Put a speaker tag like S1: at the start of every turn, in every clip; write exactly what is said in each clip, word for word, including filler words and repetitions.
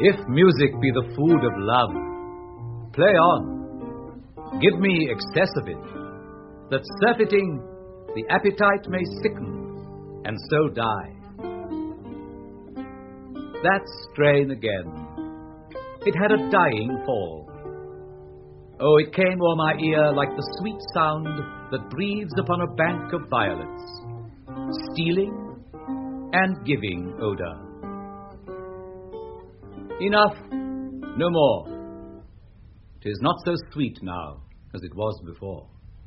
S1: If music be the food of love, play on. Give me excess of it, that surfeiting the appetite may sicken, and so die. That strain again, it had a dying fall. Oh, it came o'er my ear like the sweet sound that breathes upon a bank of violets, stealing and giving odor. Enough, no more. 'Tis not so sweet now as it was before.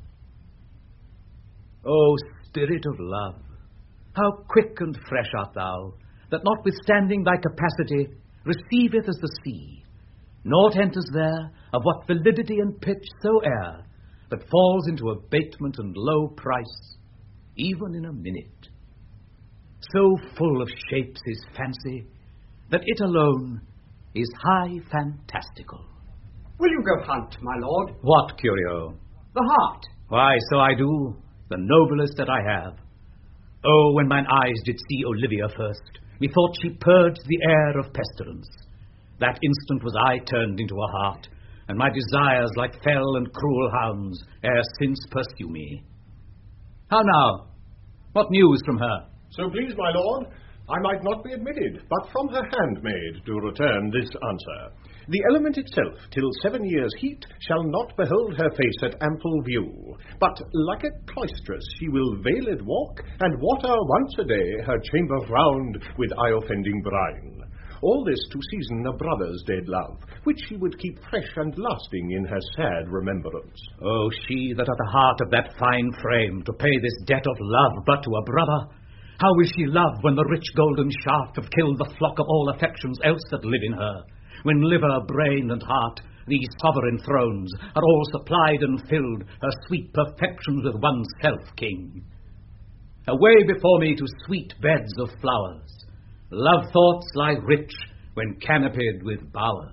S1: O spirit of love, how quick and fresh art thou, that notwithstanding thy capacity, receiveth as the sea. Naught enters there of what validity and pitch soe'er, but falls into abatement and low price, even in a minute. So full of shapes is fancy, that it alone is high fantastical.
S2: Will you go hunt, my lord?
S1: What, Curio?
S2: The hart.
S1: Why, so I do, the noblest that I have. Oh, when mine eyes did see Olivia first, methought she purged the air of pestilence. That instant was I turned into a hart, and my desires like fell and cruel hounds ere since pursue me. How now? What news from her?
S3: So please, my lord, I might not be admitted, but from her handmaid do return this answer. The element itself, till seven years' heat, shall not behold her face at ample view, but like a cloistress she will veiled walk, and water once a day her chamber round with eye-offending brine. All this to season a brother's dead love, which she would keep fresh and lasting in her sad remembrance.
S1: Oh, she that hath the heart of that fine frame, to pay this debt of love but to a brother, how will she love when the rich golden shaft have killed the flock of all affections else that live in her? When liver, brain, and heart, these sovereign thrones, are all supplied and filled, her sweet perfections with one's self king. Away before me to sweet beds of flowers, love thoughts lie rich when canopied with bowers.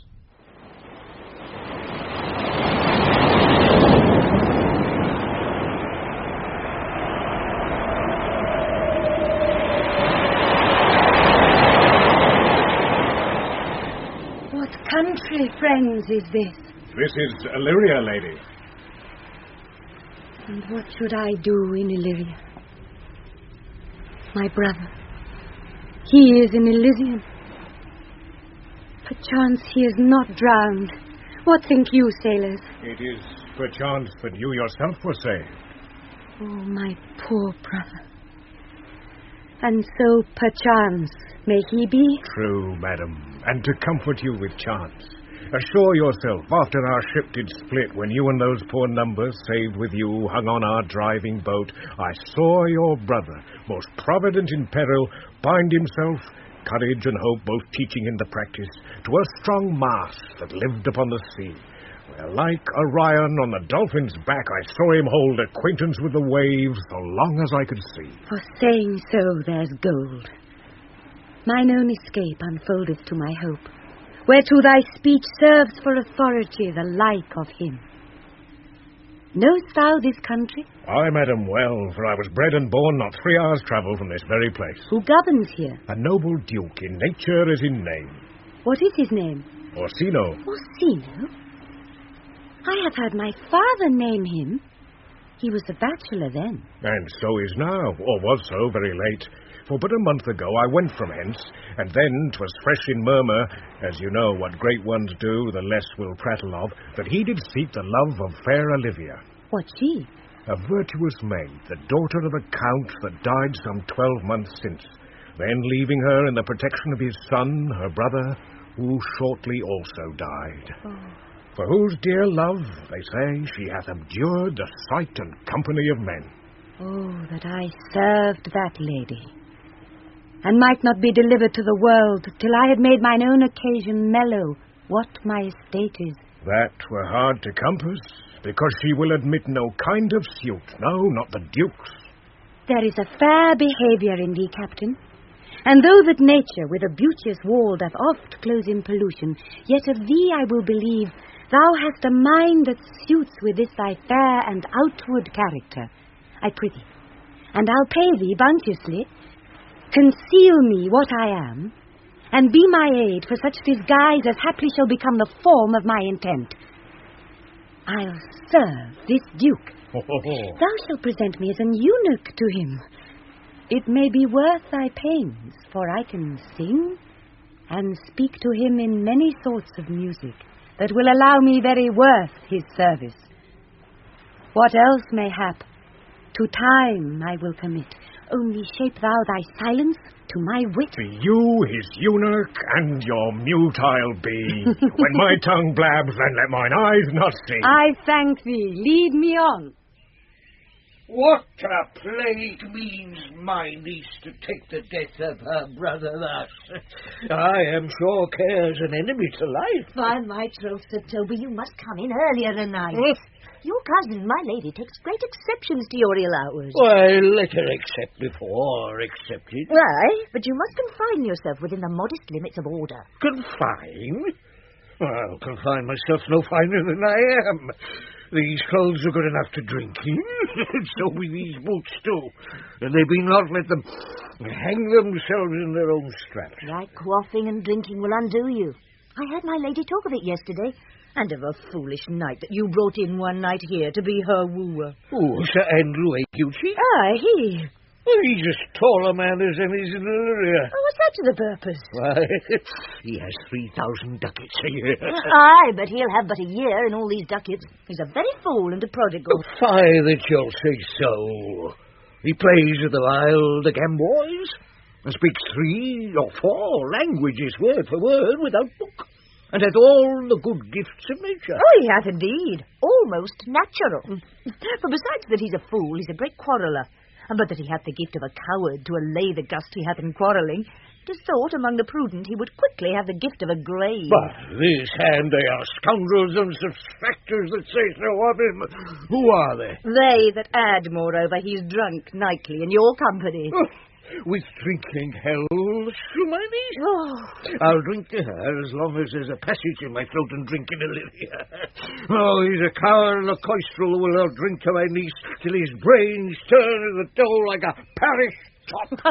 S4: Country, friends, is this?
S5: This is Illyria, lady.
S4: And what should I do in Illyria? My brother, he is in Elysium. Perchance he is not drowned. What think you, sailors?
S5: It is perchance that you yourself were saved.
S4: Oh, my poor brother. And so, perchance, may he be?
S5: True, madam, and to comfort you with chance. Assure yourself, after our ship did split, when you and those poor numbers, saved with you, hung on our driving boat, I saw your brother, most provident in peril, bind himself, courage and hope both teaching in the practice, to a strong mast that lived upon the sea. Where, like Orion on the dolphin's back, I saw him hold acquaintance with the waves so long as I could see.
S4: For saying so, there's gold. Mine own escape unfoldeth to my hope, whereto thy speech serves for authority the like of him. Knowest thou this country?
S5: Ay, madam, well, for I was bred and born not three hours' travel from this very place.
S4: Who governs here?
S5: A noble duke, in nature as in name.
S4: What is his name?
S5: Orsino.
S4: Orsino? I have had my father name him. He was a bachelor then.
S5: And so is now, or was so very late. For but a month ago I went from hence, and then 'twas fresh in murmur, as you know what great ones do, the less will prattle of, that he did seek the love of fair Olivia.
S4: What she?
S5: A virtuous maid, the daughter of a count that died some twelve months since, then leaving her in the protection of his son, her brother, who shortly also died.
S4: Oh.
S5: For whose dear love, they say, she hath abjured the sight and company of men.
S4: Oh, that I served that lady, and might not be delivered to the world till I had made mine own occasion mellow what my estate is.
S5: That were hard to compass, because she will admit no kind of suit, no, not the duke's.
S4: There is a fair behaviour in thee, captain, and though that nature with a beauteous wall doth oft close in pollution, yet of thee I will believe thou hast a mind that suits with this thy fair and outward character. I prithee, and I'll pay thee bounteously, conceal me what I am, and be my aid for such disguise as haply shall become the form of my intent. I'll serve this duke. Thou shalt present me as an eunuch to him. It may be worth thy pains, for I can sing and speak to him in many sorts of music that will allow me very worth his service. What else mayhap, to time I will commit. Only shape thou thy silence to my wit.
S5: You, his eunuch, and your mutile be. When my tongue blabs, then let mine eyes not see.
S4: I thank thee. Lead me on.
S6: What a plague means my niece to take the death of her brother thus? I am sure cares an enemy to life.
S7: By my troth, Sir Toby, you must come in earlier than night. Your cousin, my lady, takes great exceptions to your ill hours.
S6: Well, let her accept before accepted.
S7: Why? But you must confine yourself within the modest limits of order.
S6: Confine? I'll confine myself no finer than I am. These clothes are good enough to drink in, so be these boots too. And they be not, let them hang themselves in their own straps.
S7: Right quaffing and drinking will undo you. I heard my lady talk of it yesterday, and of a foolish knight that you brought in one night here to be her wooer.
S6: Oh, Sir Andrew Aguchi?
S7: Ah, he.
S6: Well, he's as tall a man as any's in Illyria.
S7: Oh, what's that to the purpose?
S6: Why, he has three thousand ducats a year.
S7: Aye, but he'll have but a year in all these ducats. He's a very fool and a prodigal.
S6: Oh, fie that you'll say so. He plays with the wild gamboys, and speaks three or four languages word for word without book, and hath all the good gifts of nature.
S7: Oh, he hath indeed. Almost natural. For besides that he's a fool, he's a great quarreller. And but that he hath the gift of a coward to allay the gust he hath in quarrelling, 'tis thought among the prudent he would quickly have the gift of a grave.
S6: But this hand they are scoundrels and suspectors that say so of him. Who are they?
S7: They that add, moreover, he's drunk nightly in your company.
S6: Oh, with drinking hell, my niece?
S7: Oh.
S6: I'll drink to her as long as there's a passage in my throat and drink in Illyria. Oh, he's a coward and a coistrel who will not drink to my niece till his brains turn in the dough like a parish top.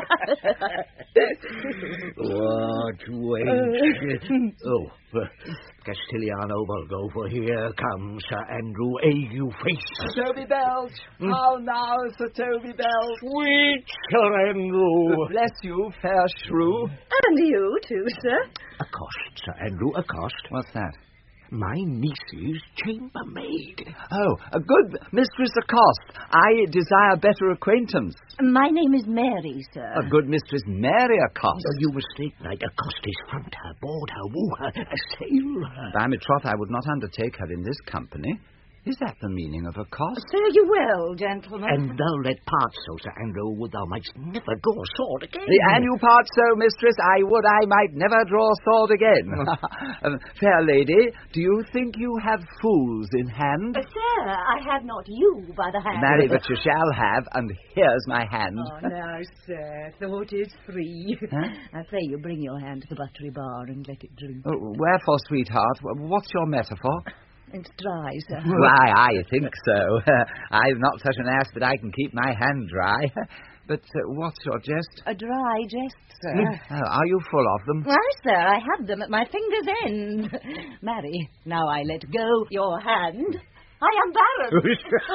S6: What wench? Oh, uh, Castiliano will go, for here comes Sir Andrew Ague-Face.
S8: Toby Belch! How now, Sir Toby Belch?
S6: Sweet Sir Andrew!
S8: Bless you, fair shrew.
S7: And you too, sir.
S6: Accost, Sir Andrew, accost.
S8: What's that?
S6: My niece's chambermaid.
S8: Oh, a good Mistress Accost. I desire better acquaintance.
S7: My name is Mary, sir.
S8: A good Mistress Mary Accost.
S6: Oh, you mistake, knight. Accost is front her, board her, woo her, assail her.
S8: By my troth, I would not undertake her in this company. Is that the meaning of accost?
S7: Fare you well, gentlemen.
S6: And thou let part so, Sir Andrew, would thou mightst never draw sword again.
S8: And you part so, mistress, I would I might never draw sword again. uh, fair lady, do you think you have fools in hand?
S7: Uh, sir, I have not you by the hand.
S8: Marry, but you shall have, and here's my hand.
S7: Oh, now, sir, thought it's free.
S8: Huh?
S7: I pray you bring your hand to the buttery bar and let it drink.
S8: Oh, wherefore, sweetheart? What's your metaphor?
S7: It's dry, sir.
S8: Why, I think so. I'm not such an ass that I can keep my hand dry. But uh, what's your jest?
S7: A dry jest, sir.
S8: Oh, are you full of them?
S7: Why, sir, I have them at my finger's end. Marry, now I let go your hand. I am barren.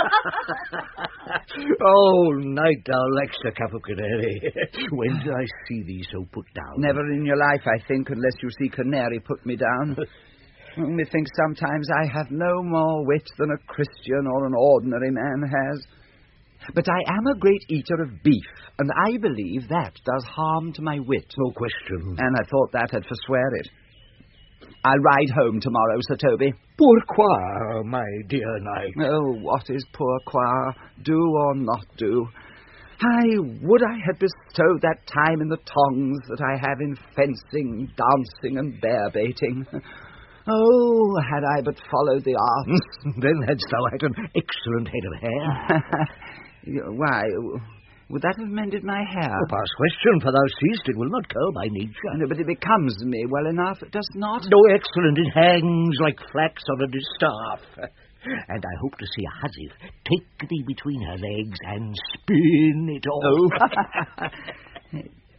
S6: Oh, night, Alexa Capucaneri. When did I see thee so put down?
S8: Never in your life, I think, unless you see Canary put me down. Methinks sometimes I have no more wit than a Christian or an ordinary man has. But I am a great eater of beef, and I believe that does harm to my wit.
S6: No question.
S8: And I thought that had forswear it. I'll ride home tomorrow, Sir Toby.
S6: Pourquoi, my dear knight?
S8: Oh, what is pourquoi? Do or not do? I would I had bestowed that time in the tongs that I have in fencing, dancing, and bear-baiting. Oh, had I but followed the arts.
S6: Then hadst thou had an excellent head of hair.
S8: Why, would that have mended my hair?
S6: Oh, past question, for thou seest it will not curl by nature.
S8: No, but it becomes me well enough, does not?
S6: No, excellent, it hangs like flax on a distaff. And I hope to see a hussy take thee between her legs and spin it off.
S8: Oh.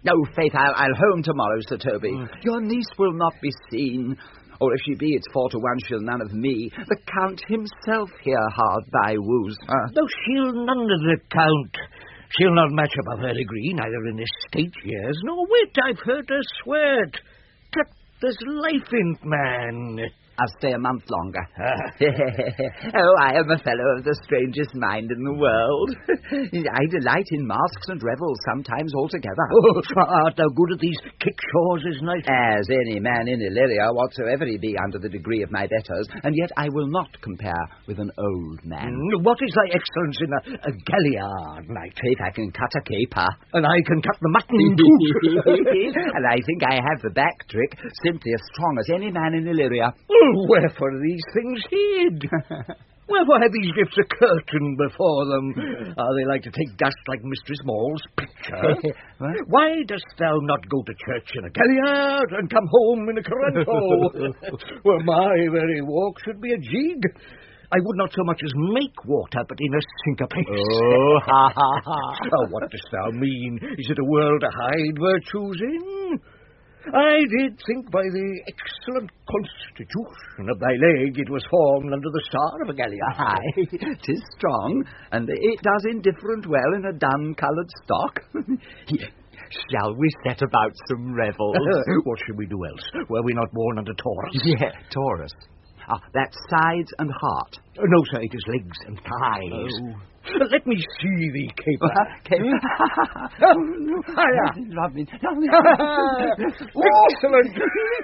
S8: Oh, faith, I'll, I'll home tomorrow, Sir Toby.
S6: Mm.
S8: Your niece will not be seen. Or if she be, it's four to one she'll none of me. The Count himself here hard by woos her.
S6: No, she'll none of the Count. She'll not match above her degree, neither in estate years nor wit. I've heard her swear 't. Tut, there's life in't, man.
S8: I'll stay a month longer. Oh, I am a fellow of the strangest mind in the world. I delight in masques and revels, sometimes altogether.
S6: Oh, art thou good at these kickshaws, is night?
S8: As any man in Illyria, whatsoever he be under the degree of my betters, and yet I will not compare with an old man.
S6: Mm, what is thy excellence in a, a galliard, knight?
S8: If I can cut a caper.
S6: And I can cut the mutton, too.
S8: And I think I have the back trick, simply as strong as any man in Illyria.
S6: Oh, wherefore are these things hid? Wherefore have these gifts a curtain before them? Are they like to take dust like Mistress Maule's picture? Why dost thou not go to church in a galliard and come home in a coranto? Well, my very walk should be a jig. I would not so much as make water, but in a syncope.
S8: Oh, ha, ha, ha.
S6: Oh, what dost thou mean? Is it a world to hide virtues in? I did think by the excellent constitution of thy leg it was formed under the star of a galliard.
S8: Aye, 'tis strong, and it does indifferent well in a dun-coloured stock. Shall we set about some revels?
S6: What should we do else? Were we not born under Taurus?
S8: Yeah, Taurus. Ah, that's sides and heart.
S6: No, sir, it is legs and thighs.
S8: Oh.
S6: Let me see thee caper.
S8: Caper?
S6: Oh, no. Hiya.
S8: Love me. Love me.
S6: Excellent.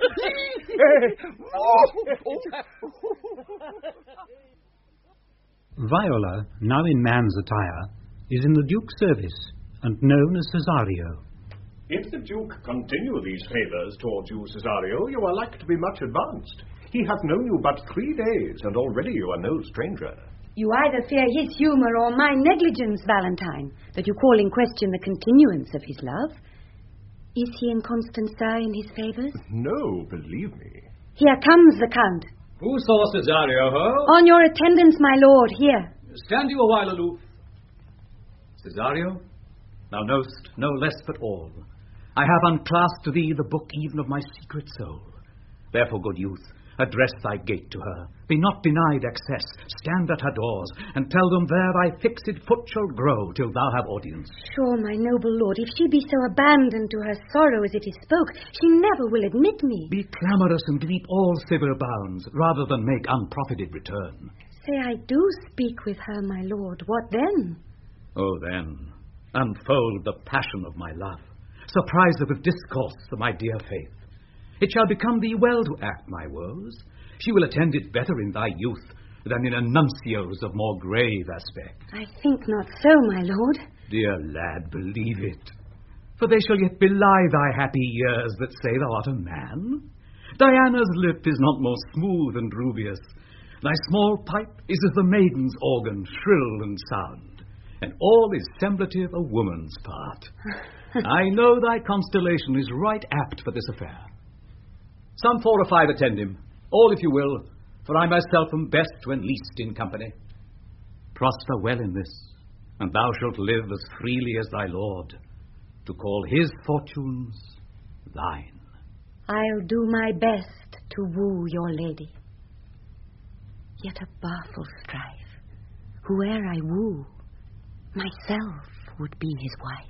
S9: Viola, now in man's attire, is in the Duke's service and known as Cesario.
S3: If the Duke continue these favours towards you, Cesario, you are like to be much advanced. He hath known you but three days, and already you are no stranger.
S4: You either fear his humour or my negligence, Valentine, that you call in question the continuance of his love. Is he inconstant, sir, in his favours?
S3: No, believe me.
S4: Here comes the Count.
S1: Who saw Cesario, ho?
S4: On your attendance, my lord, here.
S1: Stand you a while aloof. Cesario, thou knowst no less but all. I have unclasped to thee the book even of my secret soul. Therefore, good youth, address thy gate to her. Be not denied access. Stand at her doors, and tell them there thy fixed foot shall grow till thou have audience.
S4: Sure, my noble lord, if she be so abandoned to her sorrow as it is spoke, she never will admit me.
S1: Be clamorous and leap all civil bounds, rather than make unprofited return.
S4: Say I do speak with her, my lord, what then?
S1: Oh, then, unfold the passion of my love. Surprise her with discourse of my dear faith. It shall become thee well to act my woes. She will attend it better in thy youth than in a nuncio's of more grave aspect.
S4: I think not so, my lord.
S1: Dear lad, believe it. For they shall yet belie thy happy years that say thou art a man. Diana's lip is not more smooth and rubious. Thy small pipe is as the maiden's organ, shrill and sound, and all is semblative a woman's part. I know thy constellation is right apt for this affair. Some four or five attend him, all if you will, for I myself am best when least in company. Prosper well in this, and thou shalt live as freely as thy lord, to call his fortunes thine.
S4: I'll do my best to woo your lady. Yet a baffled strife. Whoe'er I woo, myself would be his wife.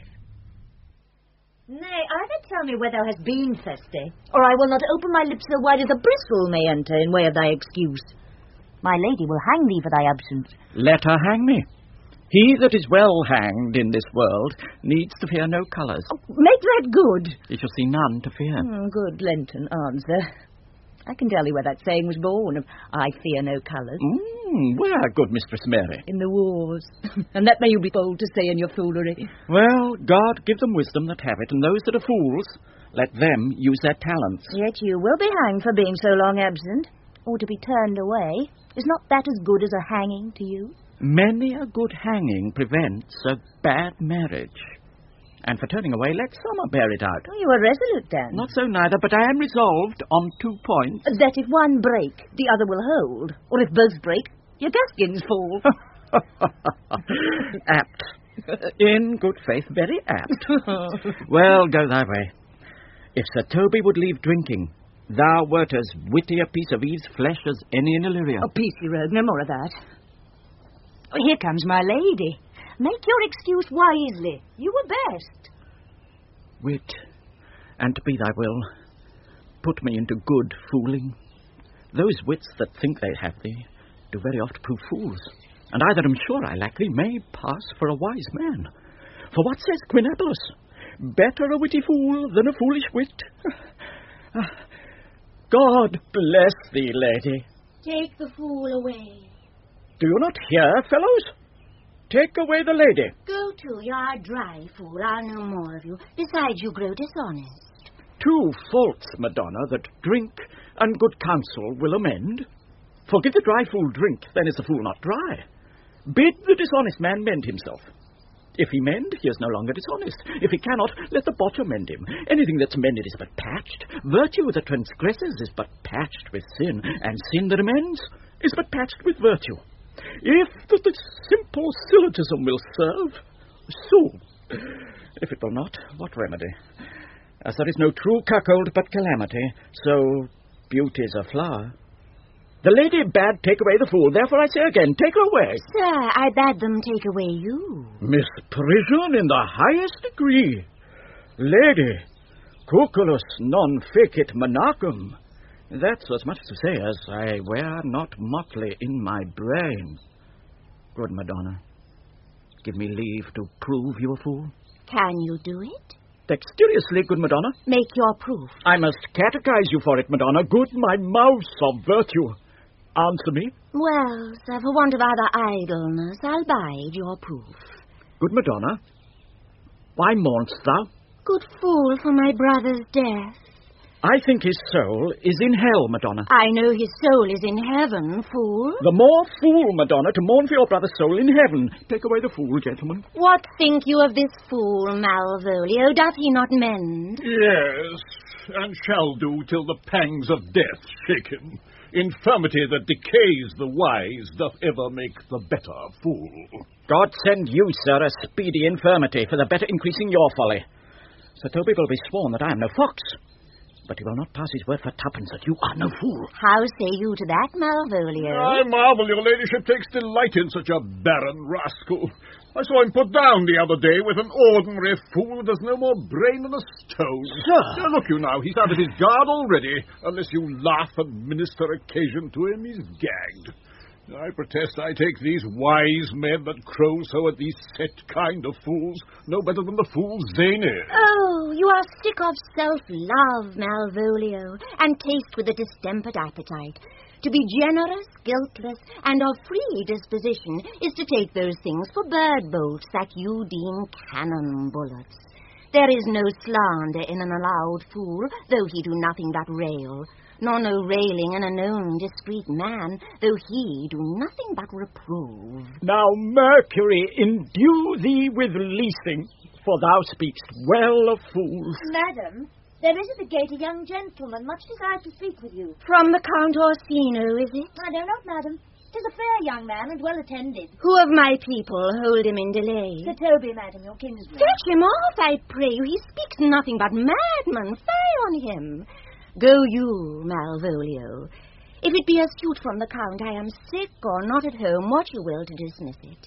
S7: Nay, either tell me where thou hast been, Feste, or I will not open my lips so wide as a bristle may enter in way of thy excuse. My lady will hang thee for thy absence.
S10: Let her hang me. He that is well hanged in this world needs to fear no colours.
S7: Oh, make that good.
S10: He shall see none to fear.
S7: Mm, good Lenten answer. I can tell you where that saying was born, of I fear no colours.
S10: Mm, where, good Mistress Mary?
S7: In the wars. And that may you be bold to say in your foolery.
S10: Well, God give them wisdom that have it, and those that are fools, let them use their talents.
S7: Yet you will be hanged for being so long absent, or to be turned away. Is not that as good as a hanging to you?
S10: Many a good hanging prevents a bad marriage. And for turning away, let summer bear it out.
S7: Oh, you are resolute, then.
S10: Not so neither, but I am resolved on two points.
S7: That if one break, the other will hold. Or if both break, your gaskins fall.
S10: Apt. In good faith, very apt. Well, go thy way. If Sir Toby would leave drinking, thou wert as witty a piece of Eve's flesh as any in Illyria.
S7: Oh, peace, you rogue, no more of that. Oh, here comes my lady. Make your excuse wisely. You were best.
S10: Wit, and be thy will, put me into good fooling. Those wits that think they have thee do very oft prove fools, and I that am sure I lack thee may pass for a wise man. For what says Quinebulus? Better a witty fool than a foolish wit. God bless thee, lady.
S4: Take the fool away.
S10: Do you not hear, fellows? Take away the lady.
S4: Go to, you are a dry fool. I'll know more of you. Besides, you grow dishonest.
S10: Two faults, Madonna, that drink and good counsel will amend. Forgive the dry fool drink, then is the fool not dry. Bid the dishonest man mend himself. If he mend, he is no longer dishonest. If he cannot, let the botcher mend him. Anything that's mended is but patched. Virtue that transgresses is but patched with sin, and sin that amends is but patched with virtue. If that the simple syllogism will serve, so. If it will not, what remedy? As there is no true cuckold but calamity, so beauty's a flower. The lady bade take away the fool, therefore I say again, take her away.
S4: Sir, I bade them take away you.
S10: Misprision in the highest degree. Lady, cuculus non fecit monachum. That's as much to say as I wear not motley in my brain. Good Madonna, give me leave to prove you a fool.
S4: Can you do it?
S10: Dexterously, good Madonna.
S4: Make your proof.
S10: I must catechize you for it, Madonna. Good my mouse of virtue. Answer me.
S4: Well, sir, for want of other idleness, I'll bide your proof.
S10: Good Madonna, why mourn'st thou?
S4: Good fool for my brother's death.
S10: I think his soul is in hell, Madonna.
S4: I know his soul is in heaven, fool.
S10: The more fool, Madonna, to mourn for your brother's soul in heaven. Take away the fool, gentlemen.
S4: What think you of this fool, Malvolio? Doth he not mend?
S3: Yes, and shall do till the pangs of death shake him. Infirmity that decays the wise doth ever make the better fool.
S10: God send you, sir, a speedy infirmity for the better increasing your folly. Sir Toby will be sworn that I am no fox. But he will not pass his word for twopence that you are no fool.
S4: How say you to that, Malvolio?
S3: I marvel your ladyship takes delight in such a barren rascal. I saw him put down the other day with an ordinary fool that has no more brain than a stone.
S10: Sir!
S3: Now, look you now, he's out of his guard already. Unless you laugh and minister occasion to him, he's gagged. I protest I take these wise men that crow so at these set kind of fools no better than the fools they is.
S4: Oh, you are sick of self-love, Malvolio, and taste with a distempered appetite. To be generous, guiltless, and of free disposition is to take those things for bird bolts that you deem cannon bullets. There is no slander in an allowed fool, though he do nothing but rail, nor no railing in a known discreet man, though he do nothing but reprove.
S10: Now, Mercury, endue thee with leasing, for thou speakst well of fools.
S11: Madam, there is at the gate a young gentleman, much desired to speak with you.
S4: From the Count Orsino, is it?
S11: I know not, madam. 'Tis a fair young man and well attended.
S4: Who of my people hold him in delay?
S11: Sir Toby, madam, your kinsman.
S4: Fetch him off, I pray you. He speaks nothing but madman. Fie on him. Go you, Malvolio. If it be a suit from the Count, I am sick or not at home, what you will to dismiss it.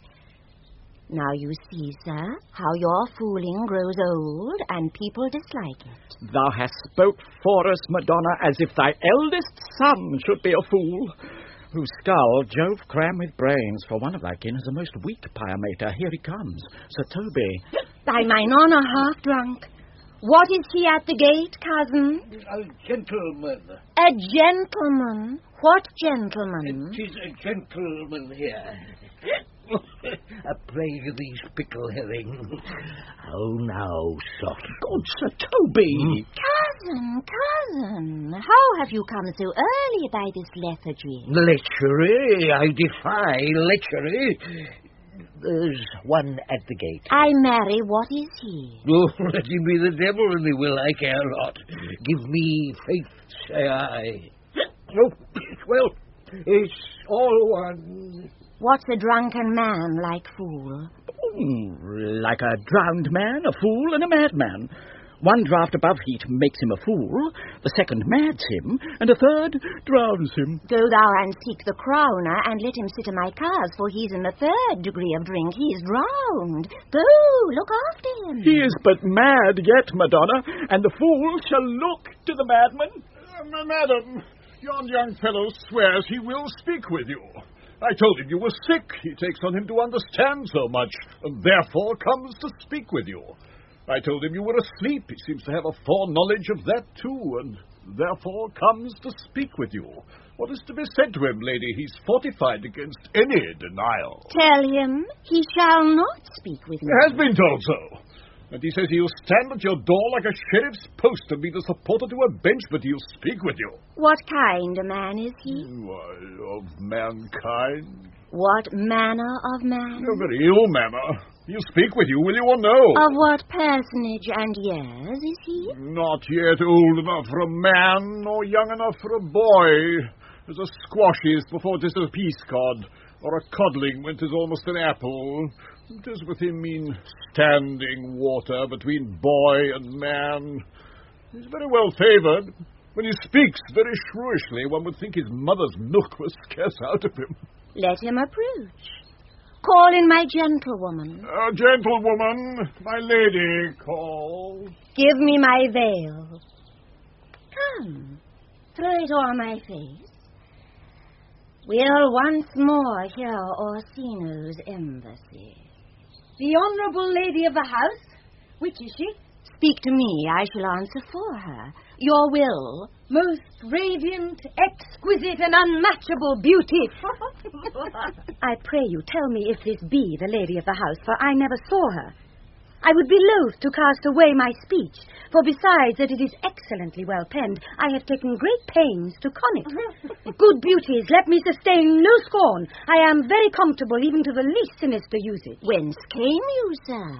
S4: Now you see, sir, how your fooling grows old and people dislike it.
S10: Thou hast spoke for us, Madonna, as if thy eldest son should be a fool, whose skull Jove cram with brains, for one of thy kin is a most weak pyamater. Here he comes, Sir Toby.
S4: By mine honour, half drunk. What is he at the gate, cousin?
S6: A gentleman.
S4: A gentleman? What gentleman?
S6: It is a gentleman here. A plague of these pickle herring. Oh, now, soft.
S10: God, Sir Toby!
S4: Mm. Cousin, cousin, how have you come so early by this lethargy?
S6: Lechery, I defy lechery. There's one at the gate.
S4: I marry, what is he?
S6: Oh, let him be the devil and the will, I care not. Give me faith, say I. Oh, well, it's all one.
S4: What's a drunken man like, fool?
S10: Mm, like a drowned man, a fool, and a madman. One draught above heat makes him a fool, the second mads him, and a third drowns him.
S11: Go thou and seek the crowner, and let him sit in my cars, for he's in the third degree of drink. He is drowned. Go, look after him.
S10: He is but mad yet, Madonna, and the fool shall look to the madman.
S3: Uh, madam, yon young fellow swears he will speak with you. I told him you were sick. He takes on him to understand so much, and therefore comes to speak with you. I told him you were asleep. He seems to have a foreknowledge of that, too, and therefore comes to speak with you. What is to be said to him, lady? He's fortified against any denial.
S11: Tell him he shall not speak with me.
S3: He has been told so. And he says he'll stand at your door like a sheriff's post and be the supporter to a bench, but he'll speak with you.
S11: What kind of man is he?
S3: Why, of mankind.
S11: What manner of man?
S3: A very ill manner. He'll speak with you, will you, or no?
S11: Of what personage and years is he?
S3: Not yet old enough for a man, nor young enough for a boy. As a squash is before 'tis a peace cod, or a codling when 'tis almost an apple. 'Tis with him mean standing water between boy and man. He's very well favoured. When he speaks very shrewishly, one would think his mother's milk was scarce out of him.
S11: Let him approach. Call in my gentlewoman.
S3: Uh, gentlewoman, my lady, call.
S11: Give me my veil. Come, throw it o'er my face. We'll once more hear Orsino's embassy.
S4: The Honourable Lady of the House? Which is she?
S11: Speak to me, I shall answer for her. Your will.
S4: Most radiant, exquisite, and unmatchable beauty. I pray you, tell me if this be the lady of the house, for I never saw her. I would be loath to cast away my speech, for besides that it is excellently well penned, I have taken great pains to con it. Good beauties, let me sustain no scorn. I am very comfortable even to the least sinister usage.
S11: Whence came you, sir?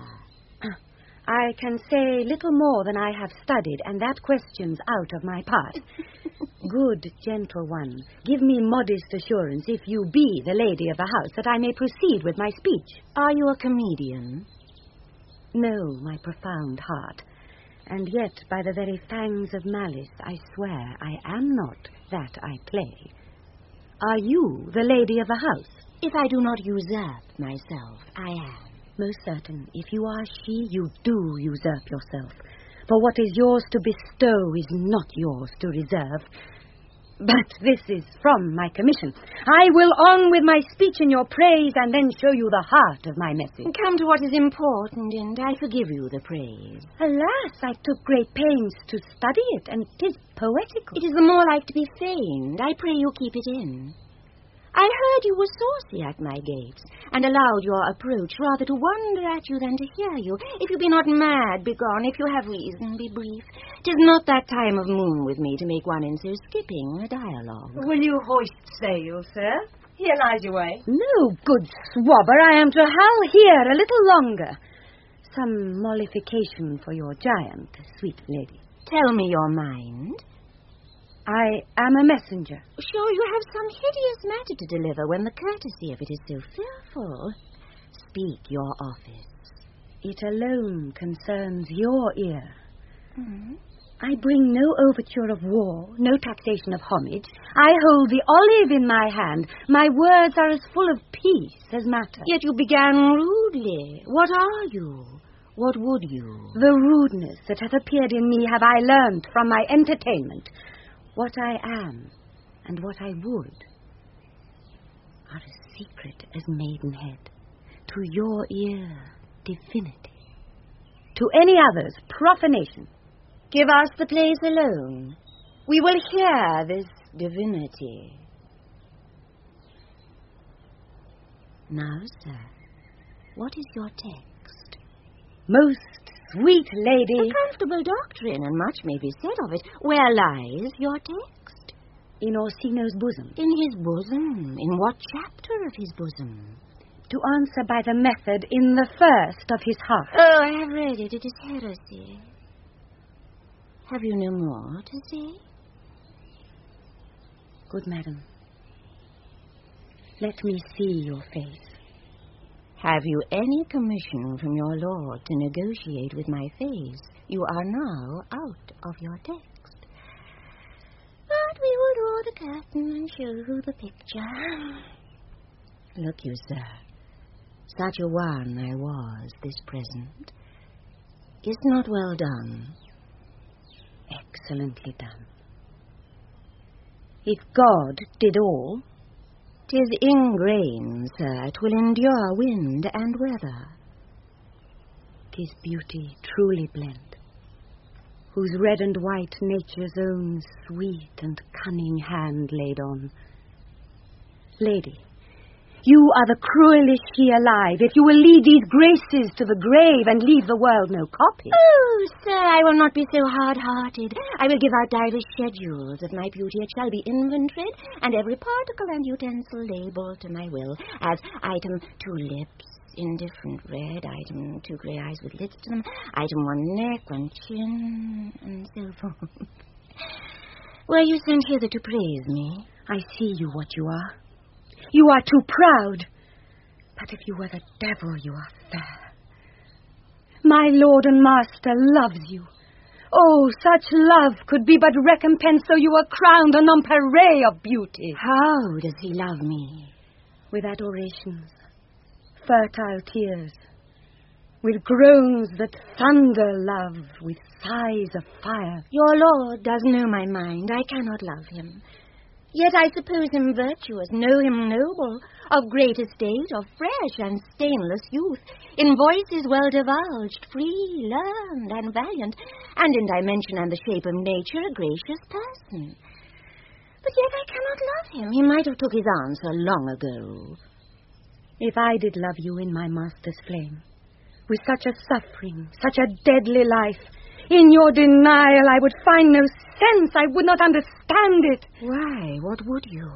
S4: I can say little more than I have studied, and that question's out of my part. Good, gentle one, give me modest assurance, if you be the lady of the house, that I may proceed with my speech.
S11: Are you a comedian?
S4: No, my profound heart. And yet, by the very fangs of malice, I swear I am not that I play. Are you the lady of the house?
S11: If I do not usurp myself, I am.
S4: Most certain, if you are she, you do usurp yourself. For what is yours to bestow is not yours to reserve. But this is from my commission. I will on with my speech in your praise, and then show you the heart of my message.
S11: Come to what is important, and I forgive you the praise.
S4: Alas, I took great pains to study it, and 'tis poetical.
S11: It is the more like to be feigned. I pray you keep it in. I heard you were saucy at my gates, and allowed your approach rather to wonder at you than to hear you. If you be not mad, begone. If you have reason, be brief. 'Tis not that time of moon with me to make one in so skipping a dialogue.
S4: Will you hoist sail, sir? Here lies your way. No, good swabber, I am to hull here a little longer. Some mollification for your giant, sweet lady.
S11: Tell me your mind.
S4: I am a messenger.
S11: Sure, you have some hideous matter to deliver when the courtesy of it is so fearful. Speak your office.
S4: It alone concerns your ear.
S11: Mm-hmm.
S4: I bring no overture of war, no taxation of homage. I hold the olive in my hand. My words are as full of peace as matter.
S11: Yet you began rudely. What are you? What would you?
S4: The rudeness that hath appeared in me have I learned from my entertainment. What I am and what I would are as secret as maidenhead. To your ear, divinity. To any other's, profanation.
S11: Give us the place alone. We will hear this divinity. Now, sir, what is your text?
S4: Most sweet lady.
S11: A comfortable doctrine, and much may be said of it. Where lies your text?
S4: In Orsino's bosom.
S11: In his bosom? In what chapter of his bosom?
S4: To answer by the method, in the first of his heart.
S11: Oh, I have read it. It is heresy. Have you no more to say?
S4: Good madam, let me see your face.
S11: Have you any commission from your lord to negotiate with my face? You are now out of your text. But we will draw the curtain and show you the picture. Look you, sir, such a one I was this present. Is not well done.
S4: Excellently done. If God did all,
S11: 'tis ingrain, sir, 'twill endure wind and weather.
S4: 'Tis beauty truly blent, whose red and white nature's own sweet and cunning hand laid on. Lady, you are the cruellest she alive, if you will lead these graces to the grave and leave the world no copy.
S11: Oh, sir, I will not be so hard-hearted. I will give out divers schedules of my beauty. It shall be inventoried, and every particle and utensil labelled to my will, as item two lips, indifferent red, item two grey eyes with lids to them, item one neck, one chin, and so forth. Were you sent hither to praise me?
S4: I see you what you are. You are too proud. But if you were the devil, you are fair. My lord and master loves you. Oh, such love could be but recompense, so you were crowned a nonpareil of beauty.
S11: How does he love me?
S4: With adorations, fertile tears, with groans that thunder love, with sighs of fire.
S11: Your lord does know my mind. I cannot love him. Yet I suppose him virtuous, know him noble, of great estate, of fresh and stainless youth, in voices well divulged, free, learned, and valiant, and in dimension and the shape of nature a gracious person. But yet I cannot love him. He might have took his answer long ago.
S4: If I did love you in my master's flame, with such a suffering, such a deadly life, in your denial I would find no sense. I would not understand it.
S11: Why? What would you?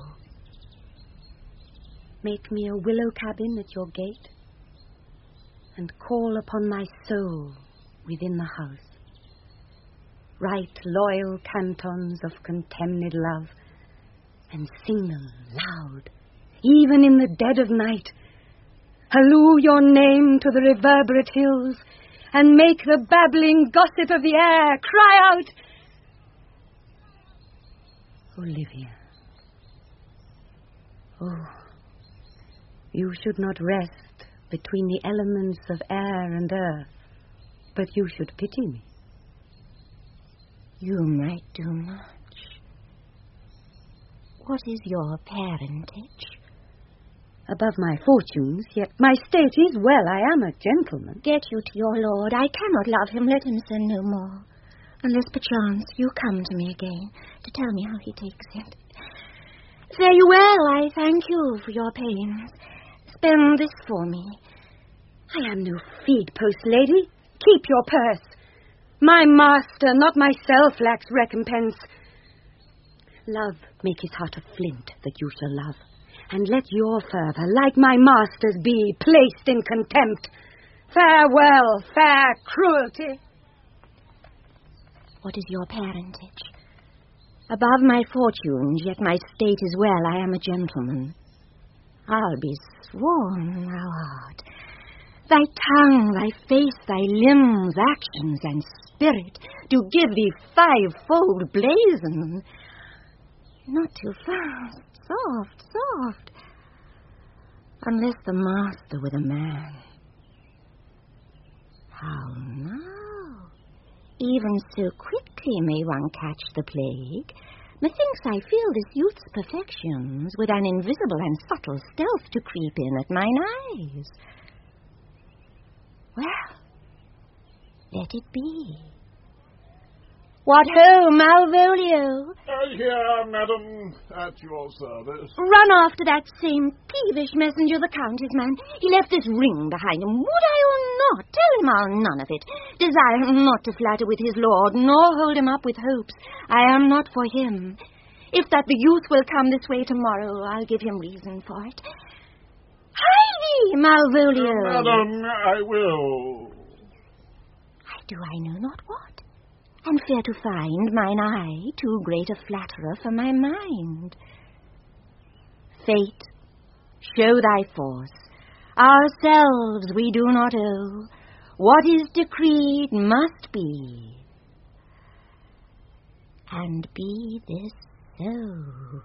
S4: Make me a willow cabin at your gate, and call upon my soul within the house. Write loyal cantons of contemned love, and sing them loud, even in the dead of night. Halloo your name to the reverberate hills, and make the babbling gossip of the air cry out, Olivia. Oh, you should not rest between the elements of air and earth, but you should pity me.
S11: You might do much. What is your parentage?
S4: Above my fortunes, yet my state is well. I am a gentleman.
S11: Get you to your lord. I cannot love him. Let him sin no more. Unless perchance you come to me again to tell me how he takes it. Fare you well. I thank you for your pains. Spend this for me.
S4: I am no feed post, lady. Keep your purse. My master, not myself, lacks recompense. Love make his heart of flint that you shall love, and let your fervour, like my master's, be placed in contempt. Farewell, fair cruelty.
S11: What is your parentage? Above my fortunes, yet my state is well. I am a gentleman. I'll be sworn thou art. Thy tongue, thy face, thy limbs, actions, and spirit do give thee fivefold blazon. Not too fast, soft, soft. Unless the master were the man. How now? Even so quickly may one catch the plague. Methinks I feel this youth's perfections with an invisible and subtle stealth to creep in at mine eyes. Well, let it be. What ho, Malvolio?
S3: Uh, here, madam, at your service.
S11: Run after that same peevish messenger, the Countess man. He left this ring behind him. Would I or not? Tell him I'll none of it. Desire him not to flatter with his lord, nor hold him up with hopes. I am not for him. If that the youth will come this way tomorrow, I'll give him reason for it. Hie thee, Malvolio.
S3: Uh, madam, I will.
S11: I do I know not what. And fear to find mine eye too great a flatterer for my mind. Fate, show thy force. Ourselves we do not owe. What is decreed must be. And be this so.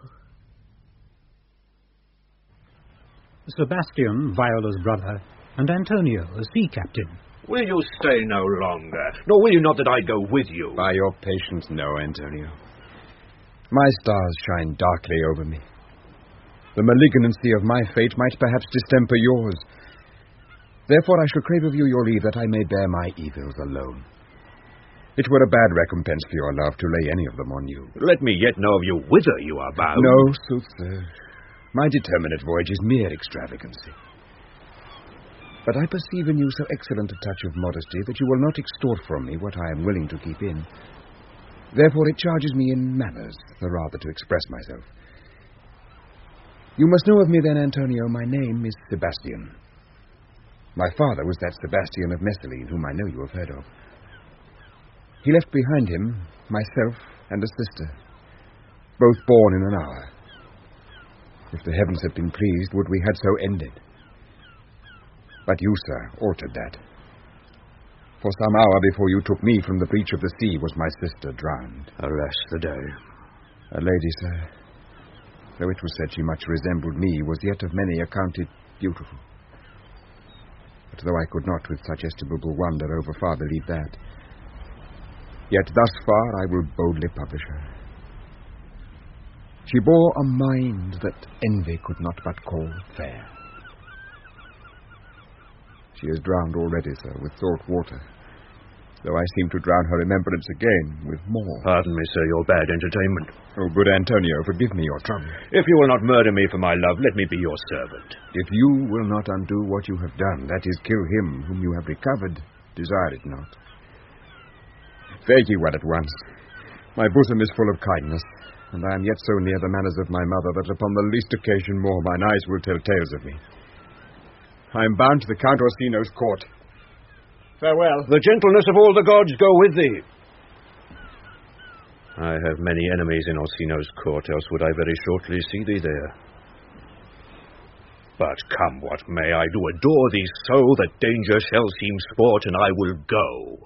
S9: Sebastian, Viola's brother, and Antonio, a sea captain.
S6: Will you stay no longer? Nor will you not that I go with you?
S12: By your patience, no, Antonio. My stars shine darkly over me. The malignancy of my fate might perhaps distemper yours. Therefore I shall crave of you your leave that I may bear my evils alone. It were a bad recompense for your love to lay any of them on you.
S6: Let me yet know of you whither you are bound.
S12: No, soothsir. My determinate voyage is mere extravagancy. But I perceive in you so excellent a touch of modesty that you will not extort from me what I am willing to keep in. Therefore it charges me in manners, the rather to express myself. You must know of me then, Antonio, my name is Sebastian. My father was that Sebastian of Messalene, whom I know you have heard of. He left behind him myself and a sister, both born in an hour. If the heavens had been pleased, would we had so ended. But you, sir, altered that. For some hour before you took me from the breach of the sea was my sister drowned.
S6: Alas, the day.
S12: A lady, sir, though it was said she much resembled me, was yet of many accounted beautiful. But though I could not with such estimable wonder over far believe that, yet thus far I will boldly publish her. She bore a mind that envy could not but call fair. She is drowned already, sir, with salt water, though I seem to drown her remembrance again with more.
S6: Pardon me, sir, your bad entertainment.
S12: Oh, good Antonio, forgive me your trouble.
S6: If you will not murder me for my love, let me be your servant.
S12: If you will not undo what you have done, that is, kill him whom you have recovered, desire it not. Fare ye well at once. My bosom is full of kindness, and I am yet so near the manners of my mother that upon the least occasion more mine eyes will tell tales of me. I am bound to the Count Orsino's court. Farewell.
S6: The gentleness of all the gods go with thee. I have many enemies in Orsino's court, else would I very shortly see thee there. But come what may, I do adore thee so that danger shall seem sport, and I will go.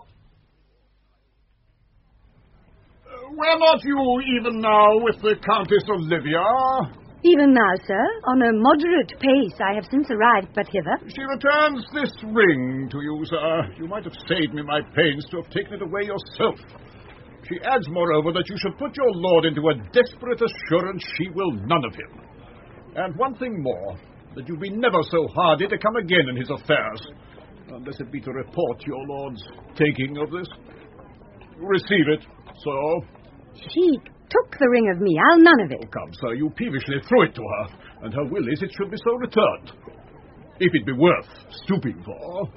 S5: Were not you even now with the Countess Olivia?
S4: Even now, sir, on a moderate pace. I have since arrived but hither.
S5: She returns this ring to you, sir. You might have saved me my pains to have taken it away yourself. She adds, moreover, that you should put your lord into a desperate assurance she will none of him. And one thing more, that you be never so hardy to come again in his affairs, unless it be to report your lord's taking of this. Receive it, so.
S4: She took the ring of me. I'll none of it.
S5: Oh, come, sir, you peevishly threw it to her, and her will is it should be so returned. If it be worth stooping for.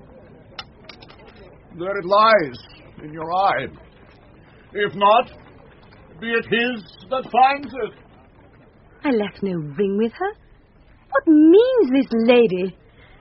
S5: There it lies, in your eye. If not, be it his that finds it.
S4: I left no ring with her. What means this lady?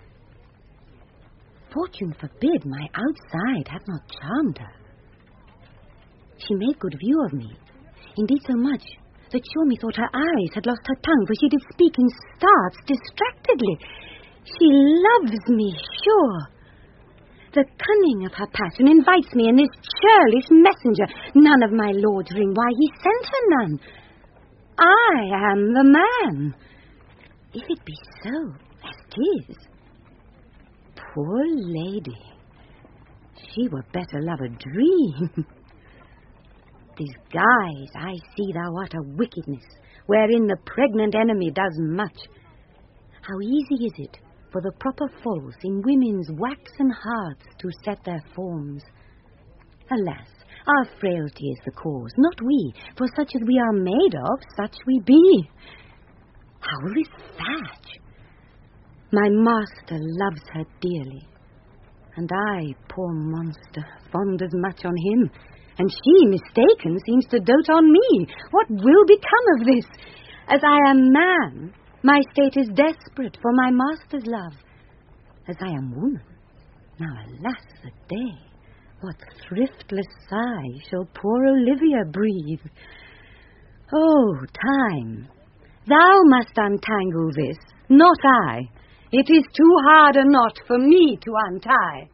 S4: Fortune forbid my outside had not charmed her. She made good view of me. Indeed so much that sure methought her eyes had lost her tongue, for she did speak in starts distractedly. She loves me, sure. The cunning of her passion invites me in this churlish messenger. None of my lord's ring, why he sent her none. I am the man. If it be so, as it is. Poor lady. She were better love a dream. Disguise, I see thou art a wickedness, wherein the pregnant enemy does much. How easy is it for the proper false in women's waxen hearts to set their forms. Alas, our frailty is the cause, not we, for such as we are made of, such we be. How will this thatch? My master loves her dearly, and I, poor monster, fond as much on him, and she, mistaken, seems to dote on me. What will become of this? As I am man, my state is desperate for my master's love. As I am woman, now alas the day, what thriftless sigh shall poor Olivia breathe? Oh, time, thou must untangle this, not I. It is too hard a knot for me to untie.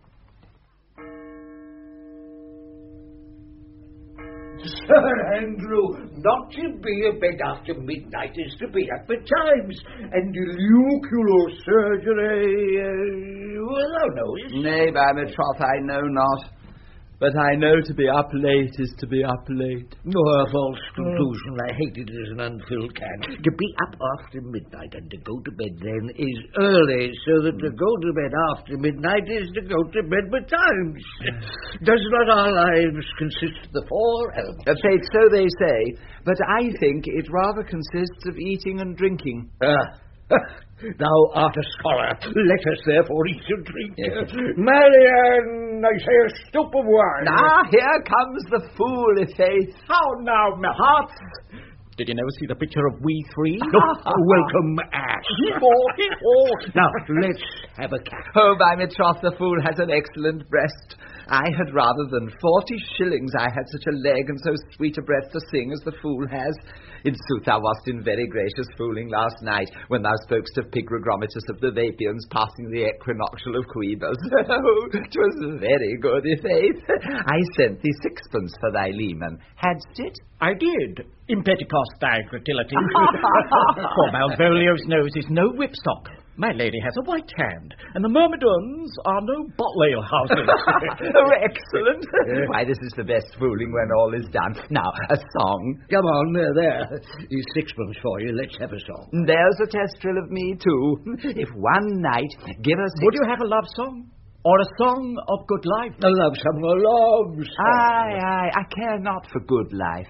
S6: Sir Andrew, not to be abed after midnight is to be at betimes, and nuclear surgery, uh, well, thou knowest.
S8: Nay, by my troth, I know not. But I know to be up late is to be up late.
S6: Oh, a false conclusion. I hate it as an unfilled can. To be up after midnight and to go to bed then is early, so that to go to bed after midnight is to go to bed betimes. Does not our lives consist of the four elements?
S8: Faith, so they say, but I think it rather consists of eating and drinking.
S6: Ah. Thou art a scholar. Let us therefore eat and drink. Yes. Marian, I say a stoup of wine.
S8: Ah, here comes the fool, i' faith.
S10: How now, my hearts? Did you never see the picture of we three?
S6: Welcome, ass. Now, let's have a cat.
S8: Oh, by my troth, the fool has an excellent breast. I had rather than forty shillings I had such a leg and so sweet a breath to sing as the fool has. In sooth, thou wast in very gracious fooling last night, when thou spokest of Pigrogromitus of the Vapians passing the equinoctial of Quibus. Oh, 'twas very good, i' faith. I sent thee sixpence for thy leman. Hadst it?
S10: I did, in Pentecost thy fertility. For Malvolio's nose is no whipstock. My lady has a white hand, and the Myrmidons are no bottle ale houses.
S8: Oh, excellent. Why, this is the best fooling when all is done. Now, a song.
S6: Come on, there, there. Here's sixpence for you. Let's have a song.
S8: There's a testril of me, too. If one night, give us...
S10: Would you have a love song? Or a song of good life?
S6: A love song, a love song.
S8: Aye, aye, I care not for good life.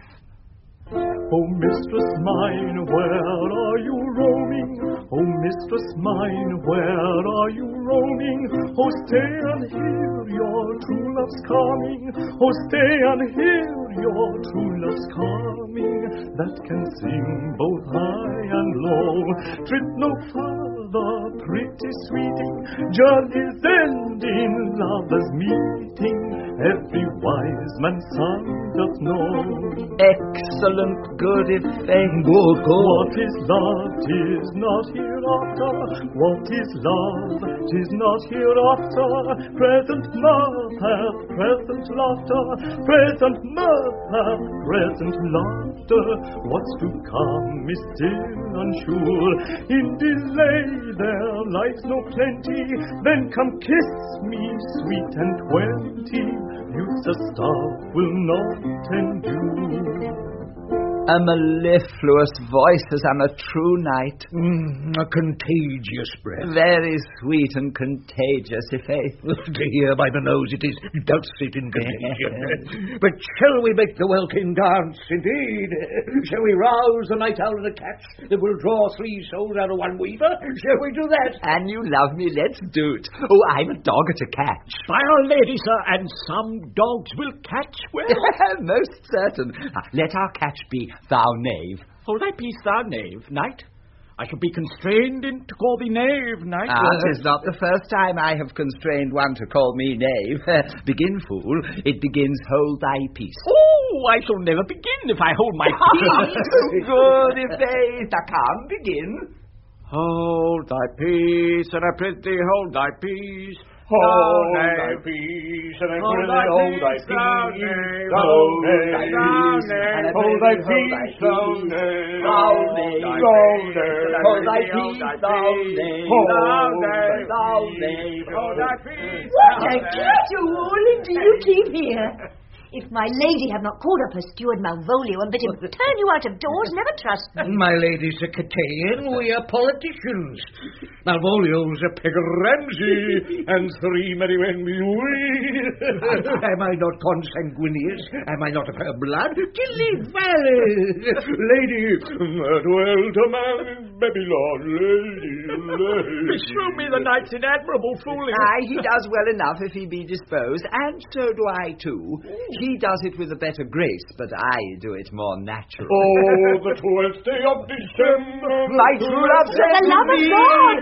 S13: Oh, mistress mine, where are you roaming? Oh, mistress mine, where are you roaming? Oh, stay and hear your true love's coming. Oh, stay and hear your true love's coming. That can sing both high and low. Tread no further, pretty sweeting. Journey's ending, lovers meeting. Every wise man's son doth know.
S8: Excellent, good, if faith.
S6: Good, good.
S13: What is love, 'tis not hereafter. What is love, 'tis not hereafter. Present mirth hath present laughter. Present mirth hath present laughter. What's to come is still unsure. In delay there lies no plenty. Then come kiss me, sweet and twenty. Youth's a star will not endure.
S8: A mellifluous voice as I'm a true knight.
S6: Mm, a contagious breath.
S8: Very sweet and contagious, i' faith.
S6: To hear by the nose it is dulcet in contagion. But shall we make the welkin dance, indeed? Shall we rouse the night owl and a catch that will draw three souls out of one weaver? Shall we do that?
S8: And you love me, let's do it. Oh, I'm a dog at a catch.
S10: By our lady, sir, and some dogs will catch well.
S8: Most certain. Now, let our catch be thou knave.
S10: Hold thy peace, thou knave, knight. I shall be constrained in to call thee knave, knight.
S8: Ah, uh, 'tis not the first time I have constrained one to call me knave. Begin, fool. It begins, hold thy peace.
S10: Oh, I shall never begin if I hold my peace.
S8: Good, i' faith. Now come, begin.
S10: Hold thy peace, and I prithee hold thy peace.
S3: Hold thy peace, and I prithee hold thy peace. Hold thy peace, hold thy peace, hold thy peace, hold thy peace.
S7: What a creature, Warling, do you keep here? If my lady have not called up her steward Malvolio and bid him turn you out of doors, never trust me.
S6: My lady's a Cataean, we are politicians. Malvolio's a Peg Ramsey, and three merry men we. Am I not consanguineous? Am I not of her blood? Dilly valley! Lady, well to man, Babylon, lady, lady.
S10: Beshrew me the knight's in admirable fooling.
S8: Aye, he does well enough if he be disposed, and so do I too. He does it with a better grace, but I do it more natural.
S3: Oh, the twelfth day of December.
S8: My true love says
S7: For the love of God,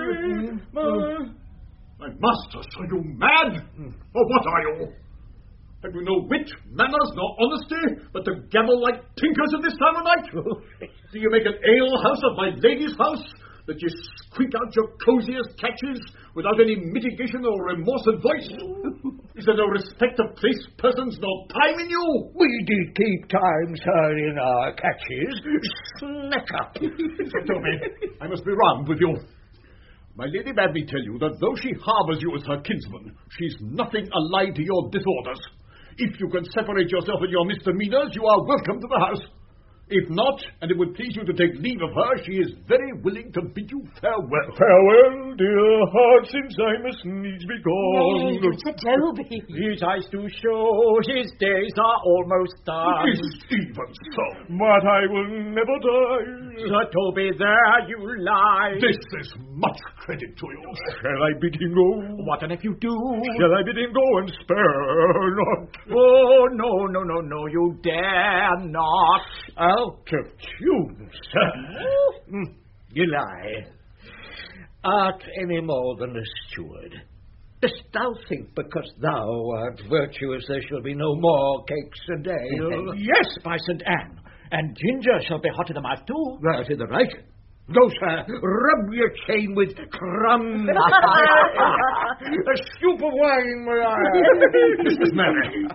S7: please.
S3: My master, are you mad? Or what are you?
S14: Have you no wit, manners, nor honesty, but to gabble like tinkers at this time of night? Do you make an alehouse of my lady's house, that you squeak out your cosiest catches without any mitigation or remorse of voice? Is there no respect of place, persons, nor time in you?
S6: We did keep time, sir, in our catches. Snack up.
S14: Toby, I must be round with you. My lady bade me tell you that though she harbours you as her kinsman, she's nothing allied to your disorders. If you can separate yourself in your misdemeanours, you are welcome to the house. If not, and it would please you to take leave of her, she is very willing to bid you farewell.
S13: Farewell, dear heart, since I must needs be gone.
S7: Nay, Sir Toby.
S10: He tries to show his days are almost done.
S14: Is it even so?
S13: But I will never die.
S10: Sir Toby, there you lie.
S14: This is much credit to you.
S13: Shall I bid him go?
S10: What, and if you do?
S13: Shall I bid him go and spare not?
S10: Oh, no, no, no, no, you dare not.
S6: Out of tune, sir. Mm, you lie. Art any more than a steward? Dost thou think because thou art virtuous there shall be no more cakes a day?
S10: Yes, by Saint Anne. And ginger shall be hot in the mouth too.
S6: Right in the right. Go, sir, rub your chain with crumbs. A scoop of wine, Maria.
S14: Missus Mary,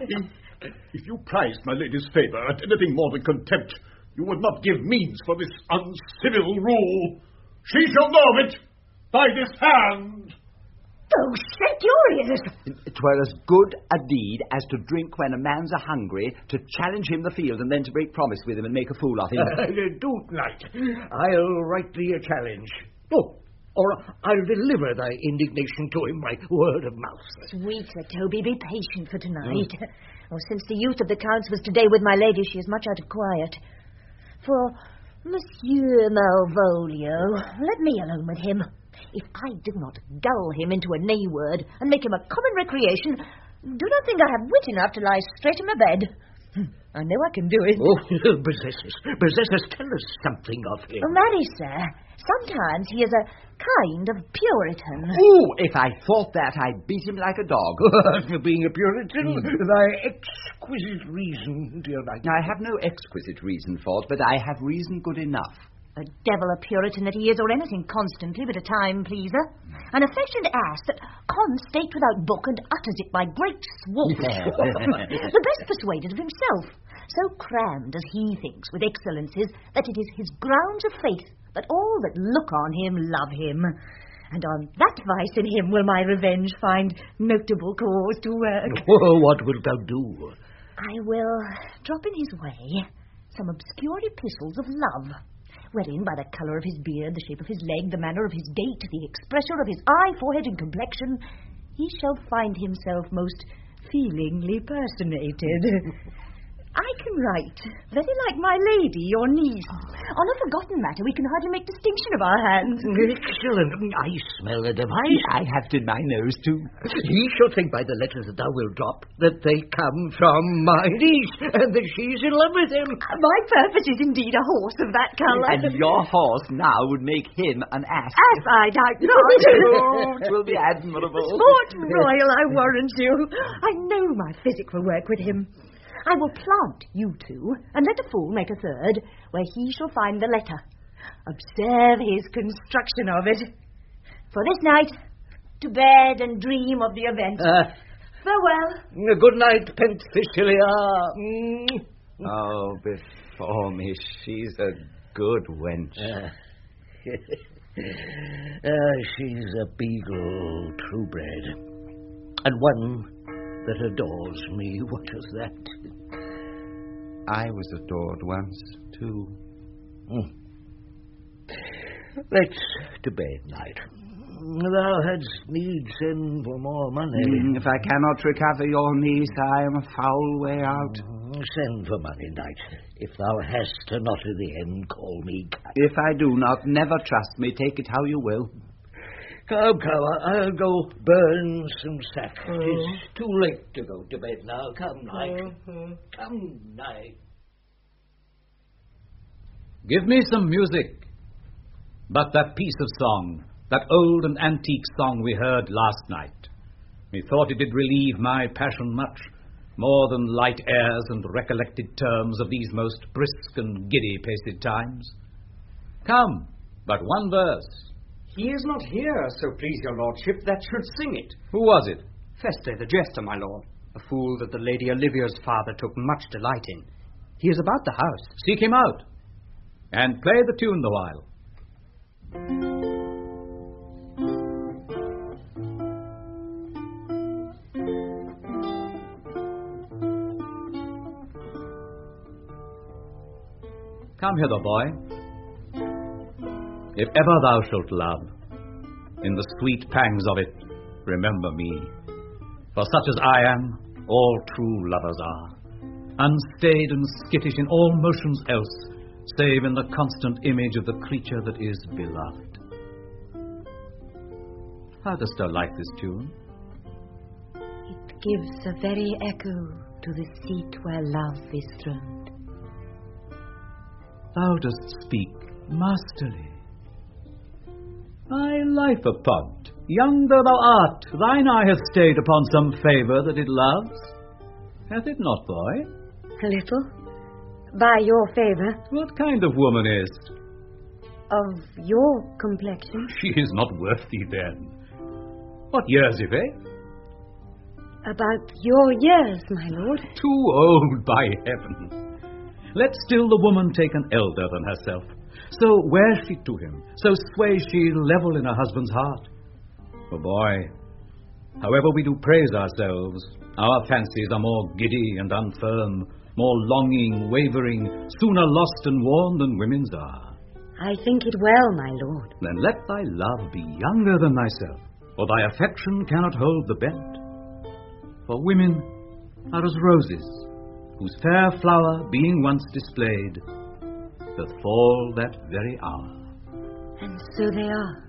S14: if you prized my lady's favour at anything more than contempt, you would not give means for this uncivil rule. She shall know of it by this hand.
S7: Oh, shut your ears.
S8: Twere as good a deed as to drink when a man's a hungry, to challenge him the field, and then to break promise with him and make a fool of him.
S6: Uh, do knight. I'll write thee a challenge. Oh, or I'll deliver thy indignation to him by word of mouth.
S7: Sweet Sir Toby, be patient for tonight. Mm. Oh, since the youth of the counts was today with my lady, she is much out of quiet. For Monsieur Malvolio, let me alone with him. If I do not gull him into a nay word and make him a common recreation, do not think I have wit enough to lie straight in my bed. I know I can do it.
S6: Oh, possessors, possessors, tell us something of him.
S7: Oh, marry, sir, sometimes he is a kind of Puritan.
S8: Oh, if I thought that, I'd beat him like a dog.
S6: For being a Puritan, mm. thy exquisite reason, dear knight.
S8: I have no exquisite reason for it, but I have reason good enough.
S7: A devil a Puritan that he is, or anything constantly but a time pleaser. An affectioned ass that cons state without book and utters it by great swoops. The best persuaded of himself, so crammed as he thinks with excellencies that it is his grounds of faith that all that look on him love him. And on that vice in him will my revenge find notable cause to work.
S6: Oh, what wilt thou do?
S7: I will drop in his way some obscure epistles of love, wherein, by the colour of his beard, the shape of his leg, the manner of his gait, the expression of his eye, forehead, and complexion, he shall find himself most feelingly personated. I can write, very like my lady, your niece. On a forgotten matter, we can hardly make distinction of our hands.
S6: Excellent. I smell a device.
S8: I have it in my nose, too.
S6: He shall think by the letters that thou wilt drop that they come from my niece, and that she's in love with him.
S7: My purpose is indeed a horse of that colour.
S8: And your horse now would make him an ass.
S7: Ass, I doubt not.
S8: Oh, it will be admirable.
S7: Sport royal, I warrant you. I know my physic will work with him. I will plant you two, and let a fool make a third, where he shall find the letter. Observe his construction of it. For this night, to bed and dream of the event. Uh, Farewell.
S6: Good night, Penthesilea. Mm.
S8: Oh, before me, she's a good wench.
S6: Uh, uh, she's a beagle, true bred, and one that adores me. What is that?
S8: I was adored once, too.
S6: Mm. Let's to bed, knight. Thou hadst need send for more money.
S8: Mm, if I cannot recover your niece, I am a foul way out.
S6: Mm, send for money, knight. If thou hast not in the end, call me.
S8: If I do not, never trust me. Take it how you will.
S6: Come, come, I'll go burn some sack. Oh. It's too late to go to bed now. Come, knight. Mm-hmm. Come, knight.
S1: Give me some music. But that piece of song, that old and antique song we heard last night, methought it did relieve my passion much, more than light airs and recollected terms of these most brisk and giddy-paced times. Come, but one verse.
S2: He is not here, so please your lordship, that should sing it.
S1: Who was it?
S2: Feste the jester, my lord, a fool that the Lady Olivia's father took much delight in. He is about the house.
S1: Seek him out, and play the tune the while. Come hither, boy. If ever thou shalt love, in the sweet pangs of it, remember me. For such as I am, all true lovers are, unstayed and skittish in all motions else, save in the constant image of the creature that is beloved. How dost thou like this tune?
S4: It gives a very echo to the seat where love is throned.
S1: Thou dost speak masterly. My life upon, young though thou art, thine eye hath stayed upon some favour that it loves. Hath it not, boy?
S4: A little. By your favour.
S1: What kind of woman is't?
S4: Of your complexion.
S1: She is not worth thee, then. What years, if eh?
S4: About your years, my lord.
S1: Too old, by heaven. Let still the woman take an elder than herself. So wears she to him, so sways she level in her husband's heart. For boy, however we do praise ourselves, our fancies are more giddy and unfirm, more longing, wavering, sooner lost and worn than women's are.
S4: I think it well, my lord.
S1: Then let thy love be younger than thyself, for thy affection cannot hold the bent. For women are as roses, whose fair flower, being once displayed, doth fall that very hour.
S4: And so they are.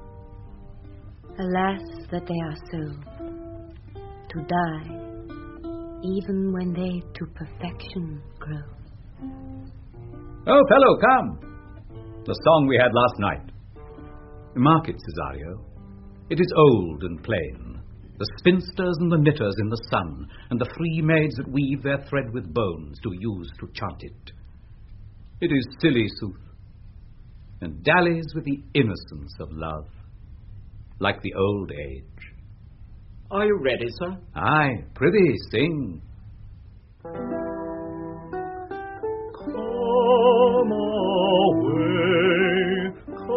S4: Alas, that they are so. To die, even when they to perfection grow.
S1: Oh, fellow, come! The song we had last night. Mark it, Cesario. It is old and plain. The spinsters and the knitters in the sun, and the free maids that weave their thread with bones, do use to chant it. It is silly sooth, and dallies with the innocence of love, like the old age.
S10: Are you ready, sir?
S1: Aye, prithee, sing.
S13: Come away,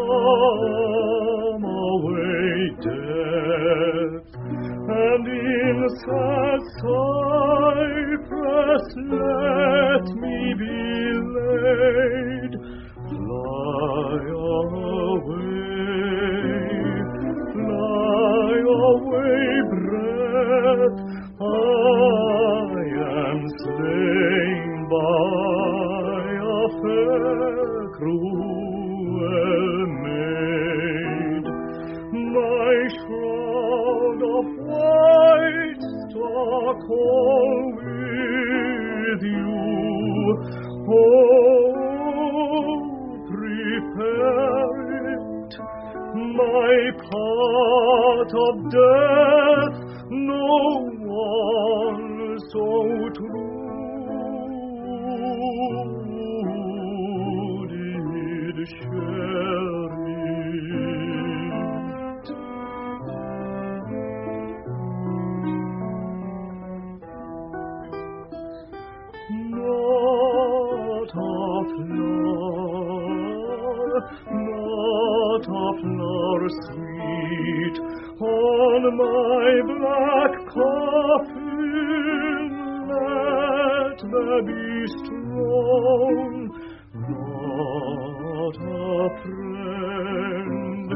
S13: come away, death, and in sad cypress let me be laid. Fly away, fly away, breath, I am slain by a fair cruel maid. My shroud of white stock all with you. Oh, prepare it, my part of death, no one so true did share it. Not a flower, not a flower sweet on my black coffin let there be strewn. Not a friend,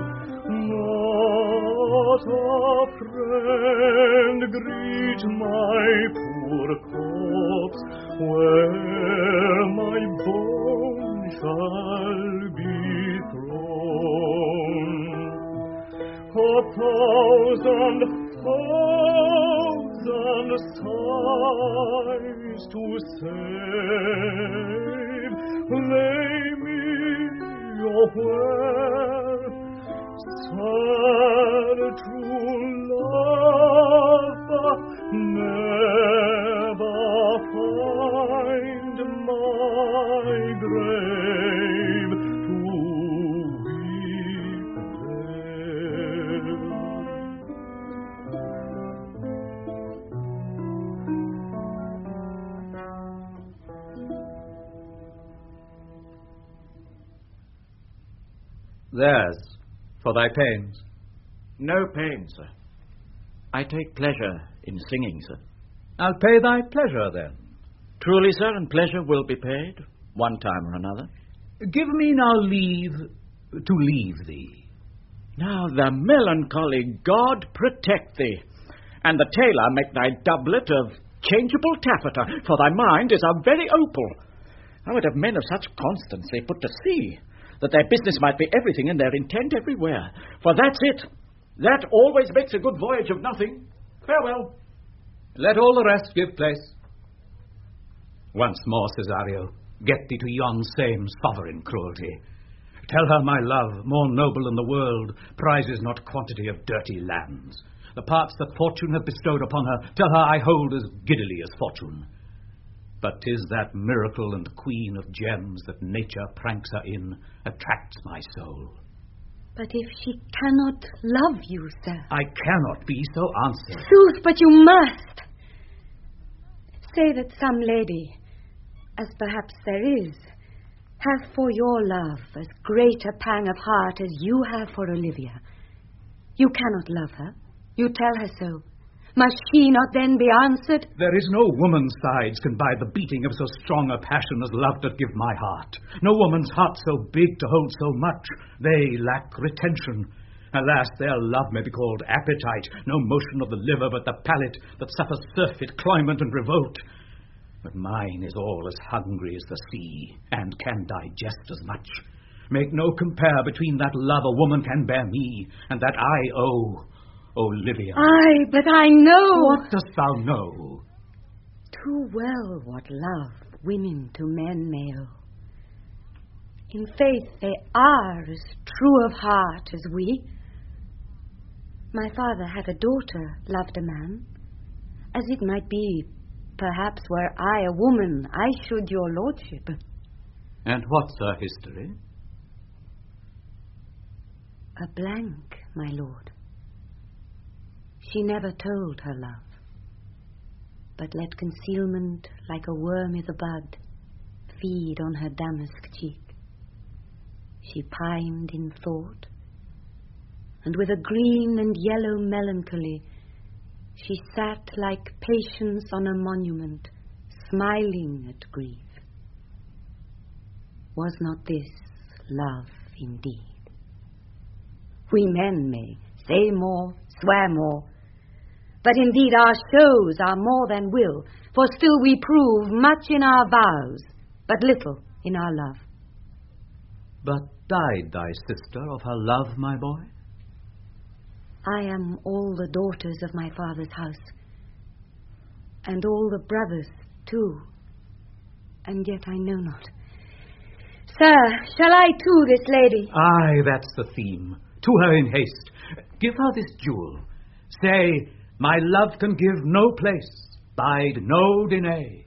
S13: not a friend greet my poor corpse where my bones shall be thrown. A thousand, thousand sighs to save, lay me where sad true love never
S1: Theirs, for thy pains.
S10: No pain, sir. I take pleasure in singing, sir.
S1: I'll pay thy pleasure, then.
S10: Truly, sir, and pleasure will be paid, one time or another.
S1: Give me now leave to leave thee.
S10: Now the melancholy God protect thee, and the tailor make thy doublet of changeable taffeta, for thy mind is a very opal. I would have men of such constancy put to sea, that their business might be everything and their intent everywhere. For that's it. That always makes a good voyage of nothing. Farewell.
S1: Let all the rest give place. Once more, Cesario, get thee to yon same sovereign cruelty. Tell her my love, more noble than the world, prizes not quantity of dirty lands. The parts that fortune hath bestowed upon her, tell her I hold as giddily as fortune. But 'tis that miracle and queen of gems that nature pranks her in, attracts my soul.
S4: But if she cannot love you, sir...
S1: I cannot be so answered.
S4: Sooth, but you must. Say that some lady, as perhaps there is, hath for your love as great a pang of heart as you have for Olivia. You cannot love her. You tell her so. Must she not then be answered?
S1: There is no woman's sides can buy the beating of so strong a passion as love doth give my heart. No woman's heart so big to hold so much. They lack retention. Alas, their love may be called appetite, no motion of the liver but the palate that suffers surfeit, cloyment, and revolt. But mine is all as hungry as the sea, and can digest as much. Make no compare between that love a woman can bear me, and that I owe Olivia.
S4: Aye, but I know...
S1: What dost thou know?
S4: Too well what love women to men may owe. In faith they are as true of heart as we. My father had a daughter, loved a man. As it might be, perhaps were I a woman, I should your lordship.
S1: And what's her history?
S4: A blank, my lord. She never told her love, but let concealment, like a worm i' the bud, feed on her damask cheek. She pined in thought, and with a green and yellow melancholy, she sat like patience on a monument, smiling at grief. Was not this love indeed? We men may say more, swear more, but indeed our shows are more than will, for still we prove much in our vows, but little in our love.
S1: But died thy sister of her love, my boy?
S4: I am all the daughters of my father's house, and all the brothers too, and yet I know not. Sir, shall I to this lady?
S1: Aye, that's the theme. To her in haste. Give her this jewel. Say, my love can give no place, bide no denay.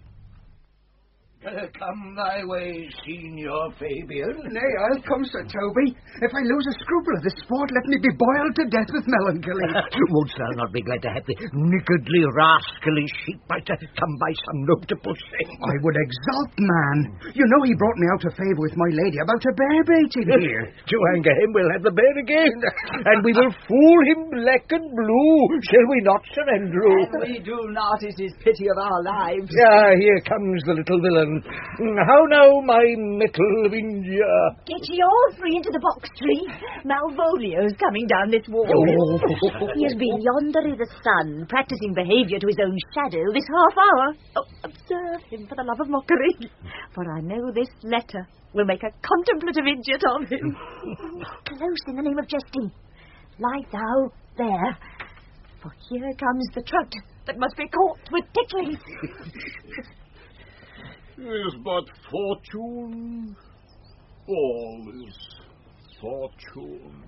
S8: Come thy way, Signor Fabian. Nay, I'll come, Sir Toby. If I lose a scruple of this sport, let me be boiled to death with melancholy.
S6: Wouldst thou not be glad to have the niggardly, rascally sheep-biter come by some notable thing?
S8: I would exult, man. You know he brought me out of favour with my lady about a bear baiting here.
S6: To anger him, we'll have the bear again, and we will fool him black and blue. Shall we not, Sir Andrew?
S7: And we do not, it is pity of our lives.
S6: Ah, here comes the little villain. How now, my metal of India?
S7: Get ye all three into the box tree. Malvolio's coming down this wall.
S6: Oh.
S7: He has been yonder in the sun, practising behaviour to his own shadow this half hour. Oh, observe him for the love of mockery, for I know this letter will make a contemplative idiot of him. Close in the name of jesting. Lie thou there, for here comes the trout that must be caught with tickling.
S14: Is but fortune, all is fortune.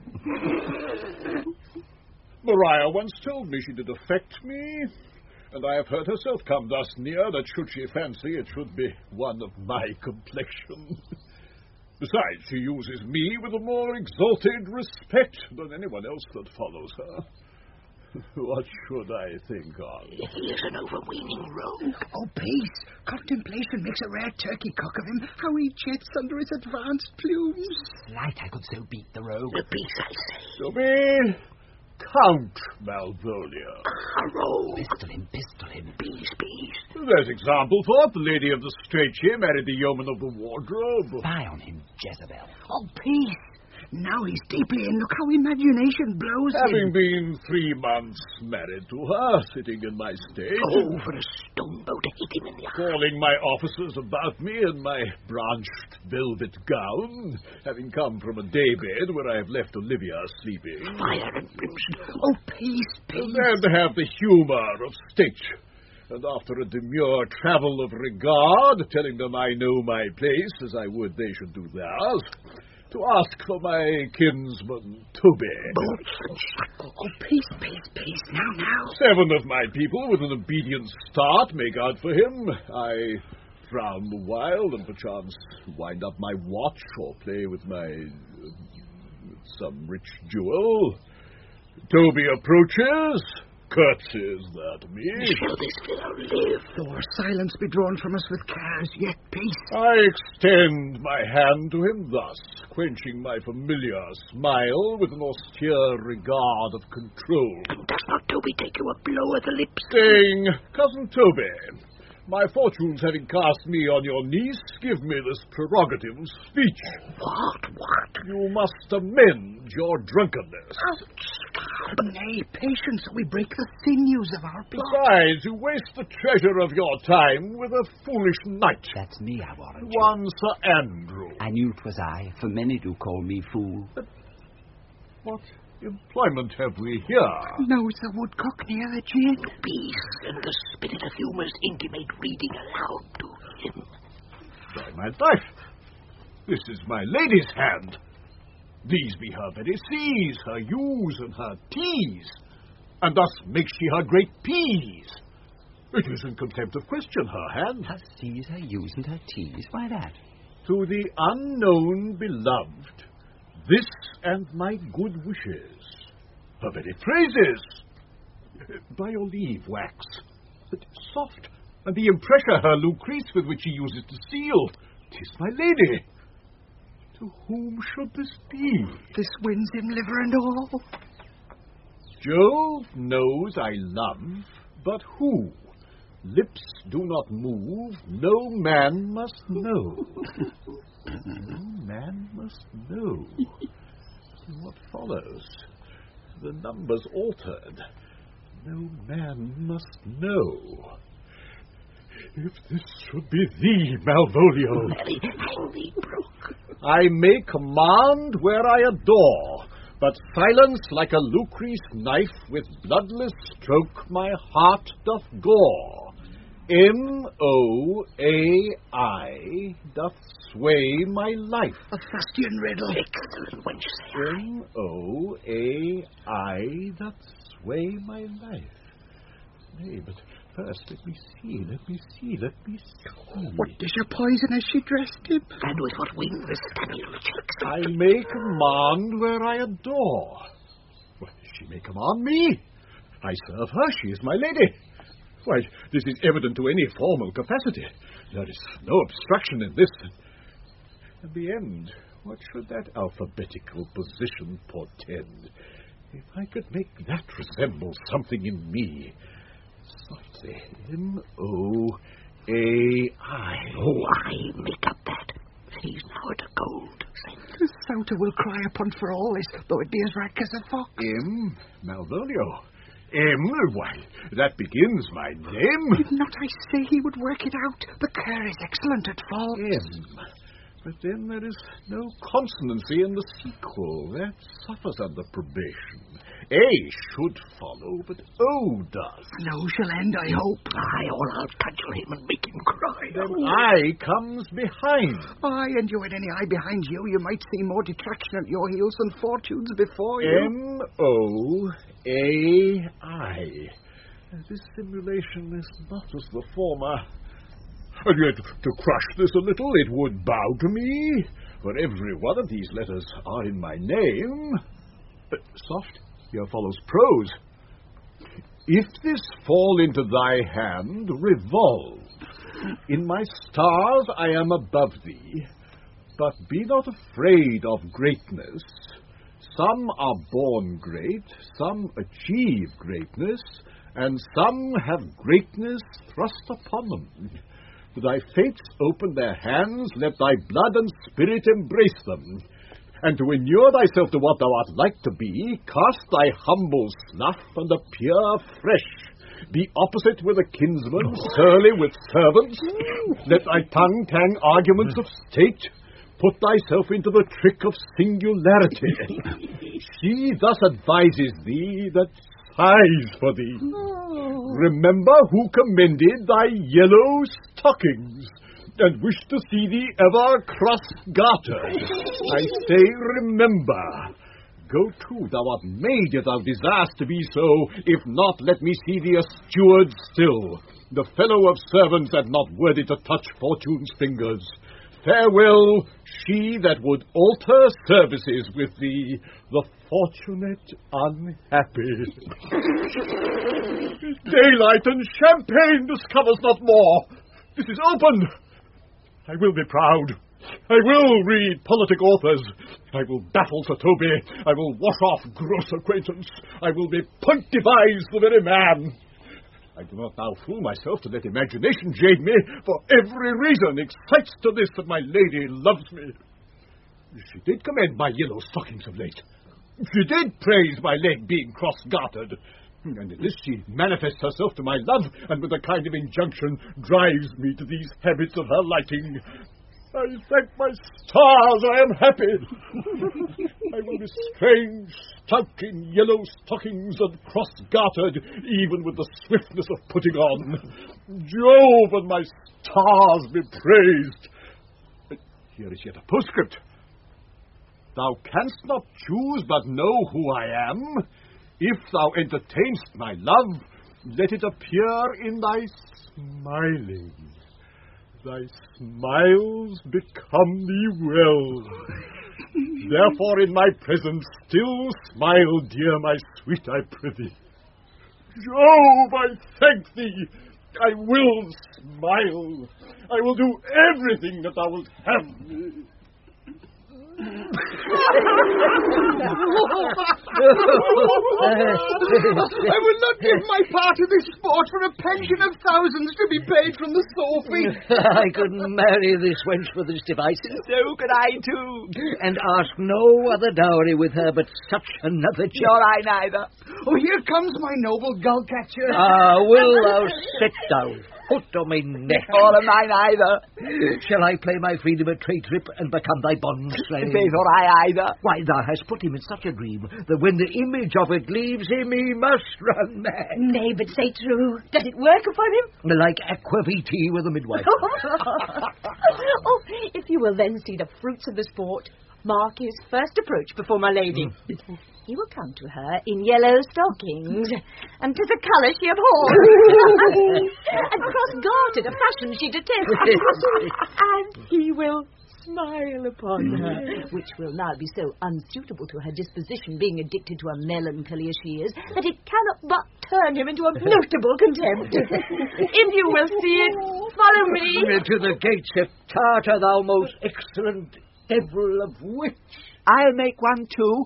S14: Maria once told me she did affect me, and I have heard herself come thus near that should she fancy it should be one of my complexion. Besides, she uses me with a more exalted respect than anyone else that follows her. What should I think of?
S15: He is an overweening rogue.
S16: Oh, peace. Contemplation makes a rare turkey cock of him. How he jets under his advanced plumes.
S15: Slight I could so beat the rogue. The peace, I say.
S14: To me, Count Malvolio.
S15: Harrow. Pistol him, pistol him. Peace, peace.
S14: There's example for it. The lady of the strait here married the yeoman of the wardrobe.
S15: Fie on him, Jezebel.
S16: Oh, peace. Now he's deeply in. Look how imagination blows
S14: Having
S16: him.
S14: been three months married to her, sitting in my state.
S15: Oh, for a stone bow to hit him in the eye.
S14: Calling my officers about me in my branched velvet gown, having come from a daybed where I have left Olivia sleeping.
S15: Fire and brimstone.
S16: Oh, peace, peace.
S14: And then to have the humour of state. And after a demure travel of regard, telling them I know my place as I would they should do theirs, to ask for my kinsman, Toby.
S15: Bolts and shackles.
S16: Oh, peace, peace, peace. Now, now.
S14: Seven of my people, with an obedient start, make out for him. I frown the while, and perchance wind up my watch or play with my... Uh, some rich jewel. Toby approaches... curtsies that me.
S15: Shall this fellow live?
S16: Or silence be drawn from us with cares, yet peace.
S14: I extend my hand to him thus, quenching my familiar smile with an austere regard of control.
S15: And does not Toby take you a blow at the lips?
S14: Saying, Cousin Toby, my fortunes having cast me on your niece, give me this prerogative of speech.
S15: What, what?
S14: You must amend your drunkenness.
S15: Ouch.
S16: Nay, patience, we break the sinews of our plot.
S14: Besides, you waste the treasure of your time with a foolish knight.
S15: That's me, I warrant you.
S14: One Sir Andrew.
S15: I knew it was I, for many do call me fool.
S14: But what employment have we here?
S16: No, it's a woodcock near the gin.
S15: Peace and the spirit of humours intimate reading aloud to him.
S14: By my life, this is my lady's hand. These be her very C's, her U's, and her T's, and thus makes she her great P's. It is in contempt of question, her hand.
S15: Her C's, her U's, and her T's. Why that?
S14: To the unknown beloved, this and my good wishes. Her very phrases. By your leave, Wax. But soft, and the impressure her Lucrece with which she uses to seal. 'Tis my lady. To whom should this be?
S16: This wins him liver and all.
S14: Jove knows I love, but who? Lips do not move, no man must know. No man must know. What follows? The number's altered. No man must know. If this should be thee, Malvolio.
S15: Mary, hang thee, Brooke.
S14: I may command where I adore, but silence like a Lucrece knife with bloodless stroke my heart doth gore. M O A I doth sway my life.
S16: A fustian riddle.
S15: Excellent wench, say I.
S14: M O A I doth sway my life. Nay, but first let me see, let me see, let me see.
S16: What does your poison as she dressed him?
S15: And with what wings the Staniel checks.
S14: I may command where I adore. Why, she may command me. I serve her, she is my lady. Why, this is evident to any formal capacity. There is no obstruction in this. At the end, what should that alphabetical position portend? If I could make that resemble something in me. Softly, M O A I.
S15: Oh, I make up that. He's now at a gold cent.
S16: The Souter will cry upon for all this, though it be as rack as a fox.
S14: M. Malvolio. M. Why, that begins my name.
S16: Did not I say he would work it out? The cur is excellent at faults.
S14: M. But then there is no consonancy in the sequel. That suffers under probation. A should follow, but O does.
S16: No shall end, I hope.
S15: Aye, or I'll cudgel him and make him cry.
S14: Then I comes behind.
S16: Aye, and you had any eye behind you, you might see more detraction at your heels than fortunes before you.
S14: M O A I. This simulation is not as the former. And yet, to crush this a little, it would bow to me, for every one of these letters are in my name. Uh, soft, here follows prose. If this fall into thy hand, revolve. In my stars I am above thee, but be not afraid of greatness. Some are born great, some achieve greatness, and some have greatness thrust upon them. To thy fates open their hands, let thy blood and spirit embrace them. And to inure thyself to what thou art like to be, cast thy humble snuff and appear fresh. Be opposite with a kinsman, surly with servants. Let thy tongue tang arguments of state. Put thyself into the trick of singularity. She thus advises thee that sighs for thee. Remember who commended thy yellow stockings, and wish to see thee ever cross-gartered. I say remember. Go to, thou art made if thou desirest to be so. If not, let me see thee a steward still, the fellow of servants that not worthy to touch fortune's fingers. Farewell, she that would alter services with thee, the fortunate unhappy. Daylight and champagne discovers not more. This is open. I will be proud. I will read politic authors. I will baffle Sir Toby. I will wash off gross acquaintance. I will be point-devised the very man. I do not now fool myself to let imagination jade me, for every reason excites to this that my lady loves me. She did commend my yellow stockings of late. She did praise my leg being cross-gartered. And in this she manifests herself to my love, and with a kind of injunction drives me to these habits of her lighting. I thank my stars I am happy. I will be strange, stout in yellow stockings and cross-gartered, even with the swiftness of putting on. Jove and my stars be praised. Here is yet a postscript. Thou canst not choose but know who I am. If thou entertainst my love, let it appear in thy smiling. Thy smiles become thee well. Therefore in my presence still smile, dear my sweet, I prithee. Jove, I thank thee. I will smile. I will do everything that thou wilt have me.
S6: I will not give my part of this sport for a pension of thousands to be paid from the Sophie.
S15: I could marry this wench for this device, and so could I too, and ask no other dowry with her but such another child.
S6: Nor I neither. Oh, here comes my noble gull-catcher.
S15: Ah, will thou sit down? Foot on my neck.
S6: All of mine either.
S15: Shall I play my freedom a trade trip and become thy bond slave?
S6: Faith, or I either.
S15: Why, thou hast put him in such a dream that when the image of it leaves him, he must run mad.
S7: Nay, but say true. Does it work upon him?
S15: Like aquavitae with a midwife.
S7: Oh, if you will then see the fruits of the sport, mark his first approach before my lady. Mm. He will come to her in yellow stockings, and 'tis a colour she abhors, and cross-gartered, a fashion she detests, and he will smile upon her, which will now be so unsuitable to her disposition, being addicted to a melancholy as she is, that it cannot but turn him into a notable contempt. If you will see it, follow me.
S15: To the gates of Tartar, thou most excellent devil of witch.
S8: I'll make one too.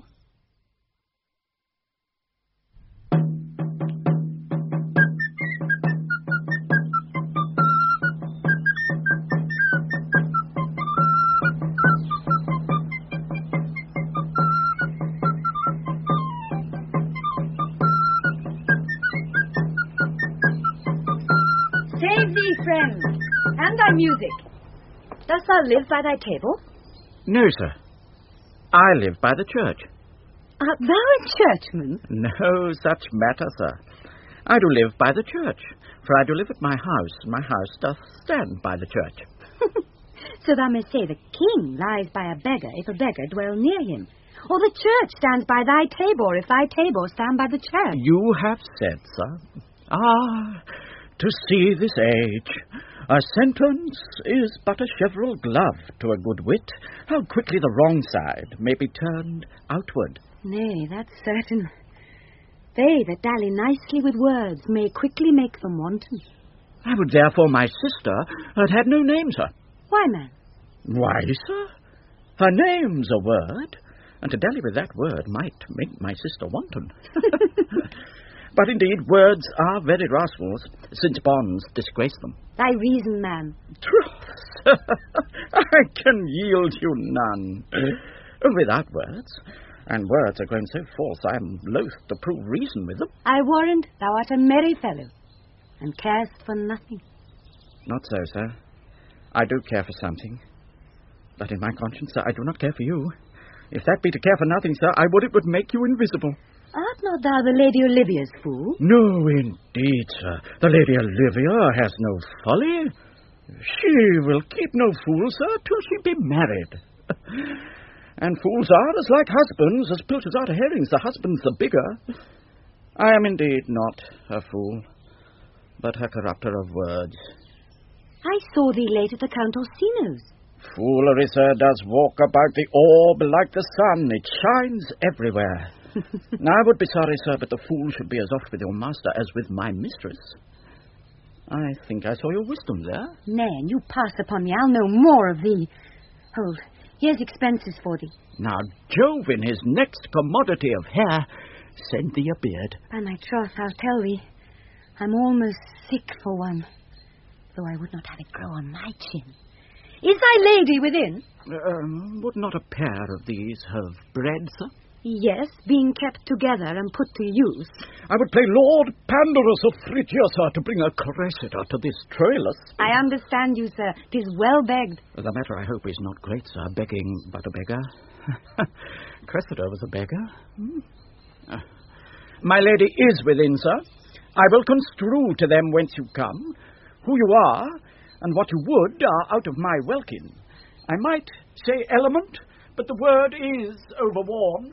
S4: Save thee, friend, and thy music. Dost thou live by thy table?
S10: No, sir. I live by the church.
S4: Art thou a churchman?
S10: No such matter, sir. I do live by the church, for I do live at my house, and my house doth stand by the church.
S4: So thou mayst say the king lies by a beggar if a beggar dwell near him, or the church stands by thy tabor if thy tabor stand by the church.
S10: You have said, sir. Ah, to see this age, a sentence is but a cheverel glove to a good wit. How quickly the wrong side may be turned outward.
S4: Nay, that's certain. They that dally nicely with words may quickly make them wanton.
S10: I would therefore my sister had had no name, sir.
S4: Why, man?
S10: Why, sir? Her name's a word, and to dally with that word might make my sister wanton. But indeed, words are very rascals, since bonds disgrace them.
S4: Thy reason, man.
S10: Truth, I can yield you none. Without words, and words are grown so false, I am loath to prove reason with them.
S4: I warrant thou art a merry fellow, and carest for nothing.
S10: Not so, sir. I do care for something. But in my conscience, sir, I do not care for you. If that be to care for nothing, sir, I would it would make you invisible.
S4: Art not thou the Lady Olivia's fool?
S10: No, indeed, sir. The Lady Olivia has no folly. She will keep no fool, sir, till she be married. And fools are as like husbands as pilchards are to herrings. The husband's the bigger. I am indeed not a fool, but a corrupter of words.
S4: I saw thee late at the Count Orsino's.
S10: Foolery, sir, does walk about the orb like the sun. It shines everywhere. I would be sorry, sir, but the fool should be as oft with your master as with my mistress. I think I saw your wisdom there.
S4: Nay, you pass upon me. I'll know more of thee. Hold, here's expenses for thee.
S10: Now, Jove, in his next commodity of hair, send thee a beard.
S4: By my troth, I'll tell thee, I'm almost sick for one, though I would not have it grow on my chin. Is thy lady within?
S10: Um, would not a pair of these have bred, sir?
S4: Yes, being kept together and put to use.
S10: I would play Lord Pandarus of Phrygia, sir, to bring a Cressida to this Troilus.
S4: I understand you, sir. 'Tis well begged.
S10: The matter, I hope, is not great, sir, begging but a beggar. Cressida was a beggar. Hmm. Uh, my lady is within, sir. I will construe to them whence you come, who you are, and what you would are out of my welkin. I might say element, but the word is overworn.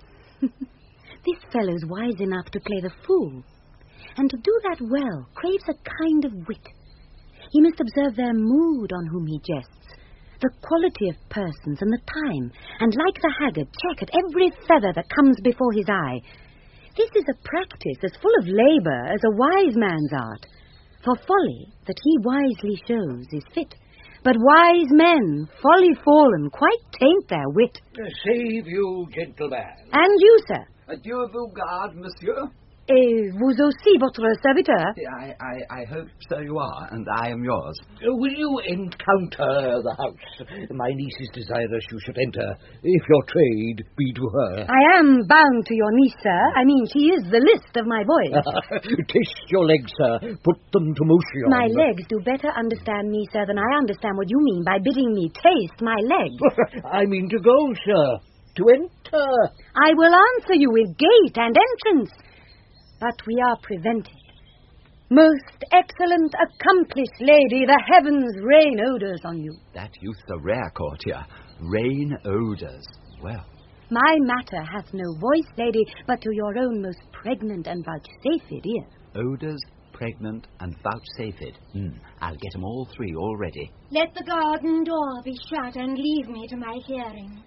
S4: This fellow's wise enough to play the fool, and to do that well craves a kind of wit. He must observe their mood on whom he jests, the quality of persons and the time, and like the haggard check at every feather that comes before his eye. This is a practice as full of labour as a wise man's art, for folly that he wisely shows is fit, but wise men, folly fallen, quite taint their wit.
S15: Save you, gentleman.
S4: And you, sir.
S8: Adieu, vous garde, monsieur.
S4: Et vous aussi, votre serviteur?
S8: I, I, I hope so you are, and I am yours.
S15: Uh, will you encounter the house? My niece is desirous you should enter, if your trade be to her.
S4: I am bound to your niece, sir. I mean, she is the list of my boys.
S15: Taste your legs, sir. Put them to motion.
S4: My legs do better understand me, sir, than I understand what you mean by bidding me taste my legs.
S15: I mean to go, sir. To enter.
S4: I will answer you with gate and entrance. But we are prevented. Most excellent, accomplished lady, the heavens rain odours on you.
S8: That youth's a rare courtier. Rain odours. Well.
S4: My matter hath no voice, lady, but to your own most pregnant and vouchsafed ear.
S8: Odours, pregnant, and vouchsafed. Hmm. I'll get 'em all three already.
S11: Let the garden door be shut and leave me to my hearing.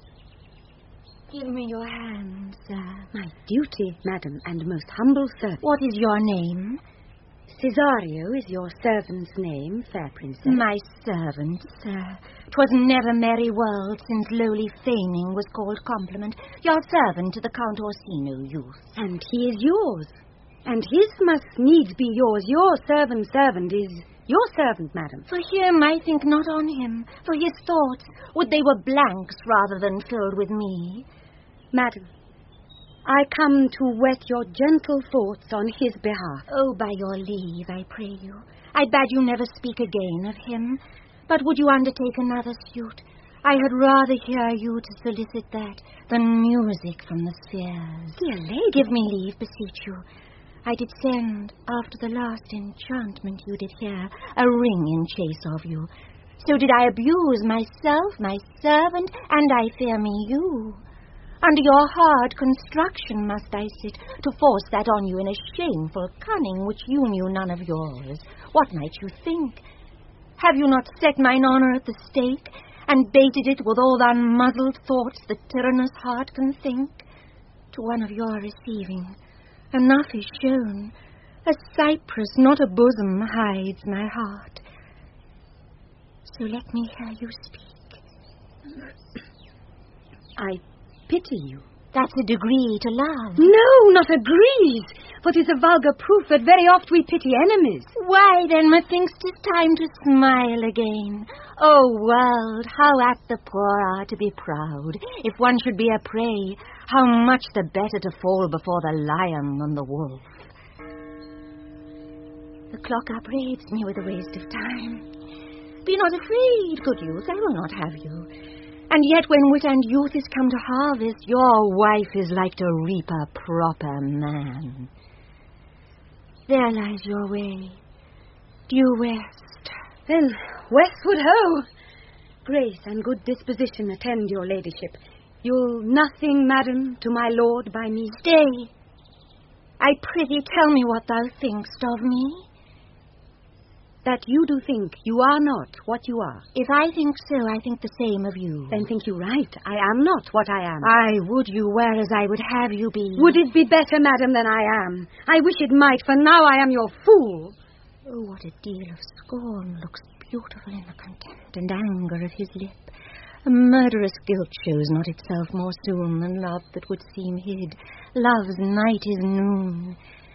S11: Give me your hand, sir.
S4: My duty, madam, and most humble servant.
S11: What is your name?
S4: Cesario is your servant's name, fair princess.
S11: My servant, sir. 'Twas never merry world since lowly feigning was called compliment. Your servant to the Count Orsino, youth.
S4: And he is yours. And his must needs be yours. Your servant's servant is your servant, madam.
S11: For him I think not on him. For his thoughts, would they were blanks rather than filled with me.
S4: Madam, I come to whet your gentle thoughts on his behalf.
S11: Oh, by your leave, I pray you. I bade you never speak again of him. But would you undertake another suit? I had rather hear you to solicit that than music from the spheres.
S4: Dear lady.
S11: Give me leave, beseech you. I did send, after the last enchantment you did hear, a ring in chase of you. So did I abuse myself, my servant, and I fear me you. Under your hard construction must I sit, to force that on you in a shameful cunning which you knew none of yours. What might you think? Have you not set mine honour at the stake, and baited it with all the unmuzzled thoughts the tyrannous heart can think? To one of your receiving, Enough is shown. A cypress, not a bosom, hides my heart. So let me hear you speak.
S4: I pity you.
S11: That's a degree to love.
S4: No, not agrees. For 'tis a vulgar proof that very oft we pity enemies.
S11: Why, then, methinks 'tis time to smile again. Oh, world, how apt the poor are to be proud. If one should be a prey, how much the better to fall before the lion than the wolf. The clock upbraids me with a waste of time. Be not afraid, good youth, I will not have you. And yet when wit and youth is come to harvest, your wife is like to reap a proper man. There lies your way, due west.
S4: Then westward ho! Grace and good disposition attend your ladyship. You'll nothing, madam, to my lord by me.
S11: Stay. I prithee tell me what thou think'st of me.
S4: That you do think you are not what you are.
S11: If I think so, I think the same of you.
S4: Then think you right. I am not what I am.
S11: I would you were as I would have you be.
S4: Would it be better, madam, than I am? I wish it might, for now I am your fool.
S11: Oh, what a deal of scorn looks beautiful in the contempt and anger of his lip. A murderous guilt shows not itself more soon than love that would seem hid. Love's night is noon.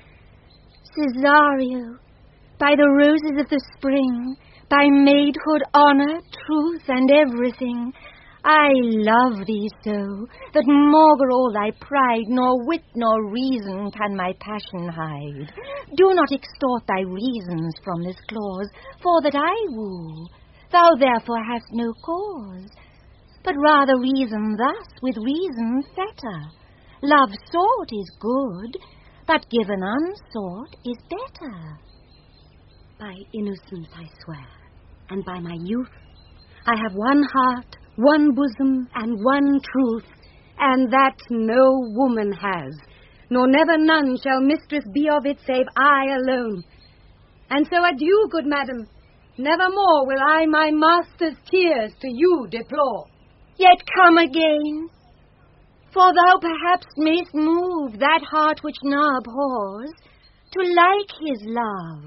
S11: Cesario, by the roses of the spring, by maidhood, honour, truth, and everything, I love thee so, that maugre all thy pride, nor wit nor reason can my passion hide. Do not extort thy reasons from this clause, for that I woo, thou therefore hast no cause. But rather reason thus, with reason fetter. Love sought is good, but given unsought is better.
S4: By innocence I swear, and by my youth, I have one heart, one bosom, and one truth, and that no woman has, nor never none shall mistress be of it save I alone. And so adieu, good madam. Nevermore will I my master's tears to you deplore.
S11: Yet come again, for thou perhaps mayst move that heart which now abhors to like his love.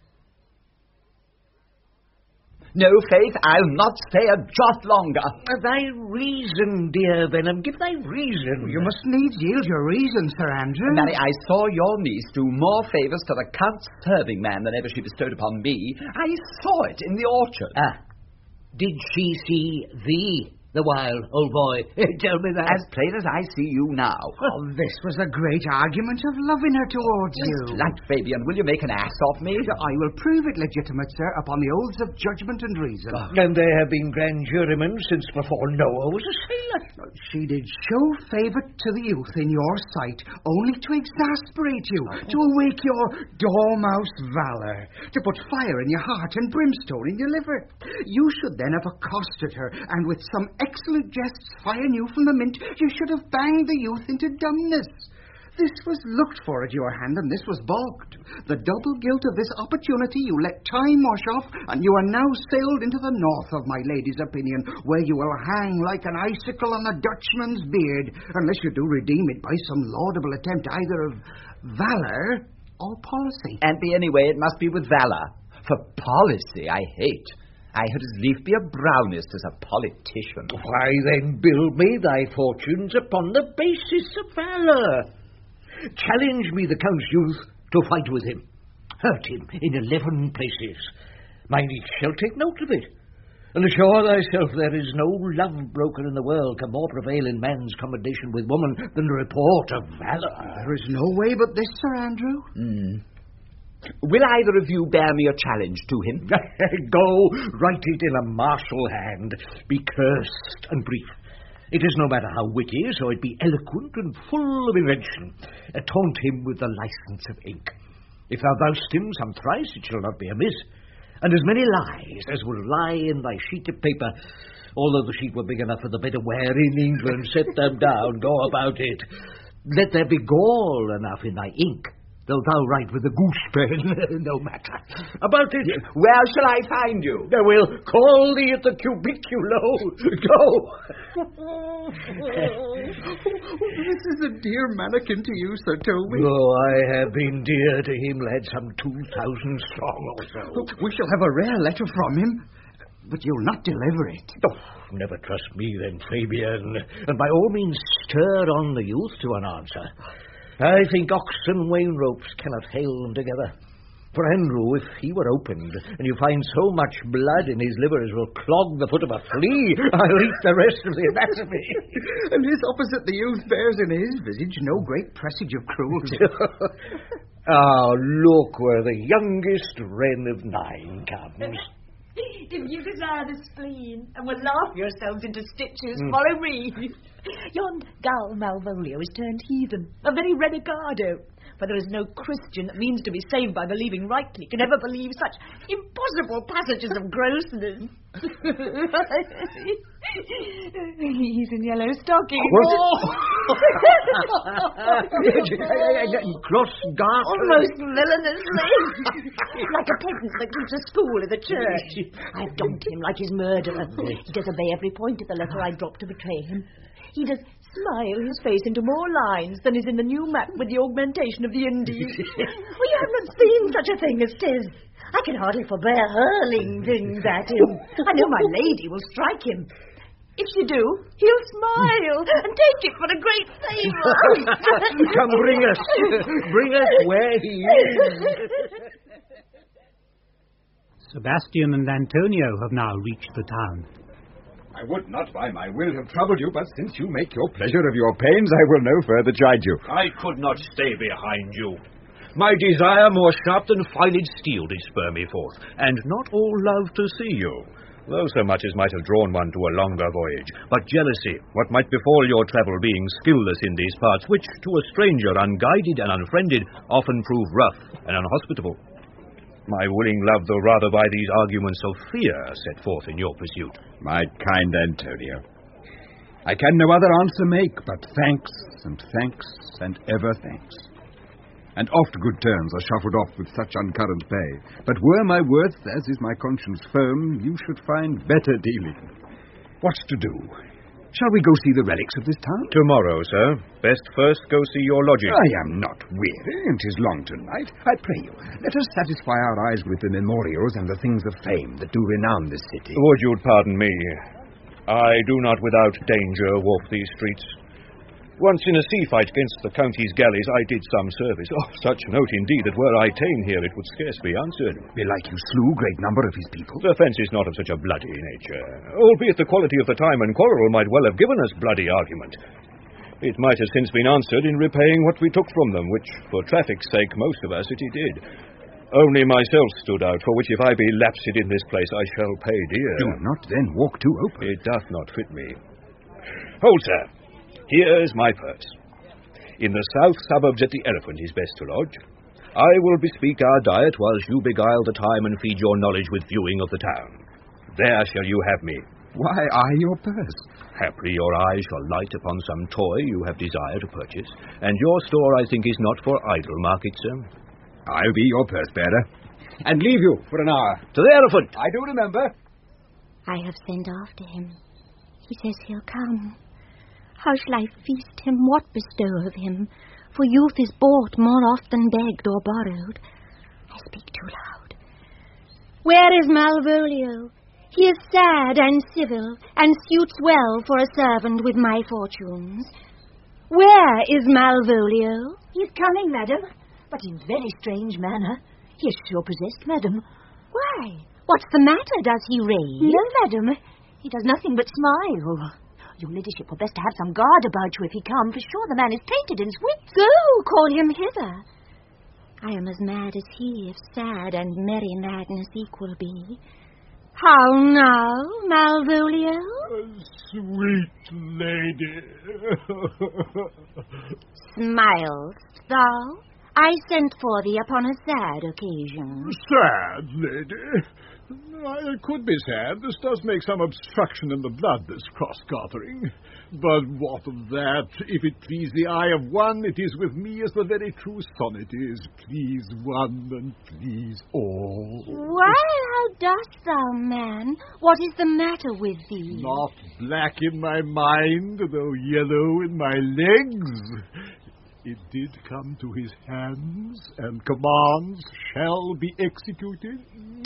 S8: No, Faith, I'll not stay a jot longer.
S6: Thy reason, dear Venom, give thy reason.
S16: You must needs yield your reason, Sir Andrew.
S8: Mary, I saw your niece do more favours to the count's serving man than ever she bestowed upon me. I saw it in the orchard.
S6: Ah, did she see thee the while, old boy? Tell me that.
S8: As plain as I see you now.
S16: Oh, this was a great argument of loving her towards
S8: Just
S16: you.
S8: like Fabian, will you make an ass of me?
S16: I will prove it legitimate, sir, upon the oaths of judgment and reason.
S6: Oh. And there have been grand jurymen since before Noah was a sailor.
S16: She did show favour to the youth in your sight, only to exasperate you, oh. to awake your dormouse valour, to put fire in your heart and brimstone in your liver. You should then have accosted her, and with some excellent jests firing you from the mint, you should have banged the youth into dumbness. This was looked for at your hand, and this was balked. The double guilt of this opportunity you let time wash off, and you are now sailed into the north of my lady's opinion, where you will hang like an icicle on the Dutchman's beard, unless you do redeem it by some laudable attempt either of valour or policy.
S8: And be anyway, it must be with valour. For policy I hate. I had as lief be a Brownist as a politician.
S6: Why then build me thy fortunes upon the basis of valour. Challenge me the Count's youth to fight with him. Hurt him in eleven places. Mind each shall take note of it. And assure thyself there is no love broker in the world can more prevail in man's commendation with woman than the report of valour.
S16: There is no way but this, Sir Andrew.
S8: Hmm. Will either of you bear me a challenge to him?
S6: Go, write it in a martial hand. Be cursed and brief. It is no matter how witty, so it be eloquent and full of invention. Uh, taunt him with the license of ink. If thou boust him some thrice, it shall not be amiss. And as many lies as will lie in thy sheet of paper, although the sheet were big enough for the better wear in England, set them down, go about it. Let there be gall enough in thy ink, though thou write with a goose pen, no matter. About it...
S8: Where shall I find you?
S6: I will call thee at the cubiculo. Go!
S16: This is a dear mannequin to you, Sir Toby.
S6: Oh, I have been dear to him, lad, some two thousand strong or so.
S16: We shall have a rare letter from him, but you'll not deliver it.
S6: Oh, never trust me then, Fabian. And by all means stir on the youth to an answer. I think ox and wain ropes cannot hail them together. For Andrew, if he were opened, and you find so much blood in his liver as will clog the foot of a flea, I'll eat the rest of the anatomy.
S16: And his opposite the youth bears in his visage no great presage of cruelty.
S6: Ah, look where the youngest wren of nine comes.
S7: If you desire the spleen and will laugh yourselves into stitches,
S6: Mm.
S7: follow me. Yon Gull Malvolio is turned heathen, a very renegado. For there is no Christian that means to be saved by believing rightly can ever believe such impossible passages of grossness. He's in yellow stockings.
S6: Cross garter.
S7: Almost villainously. Like a peasant that keeps a spool in the church. I've dogged him like his murderer. He does obey every point of the letter I drop to betray him. He does smile his face into more lines than is in the new map with the augmentation of the Indies. Well, you haven't seen such a thing as 'tis. I can hardly forbear hurling things at him. I know my lady will strike him. If she do, he'll smile and take it for a great favour.
S6: Come, bring us. Bring us where he is.
S9: Sebastian and Antonio have now reached the town.
S12: I would not by my will have troubled you, but since you make your pleasure of your pains, I will no further chide you.
S14: I could not stay behind you. My desire more sharp than filed steel did spur me forth, and not all love to see you, though so much as might have drawn one to a longer voyage, but jealousy, what might befall your travel, being skillless in these parts, which to a stranger, unguided and unfriended, often prove rough and unhospitable. My willing love, though rather by these arguments of fear, set forth in your pursuit.
S12: My kind Antonio, I can no other answer make, but thanks, and thanks, and ever thanks. And oft good turns are shuffled off with such uncurrent pay. But were my worth, as is my conscience firm, you should find better dealing. What's to do? Shall we go see the relics of this town?
S14: Tomorrow, sir. Best first go see your lodging.
S12: I am not weary, and 'tis long tonight. I pray you, let us satisfy our eyes with the memorials and the things of fame that do renown this city.
S14: Would you pardon me? I do not without danger walk these streets. Once in a sea fight against the county's galleys, I did some service. Of such note, indeed, that were I ta'en here, it would scarce be answered.
S12: Belike you slew great number of his people?
S14: The offence is not of such a bloody nature, albeit the quality of the time and quarrel might well have given us bloody argument. It might have since been answered in repaying what we took from them, which, for traffic's sake, most of our city did. Only myself stood out, for which if I be lapsed in this place, I shall pay dear.
S12: Do not then walk too open.
S14: It doth not fit me. Hold, sir. Here is my purse. In the south suburbs at the Elephant is best to lodge. I will bespeak our diet whilst you beguile the time and feed your knowledge with viewing of the town. There shall you have me.
S12: Why, I your purse?
S14: Haply your eye shall light upon some toy you have desire to purchase, and your store, I think, is not for idle market, sir.
S12: I'll be your purse-bearer, and leave you for an hour.
S14: To the Elephant!
S12: I do remember.
S11: I have sent after him. He says he'll come. How shall I feast him, what bestow of him? For youth is bought more oft than begged or borrowed. I speak too loud. Where is Malvolio? He is sad and civil, and suits well for a servant with my fortunes. Where is Malvolio?
S7: He is coming, madam, but in very strange manner. He is sure possessed, madam.
S11: Why? What's the matter? Does he rave?
S7: No, madam. He does nothing but smile. Your ladyship were best to have some guard about you if he come, for sure the man is tainted in wits.
S11: Go, call him hither. I am as mad as he, if sad and merry madness equal be. How now, Malvolio?
S13: Uh, sweet lady.
S11: Smilest thou? I sent for thee upon a sad occasion.
S14: Sad, lady? It could be sad. This does make some obstruction in the blood, this cross-gathering. But what of that? If it please the eye of one, it is with me as the very true sonnet is. Please one and please all.
S11: Why, how dost thou, man? What is the matter with thee?
S14: Not black in my mind, though yellow in my legs. It did come to his hands, and commands shall be executed.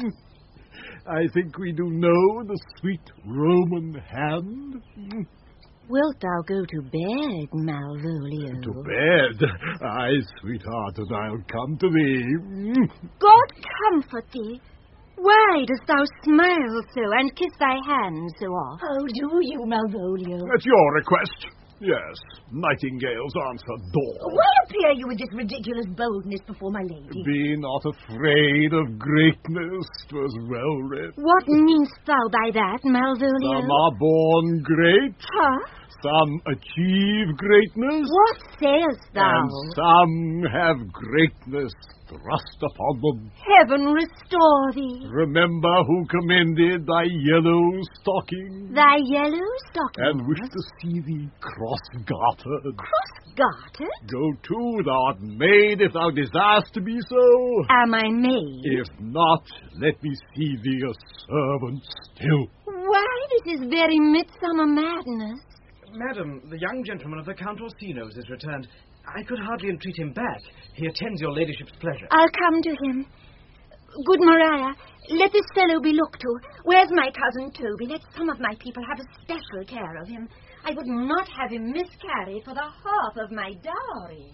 S14: I think we do know the sweet Roman hand.
S11: Wilt thou go to bed, Malvolio?
S14: To bed? Aye, sweetheart, and I'll come to thee.
S11: God comfort thee. Why dost thou smile so and kiss thy hands so oft?
S7: Oh, do you, Malvolio?
S14: At your request. Yes, nightingales answer dawn.
S7: Why appear you with this ridiculous boldness before my lady?
S14: Be not afraid of greatness, 'twas well writ.
S11: What meanest thou by that, Malvolio?
S14: Some are born great.
S11: Huh?
S14: Some achieve greatness.
S11: What sayest thou?
S14: And some have greatness thrust upon them.
S11: Heaven restore thee.
S14: Remember who commended thy yellow stocking.
S11: Thy yellow stocking?
S14: And wish to see thee cross-gartered.
S11: Cross-gartered?
S14: Go to, thou art made, if thou desirest to be so.
S11: Am I made?
S14: If not, let me see thee a servant still.
S11: Why, this is very midsummer madness.
S17: Madam, the young gentleman of the Count Orsino's is returned. I could hardly entreat him back. He attends your ladyship's pleasure.
S11: I'll come to him. Good Maria, let this fellow be looked to. Where's my cousin Toby? Let some of my people have a special care of him. I would not have him miscarry for the half of my dowry.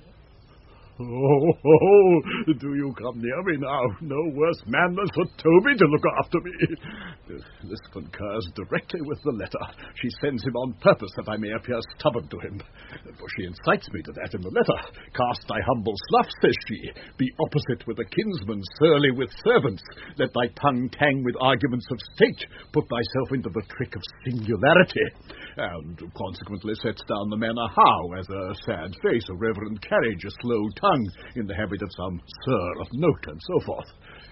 S14: Oh, oh, do you come near me now? No worse man than for Toby to look after me. This concurs directly with the letter. She sends him on purpose that I may appear stubborn to him. For she incites me to that in the letter. Cast thy humble slough, says she. Be opposite with a kinsman, surly with servants. Let thy tongue tang with arguments of state. Put thyself into the trick of singularity. And consequently sets down the manner how, as a sad face, a reverend carriage, a slow tongue, in the habit of some sir of note, and so forth.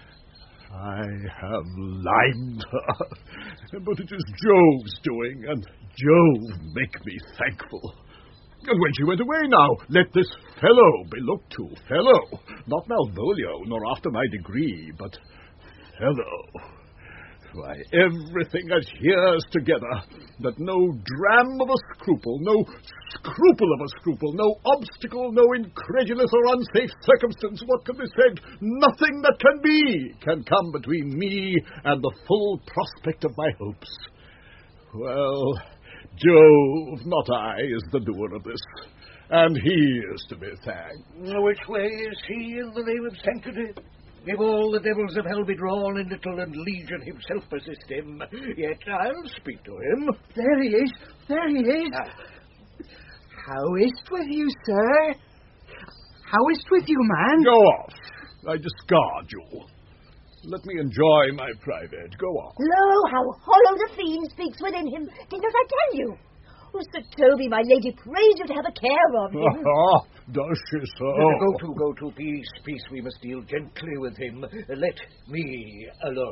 S14: I have limed her, but it is Jove's doing, and Jove make me thankful. And when she went away now, let this fellow be looked to, fellow, not Malvolio, nor after my degree, but fellow. Why, everything adheres together, that no dram of a scruple, no scruple of a scruple, no obstacle, no incredulous or unsafe circumstance, what can be said, nothing that can be, can come between me and the full prospect of my hopes. Well, Jove, not I, is the doer of this, and he is to be thanked.
S6: Which way is he in the name of sanctity? If all the devils of hell be drawn in little, and Legion himself persist him, yet I'll speak to him.
S16: There he is, there he is.
S6: Ah.
S16: How is't with you, sir? How is't with you, man?
S14: Go off. I discard you. Let me enjoy my private. Go on.
S7: Lo, how hollow the fiend speaks within him. Did not I tell you? Oh, Sir Toby, my lady, prays you to have a care of him.
S14: Ah, does she so?
S6: Go to, go to, peace, peace. We must deal gently with him. Let me alone.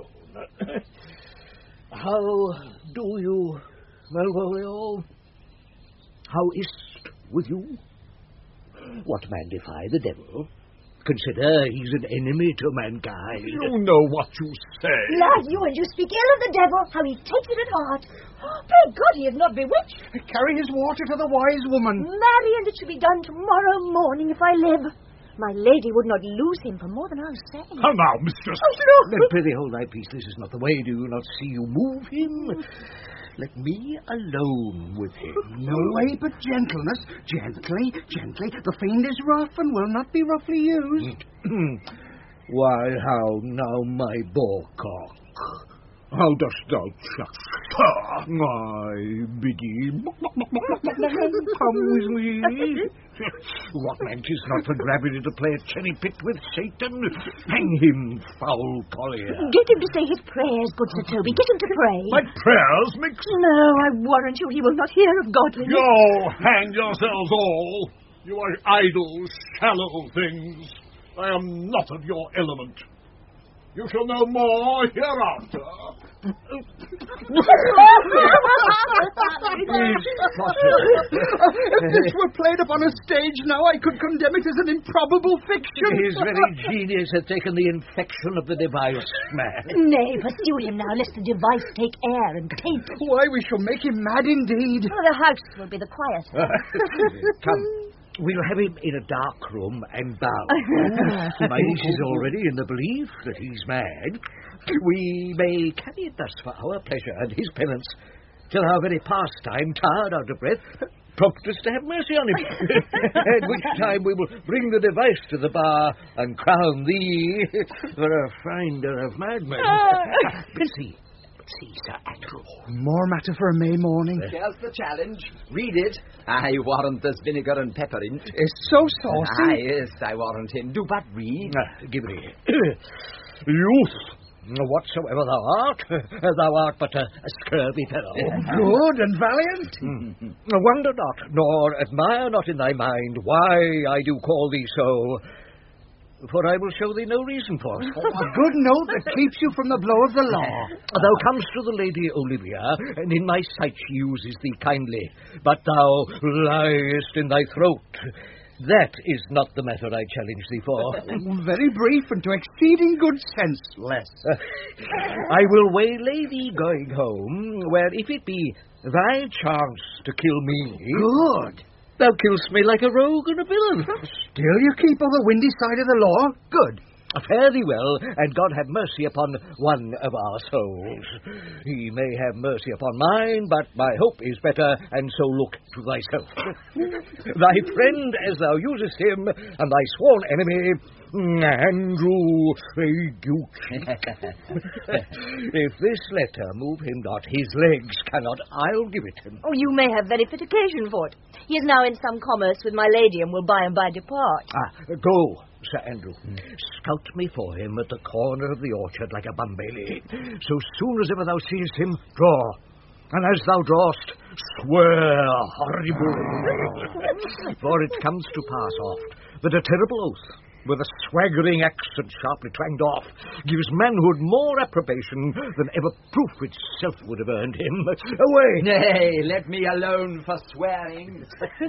S6: How do you, Malvolio? How is't with you? What man defy the devil? Consider he's an enemy to mankind.
S14: You know what you say.
S7: Lad, you and you speak ill of the devil, how he takes it at heart. Pray God he is not bewitched.
S16: Carry his water to the wise woman.
S7: Marry, and it shall be done tomorrow morning if I live. My lady would not lose him for more than I'll say.
S14: How now, mistress?
S7: Oh, no.
S6: Then prithee hold thy peace. This is not the way. Do you not see you move him? Let me alone with him.
S16: No way but gentleness. Gently, gently. The fiend is rough and will not be roughly used.
S6: Why, how now, my boarcock? How dost thou chuck? My biggie. Come with me. What man 'tis not for gravity to play at cherry pit with Satan? Hang him, foul collier.
S7: Get him to say his prayers, good Sir Toby. Get him to pray.
S14: My prayers, Mix?
S7: No, I warrant you he will not hear of godliness.
S14: Go, hang yourselves all. You are idle, shallow things. I am not of your element. You shall know more hereafter.
S16: If this were played upon a stage now, I could condemn it as an improbable fiction.
S15: His very genius had taken the infection of the device, man.
S7: Nay, pursue him now, lest the device take air and taint.
S16: Why, we shall make him mad indeed.
S7: Oh, the house will be the quieter.
S15: Come. We'll have him in a dark room and bow. My niece is already in the belief that he's mad. We may carry it thus for our pleasure and his penance, till our very pastime, tired out of breath, prompt us to have mercy on him. At which time we will bring the device to the bar and crown thee for a finder of madmen. See, see, Sir Andrew.
S16: More matter for a May morning.
S8: Here's the challenge. Read it. I warrant there's vinegar and pepper in it.
S16: It's so saucy.
S8: Ah, yes, I warrant him. Do but read.
S15: Ah, give me. Youth, whatsoever thou art, thou art but a, a scurvy fellow.
S16: Good and valiant.
S15: Mm. Wonder not, nor admire not in thy mind why I do call thee so, for I will show thee no reason for it.
S16: A good note that keeps you from the blow of the law.
S15: Thou comest to the Lady Olivia, and in my sight she uses thee kindly, but thou liest in thy throat. That is not the matter I challenge thee for.
S16: Very brief and to exceeding good sense, less.
S15: I will waylay thee going home, where if it be thy chance to kill me...
S16: Good.
S15: Thou kill'st me like a rogue and a villain.
S16: Still you keep on the windy side of the law? Good.
S15: Fare thee well, and God have mercy upon one of our souls. He may have mercy upon mine, but my hope is better, and so look to thyself. Thy friend, as thou usest him, and thy sworn enemy, Andrew Gooch. If this letter move him not, his legs cannot. I'll give it him.
S7: Oh, you may have very fit occasion for it. He is now in some commerce with my lady, and will by and by depart.
S15: Ah, go, Sir Andrew. Mm. Scout me for him at the corner of the orchard like a bumbaily. So soon as ever thou seest him, draw. And as thou drawest, swear horrible. For it comes to pass oft that a terrible oath, with a swaggering accent sharply twanged off, gives manhood more approbation than ever proof itself would have earned him. Away!
S8: Nay, let me alone for swearing.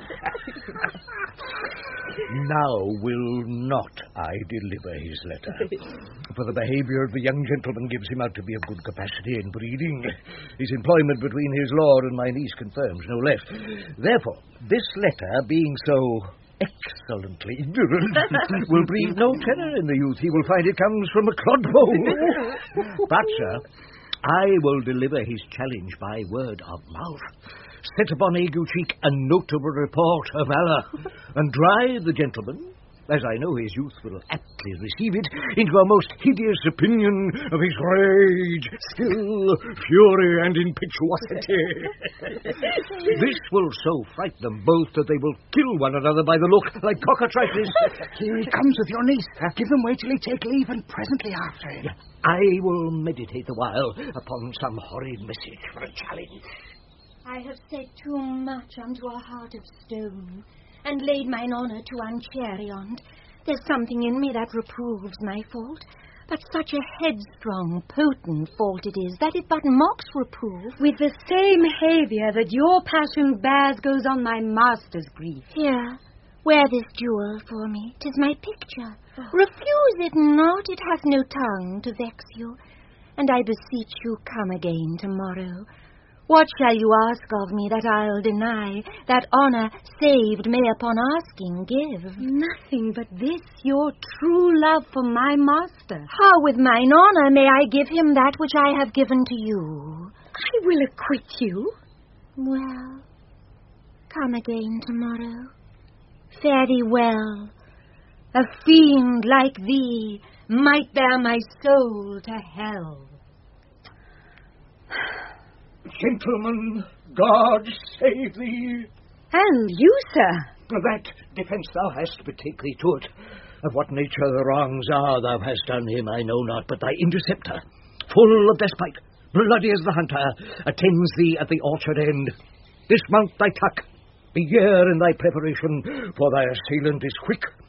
S15: Now will not I deliver his letter, for the behaviour of the young gentleman gives him out to be of good capacity and breeding. His employment between his lord and my niece confirms no less. Therefore, this letter being so excellently ignorant will breed no terror in the youth. He will find it comes from a clodpole. But, sir, I will deliver his challenge by word of mouth, set upon Aguecheek a notable report of valour, and drive the gentleman, as I know his youth will aptly receive it, into a most hideous opinion of his rage, skill, fury, and impetuosity. This will so fright them both that they will kill one another by the look, like cockatrices.
S16: Here he comes with your niece. Give them way till he take leave, and presently after him.
S15: I will meditate the while upon some horrid message for a challenge.
S11: I have said too much unto a heart of stone, and laid mine honour to unchariot. There's something in me that reproves my fault, but such a headstrong, potent fault it is that it but mocks reproof.
S4: With the same behaviour that your passion bears goes on my master's grief.
S11: Here, wear this jewel for me. 'Tis my picture. Oh. Refuse it not, it hath no tongue to vex you. And I beseech you, come again tomorrow. What shall you ask of me that I'll deny, that honour saved may upon asking give?
S4: Nothing but this, your true love for my master.
S11: How with mine honour may I give him that which I have given to you?
S4: I will acquit you.
S11: Well, come again tomorrow. Fare thee well. A fiend like thee might bear my soul to hell.
S15: Gentlemen, God save thee.
S4: And you, sir.
S15: That defence thou hast, betake thee to it. Of what nature the wrongs are thou hast done him, I know not, but thy interceptor, full of despite, bloody as the hunter, attends thee at the orchard end. Dismount thy tuck, be here in thy preparation, for thy assailant is quick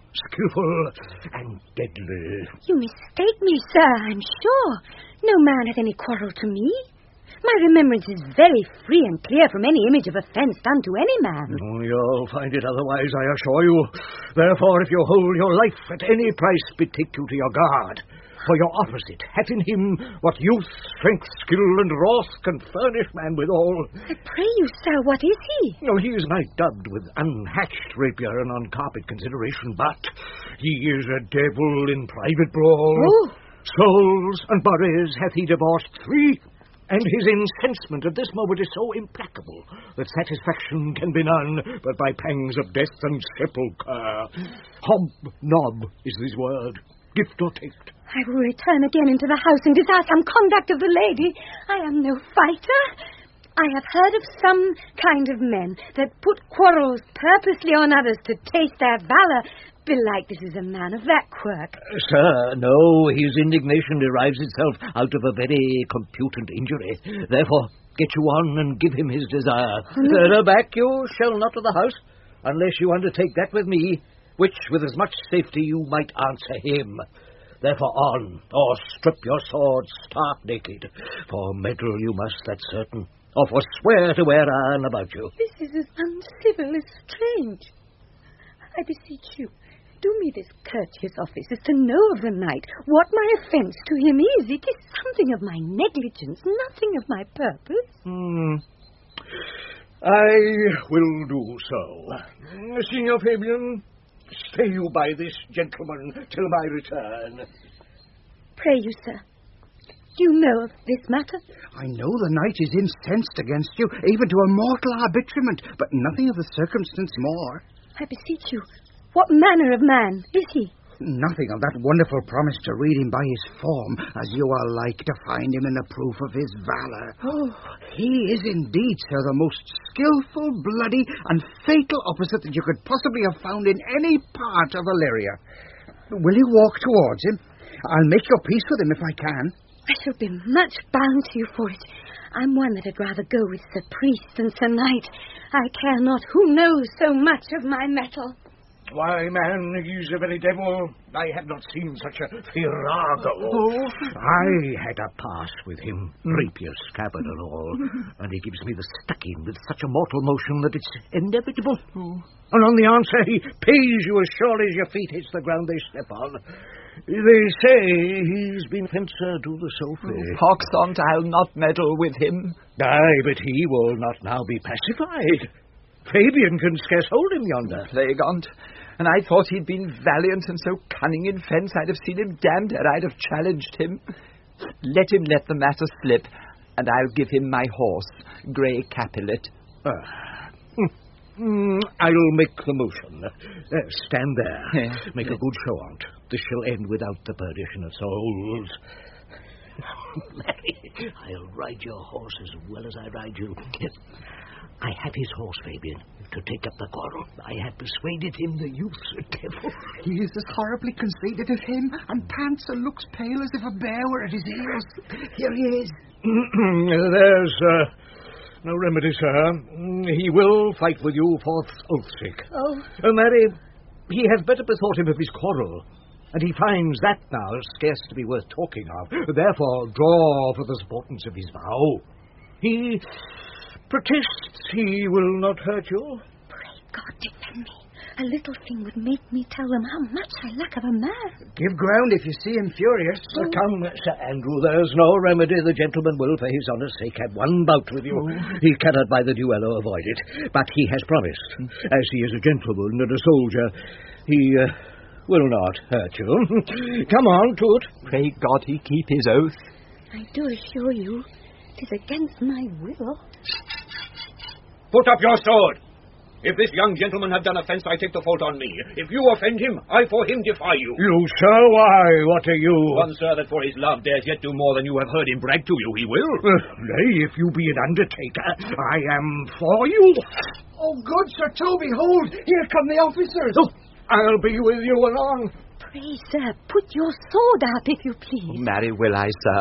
S15: skillful, and deadly.
S4: You mistake me, sir, I'm sure. No man hath any quarrel to me. My remembrance is very free and clear from any image of offence done to any man.
S15: Oh, you'll find it otherwise, I assure you. Therefore, if you hold your life at any price, betake you to your guard. For your opposite hath in him what youth, strength, skill, and wrath can furnish man withal.
S4: I pray you, sir, what is he?
S15: No, he is nigh dubbed with unhatched rapier and on carpet consideration, but he is a devil in private brawl.
S4: Oh.
S15: Souls and bodies hath he divorced three, and his incensement at this moment is so implacable that satisfaction can be none but by pangs of death and sepulchre. Hobnob is his word. Gift or take.
S4: I will return again into the house and desire some conduct of the lady. I am no fighter. I have heard of some kind of men that put quarrels purposely on others to taste their valour. Belike this is a man of that quirk.
S15: Uh, sir, no, his indignation derives itself out of a very computant injury. Therefore, get you on and give him his desire.
S4: Mm.
S15: Further back you shall not to the house, unless you undertake that with me, which with as much safety you might answer him. Therefore on, or strip your sword stark naked, for meddle you must, that's certain, or forswear to wear iron about you.
S4: This is as uncivil as strange. I beseech you, do me this courteous office as to know of the knight what my offence to him is. It is something of my negligence, nothing of my purpose.
S15: Hmm. I will do so. Signor Fabian, stay you by this gentleman till my return.
S4: Pray you, sir, do you know of this matter?
S16: I know the knight is incensed against you, even to a mortal arbitrament, but nothing of the circumstance more.
S4: I beseech you, what manner of man is he?
S16: Nothing of that wonderful promise to read him by his form, as you are like to find him in the proof of his valour. Oh, he is indeed, sir, the most skilful, bloody, and fatal opposite that you could possibly have found in any part of Illyria. Will you walk towards him? I'll make your peace with him if I can.
S4: I shall be much bound to you for it. I'm one that had rather go with Sir Priest than Sir Knight. I care not who knows so much of my mettle.
S15: Why, man, he's a very devil. I have not seen such a virago.
S16: Oh.
S15: I had a pass with him, mm. rapier, scabbard and all, and he gives me the stuck-in with such a mortal motion that it's inevitable. Oh. And on the answer, he pays you as surely as your feet hits the ground they step on. They say he's been fencer to the Sophy.
S8: Oh, Hoxont, I'll not meddle with him.
S15: Aye, but he will not now be pacified. Fabian can scarce hold him yonder.
S8: Plague on't. And I thought he'd been valiant and so cunning in fence, I'd have seen him damned ere I'd have challenged him. Let him let the matter slip, and I'll give him my horse, Grey Capulet.
S15: Ah. Mm, I'll make the motion. Uh, stand there.
S8: Yeah.
S15: Make a good show on't. This shall end without the perdition of souls. Larry, I'll ride your horse as well as I ride you. I have his horse, Fabian, to take up the quarrel. I have persuaded him the youth's a devil.
S16: He is as horribly conceited as him, and pants and looks pale as if a bear were at his heels. Here he is.
S15: There's uh, no remedy, sir. He will fight with you for oath's sake.
S4: Oh.
S15: Uh, Mary, he has better bethought him of his quarrel, and he finds that now scarce to be worth talking of. Therefore, draw for the importance of his vow. He protests he will not hurt you.
S4: Pray God defend me. A little thing would make me tell them how much I lack of a man.
S16: Give ground if you see him furious.
S15: Oh. Come, Sir Andrew, there's no remedy. The gentleman will, for his honour's sake, have one bout with you. Oh. He cannot by the duello avoid it, but he has promised. Mm. As he is a gentleman and a soldier, he uh, will not hurt you. Come on, to it.
S8: Pray God he keep his oath.
S4: I do assure you, it is against my will.
S12: Put up your sword. If this young gentleman have done offence, I take the fault on me. If you offend him, I for him defy you.
S15: You, sir, why, what are you?
S12: One, sir, that for his love dares yet do more than you have heard him brag to you, he will.
S15: Uh, nay, if you be an undertaker, I am for you.
S16: Oh, good Sir Toby, hold! Here come the officers.
S15: Oh, I'll be with you anon.
S4: Pray, sir, put your sword up, if you please.
S8: Marry will I, sir,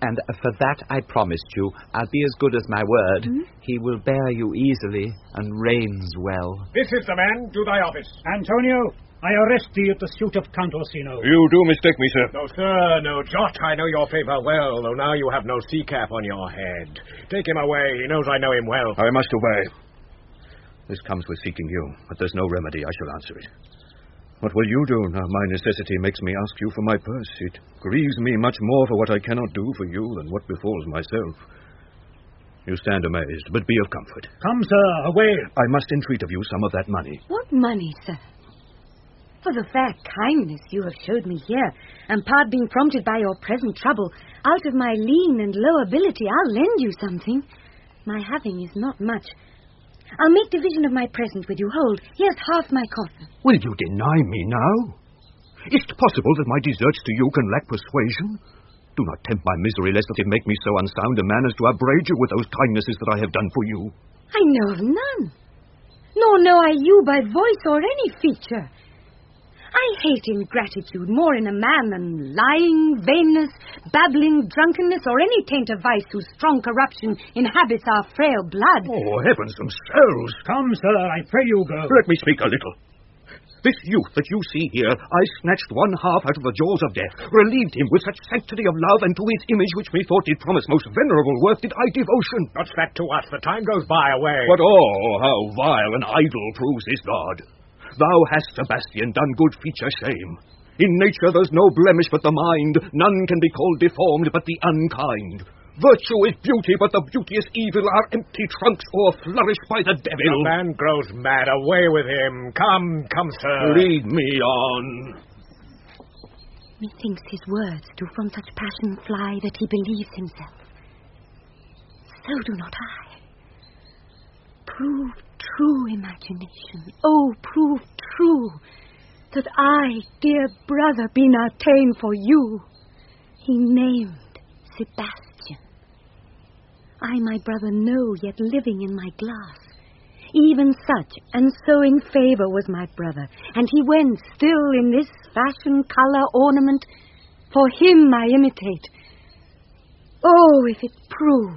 S8: And for that I promised you, I'll be as good as my word.
S4: Hmm?
S8: He will bear you easily and reigns well.
S5: This is the man. Do thy office.
S9: Antonio, I arrest thee at the suit of Count Orsino.
S12: You do mistake me, sir.
S5: No, sir, no jot. I know your favour well, though now you have no sea cap on your head. Take him away. He knows I know him well.
S12: I must obey. This comes with seeking you, but there's no remedy. I shall answer it. What will you do now my necessity makes me ask you for my purse? It grieves me much more for what I cannot do for you than what befalls myself. You stand amazed, but be of comfort.
S9: Come, sir, away.
S12: I must entreat of you some of that money.
S4: What money, sir? For the fair kindness you have showed me here, and part being prompted by your present trouble, out of my lean and low ability, I'll lend you something. My having is not much. I'll make division of my present with you. Hold, here's half my cotton.
S12: Will you deny me now? Is it possible that my deserts to you can lack persuasion? Do not tempt my misery, lest it make me so unsound a man as to upbraid you with those kindnesses that I have done for you.
S4: I know of none. Nor know I you by voice or any feature. I hate ingratitude more in a man than lying, vainness, babbling, drunkenness, or any taint of vice whose strong corruption inhabits our frail blood.
S12: Oh, heavens themselves!
S9: Come, sir, I pray you go.
S12: Let me speak a little. This youth that you see here, I snatched one half out of the jaws of death, relieved him with such sanctity of love, and to his image which methought did promise most venerable worth did I devotion.
S5: What's that to us? The time goes by away.
S12: But oh, how vile and idle proves this God! Thou hast, Sebastian, done good feature shame. In nature there's no blemish but the mind. None can be called deformed but the unkind. Virtue is beauty, but the beauteous evil are empty trunks o'erflourished by the devil.
S5: The man grows mad. Away with him. Come, come, sir.
S12: Lead me on.
S4: Methinks his words do from such passion fly that he believes himself. So do not I. Prove true, imagination. Oh, prove true that I, dear brother, be not ta'en for you. He named Sebastian. I, my brother, know, yet living in my glass. Even such, and so in favour was my brother, and he went still in this fashion, colour, ornament. For him I imitate. Oh, if it prove,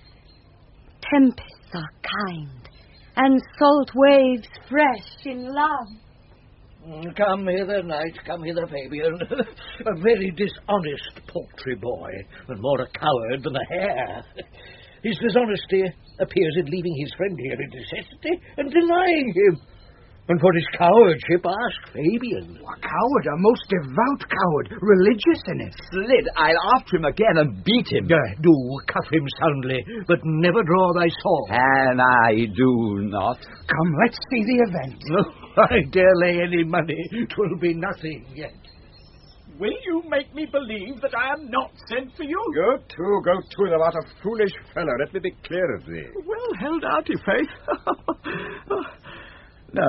S4: tempests are kind, and salt waves fresh in love.
S15: Come hither, knight, come hither, Fabian. A very dishonest paltry boy, and more a coward than a hare. His dishonesty appears in leaving his friend here in necessity and denying him. And for his cowardship, ask Fabian.
S16: A coward, a most devout coward, religious in it.
S8: Slid, I'll after him again and beat him.
S15: Uh, do cuff him soundly, but never draw thy sword.
S8: And I do not.
S16: Come, let's see the event.
S15: No, I dare lay any money. 'Twill be nothing yet.
S10: Will you make me believe that I am not sent for you?
S12: You too go to them out, a foolish fellow. Let me be clear of thee.
S10: Well held out, i' faith. No,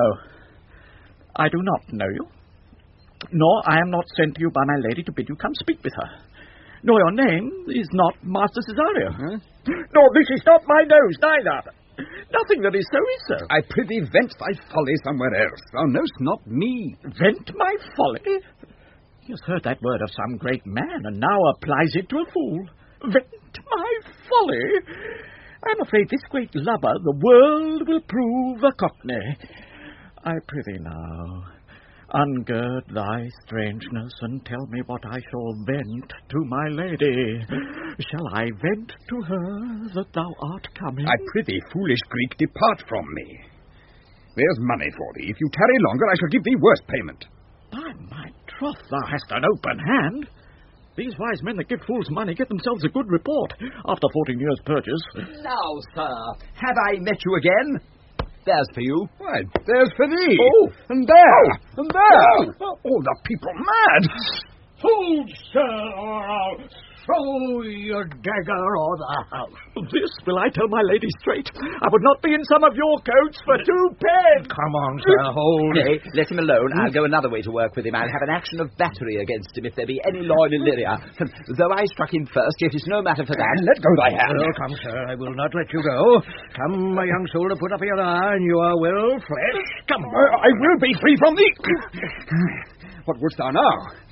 S10: I do not know you, nor I am not sent to you by my lady to bid you come speak with her. Nor your name is not Master Cesario. Huh? Nor this is not my nose, neither. Nothing that is so is so.
S8: I prithee vent thy folly somewhere else. Thou knowst not me.
S10: Vent my folly? He has heard that word of some great man, and now applies it to a fool. Vent my folly? I'm afraid this great lubber, the world, will prove a cockney. I prithee now, ungird thy strangeness, and tell me what I shall vent to my lady. Shall I vent to her that thou art coming?
S8: I prithee, foolish Greek, depart from me. There's money for thee. If you tarry longer, I shall give thee worse payment.
S10: By my troth, thou hast an open hand. These wise men that give fools money get themselves a good report after fourteen years' purchase.
S8: Now, sir, have I met you again? There's for you. Why, there's for thee.
S10: Oh,
S8: and there, oh. and there.
S10: Oh.
S8: All the people mad.
S15: Hold, sir, or I'll throw your dagger o'er the house.
S10: This will I tell my lady straight. I would not be in some of your coats for two pence.
S15: Come on, sir, hold.
S8: Nay, let him alone. I'll go another way to work with him. I'll have an action of battery against him if there be any law in Illyria. Though I struck him first, yet it's no matter for that. Let go thy hand.
S15: Oh, come, sir, I will not let you go. Come, my young soldier, put up your iron. You are well fleshed. Come.
S8: Uh, I will be free from thee. What wouldst thou now?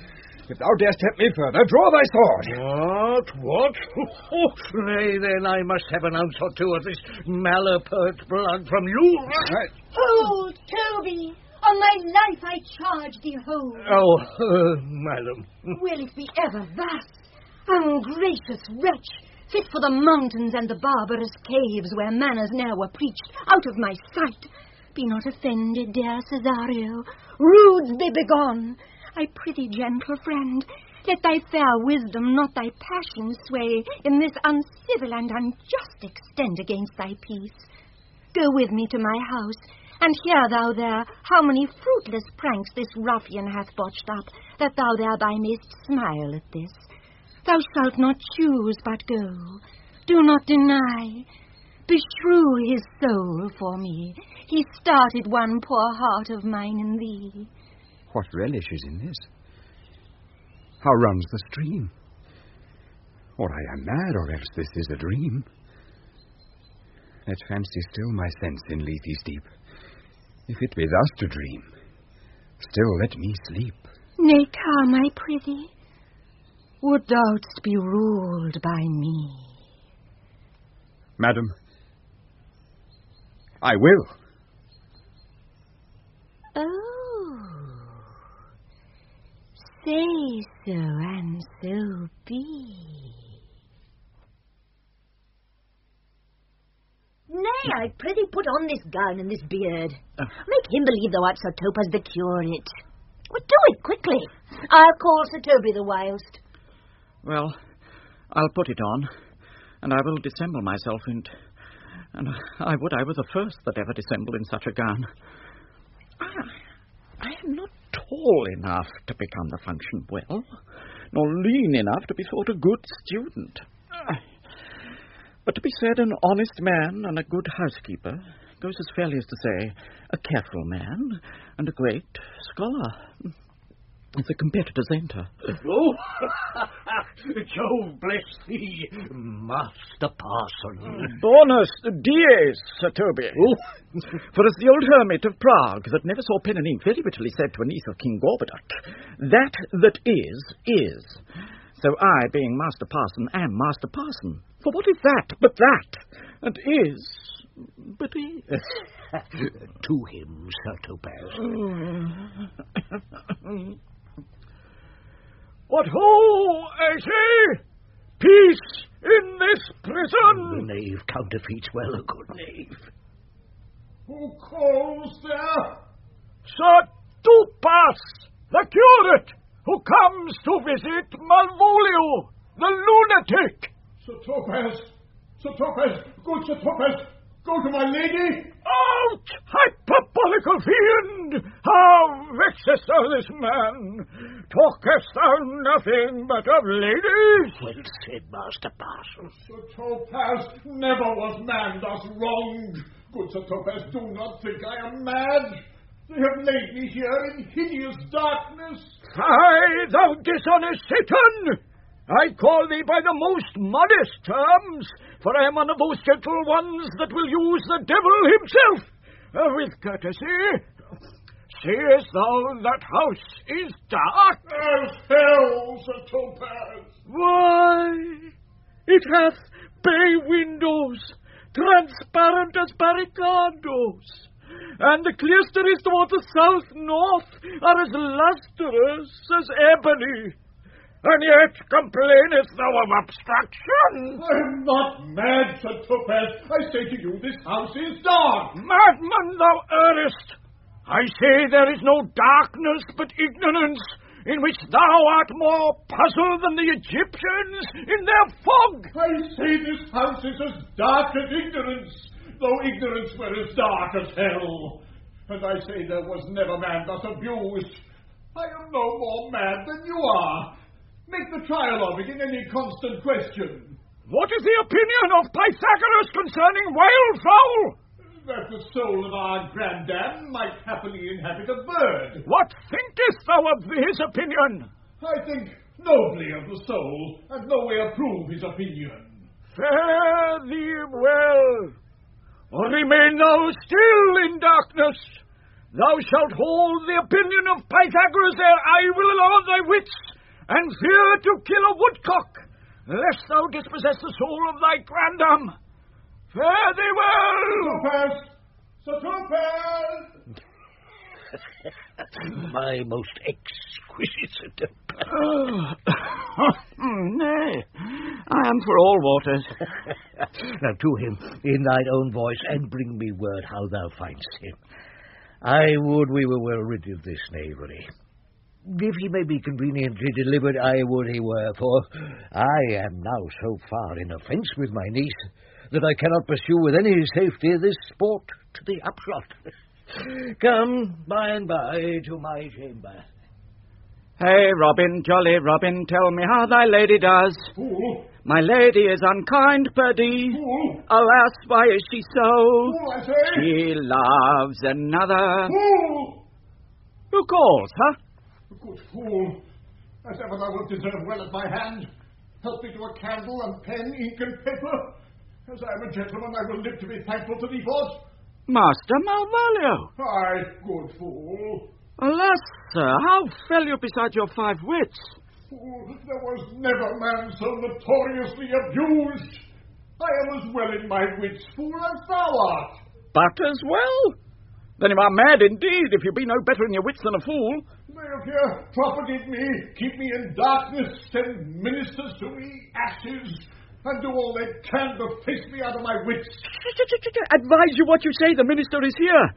S12: If thou darest tempt me further, draw thy sword.
S6: What? What? Oh, nay, then I must have an ounce or two of this malapert blood from you.
S12: Right.
S11: Hold, Toby! On my life I charge thee, hold.
S6: Oh, uh, madam.
S11: Will it be ever thus? Ungracious wretch, fit for the mountains and the barbarous caves where manners ne'er were preached, out of my sight. Be not offended, dear Cesario. Rudes be begone. I prithee, gentle friend, let thy fair wisdom, not thy passion, sway in this uncivil and unjust extent against thy peace. Go with me to my house, and hear thou there how many fruitless pranks this ruffian hath botched up, that thou thereby mayst smile at this. Thou shalt not choose but go. Do not deny. Beshrew his soul for me. He started one poor heart of mine in thee.
S12: What relish is in this? How runs the stream? Or I am mad, or else this is a dream. Let fancy still my sense in Lethe's deep. If it be thus to dream, still let me sleep.
S11: Nay, come, I prithee. Would thou'dst be ruled by me?
S12: Madam, I will.
S11: Oh, say so, and so be.
S7: Nay, I prithee put on this gown and this beard. Uh. Make him believe thou art Sir Topaz the curate. Well, do it quickly. I'll call Sir Toby the whilst.
S10: Well, I'll put it on, and I will dissemble myself, and, and I would I were the first that ever dissembled in such a gown. I, I am not tall enough to become the function well, nor lean enough to be thought a good student. But to be said an honest man and a good housekeeper goes as fairly as to say a careful man and a great scholar. The competitors enter.
S6: Oh, Jove bless thee, Master Parson.
S10: Bonus dies, Sir Toby. Oh. For as the old hermit of Prague that never saw pen and ink very bitterly said to a niece of King Gorboduc, that that is, is. So I, being Master Parson, am Master Parson. For what is that but that? And is but is.
S6: To him, Sir Topaz. What ho, I say! Peace in this prison! The knave counterfeits well a good knave.
S14: Who calls there?
S6: Sir Topaz, the curate, who comes to visit Malvolio, the lunatic.
S14: Sir Topaz, Sir Topaz, good Sir Topaz, go to my lady.
S6: Out, hyperbolical fiend! How vexest thou this man? Talkest thou nothing but of ladies? Well said, Master Parson.
S14: Sir Topaz, never was man thus wronged. Good Sir Topaz, do not think I am mad. They have laid me here in hideous darkness.
S6: Fie, thou dishonest Satan! I call thee by the most modest terms, for I am one of those gentle ones that will use the devil himself. Uh, with courtesy, seest thou that house is dark?
S14: As hell, Sir Topaz.
S6: Why, it hath bay windows, transparent as barricadoes, and the clerestories toward the south-north are as lustrous as ebony. And yet complainest thou of obstruction?
S14: I am not mad, Sir Topaz. I say to you, this house is dark.
S6: Madman, thou errest. I say there is no darkness but ignorance, in which thou art more puzzled than the Egyptians in their fog.
S14: I say this house is as dark as ignorance, though ignorance were as dark as hell. And I say there was never man thus abused. I am no more mad than you are. Make the trial of it in any constant question.
S6: What is the opinion of Pythagoras concerning wildfowl?
S14: That the soul of our granddam might happily inhabit a bird.
S6: What thinkest thou of his opinion?
S14: I think nobly of the soul, and no way approve his opinion.
S6: Fare thee well, or remain thou still in darkness. Thou shalt hold the opinion of Pythagoras ere I will allow thy wits,
S10: and fear to kill a woodcock, lest thou dispossess the soul of thy grandam. Fare thee well!
S14: Troopers! Sir Troopers!
S15: My most exquisite Sir Topas.
S10: Oh. Nay, I am for all waters.
S15: Now to him, in thine own voice, and bring me word how thou find'st him. I would we were well rid of this knavery. If he may be conveniently delivered, I would he were, for I am now so far in offence with my niece that I cannot pursue with any safety this sport to the upshot. Come by and by to my chamber.
S10: Hey, Robin, jolly Robin, tell me how thy lady does.
S14: Fool!
S10: My lady is unkind, perdie.
S14: Fool!
S10: Alas, why is she so?
S14: Fool, I say!
S10: She loves another.
S14: Fool!
S10: Who calls, huh?
S14: Good fool! As ever thou wilt deserve well at my hand. Help me to a candle and pen, ink and paper. As I am a gentleman, I will live to be thankful to thee for it.
S10: Master Malvolio.
S14: Aye, good fool.
S10: Alas, sir, how fell you beside your five wits?
S14: Fool, there was never man so notoriously abused. I am as well in my wits, fool, as thou art.
S10: But as well? Then you are mad indeed, if you be no better in your wits than a fool.
S14: They appear propagate me, keep me in darkness, send ministers to me, ashes, and do all they can to face me out of my wits.
S10: Advise you what you say, the minister is here.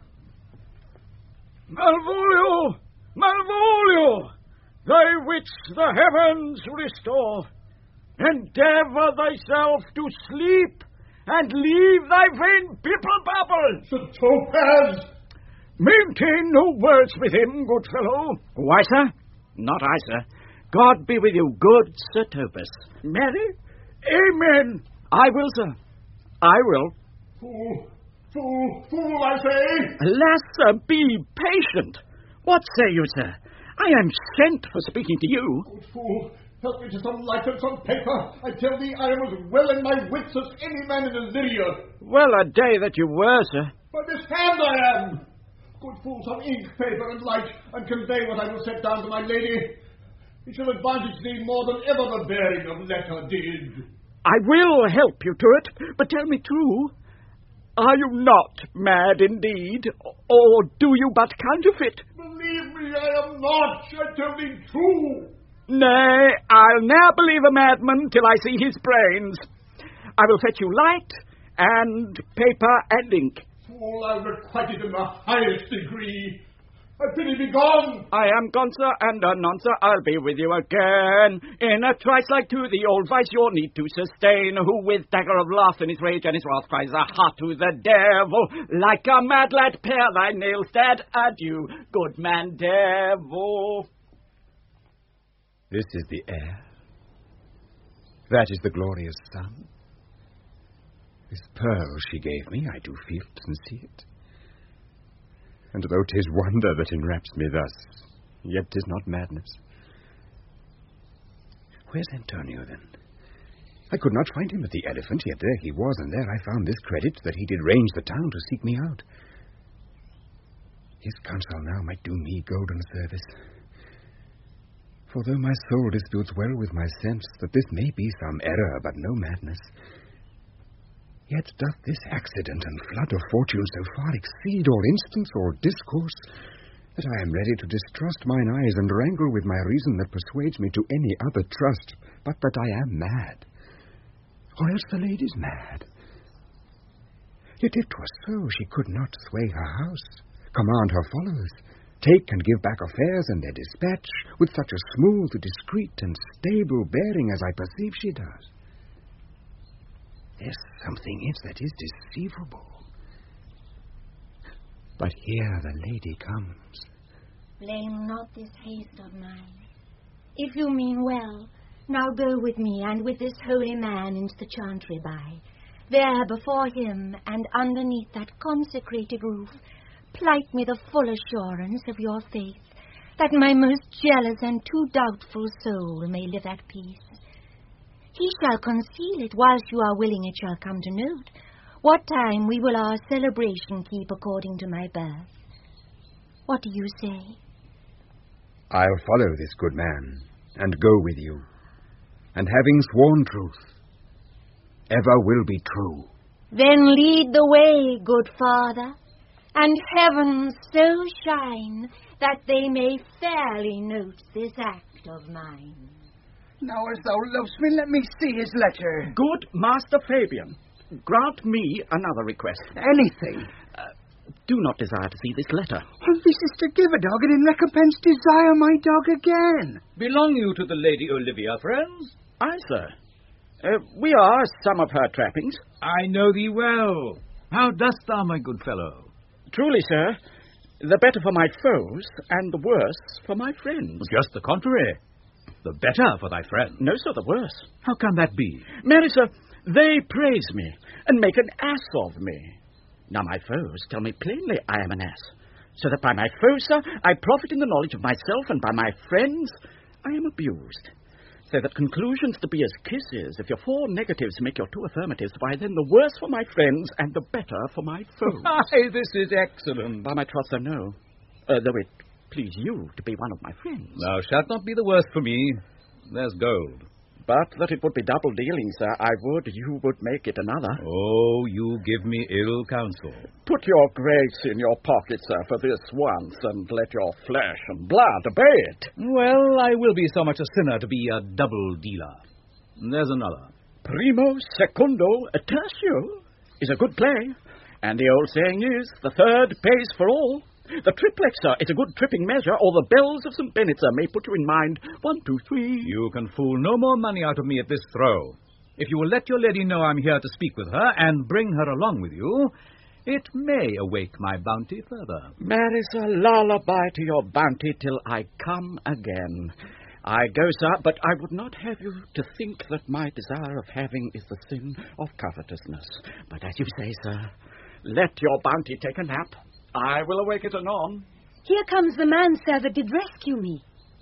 S10: Malvolio! Malvolio! Thy wits the heavens restore. Endeavour thyself to sleep, and leave thy vain people babble.
S14: Sir Topaz!
S10: Maintain no words with him, good fellow. Why, sir? Not I, sir. God be with you, good Sir Topas. Mary? Amen. I will, sir. I will.
S14: Fool, fool, fool, I say!
S10: Alas, sir, be patient. What say you, sir? I am sent for speaking to you.
S14: Good fool, help me to some light and some paper. I tell thee I am as well in my wits as any man in Illyria.
S10: Well a day that you were, sir.
S14: By this hand I am. Good fool, some ink, paper, and light, and convey what I will set down to my lady. It shall advantage thee more than ever the bearing of letter did.
S10: I will help you to it, but tell me true, are you not mad indeed, or do you but counterfeit?
S14: Believe me, I am not. I tell thee true.
S10: Nay, I'll ne'er believe a madman till I see his brains. I will fetch you light, and paper, and ink.
S14: Fool, I'll requite it in the highest degree. I pity be gone.
S10: I am gone, sir, and anon, sir, I'll be with you again. In a trice like to the old vice your need to sustain, who with dagger of laughter in his rage and his wrath cries, aha, to the devil. Like a mad lad, pare thy nails, dead, adieu, good man devil.
S12: This is the air. That is the glorious sun. This pearl she gave me, I do feel it and see it. And though 'tis wonder that enwraps me thus, yet 'tis not madness. Where's Antonio, then? I could not find him at the Elephant, yet there he was, and there I found this credit, that he did range the town to seek me out. His counsel now might do me golden service. For though my soul disputes well with my sense that this may be some error, but no madness, yet doth this accident and flood of fortune so far exceed all instance or discourse, that I am ready to distrust mine eyes and wrangle with my reason that persuades me to any other trust, but that I am mad, or else the lady's mad. Yet if 'twas so, she could not sway her house, command her followers, take and give back affairs and their dispatch, with such a smooth, discreet, and stable bearing as I perceive she does. There's something in it that is deceivable. But here the lady comes.
S11: Blame not this haste of mine. If you mean well, now go with me and with this holy man into the chantry by. There before him and underneath that consecrated roof, plight me the full assurance of your faith, that my most jealous and too doubtful soul may live at peace. He shall conceal it, whilst you are willing it shall come to note, what time we will our celebration keep according to my birth. What do you say?
S12: I'll follow this good man, and go with you, and having sworn truth, ever will be true.
S11: Then lead the way, good father, and heavens so shine that they may fairly note this act of mine.
S16: Now as thou lovest me, let me see his letter.
S10: Good Master Fabian, grant me another request.
S16: Anything.
S10: Uh, do not desire to see this letter.
S16: Well, this is to give a dog, and in recompense desire my dog again.
S1: Belong you to the Lady Olivia, friends?
S10: Aye, sir. Uh, we are some of her trappings.
S1: I know thee well. How dost thou, my good fellow?
S10: Truly, sir, the better for my foes, and the worse for my friends.
S1: Just the contrary. The better for thy friends.
S10: No, sir, the worse.
S1: How can that be?
S10: Marry, sir, they praise me, and make an ass of me. Now my foes tell me plainly I am an ass, so that by my foes, sir, I profit in the knowledge of myself, and by my friends I am abused. So that conclusions to be as kisses, if your four negatives make your two affirmatives, why then the worse for my friends, and the better for my foes.
S1: Aye, this is excellent.
S10: By my troth, sir, no. Uh, though it please you to be one of my friends.
S1: Thou shalt not be the worse for me. There's gold.
S10: But that it would be double dealing, sir, I would you would make it another.
S1: Oh, you give me ill counsel.
S10: Put your grace in your pocket, sir, for this once, and let your flesh and blood obey it.
S1: Well, I will be so much a sinner to be a double dealer. There's another.
S10: Primo, secundo, tertio is a good play, and the old saying is, the third pays for all. The triplex, sir, is a good tripping measure, or the bells of Saint Bennet, sir, may put you in mind. One, two, three.
S1: You can fool no more money out of me at this throw. If you will let your lady know I'm here to speak with her, and bring her along with you, it may awake my bounty further.
S10: Marry, sir, lullaby to your bounty till I come again. I go, sir, but I would not have you to think that my desire of having is the sin of covetousness. But as you say, sir, let your bounty take a nap. I will awake it anon.
S4: Here comes the man, sir, that did rescue me.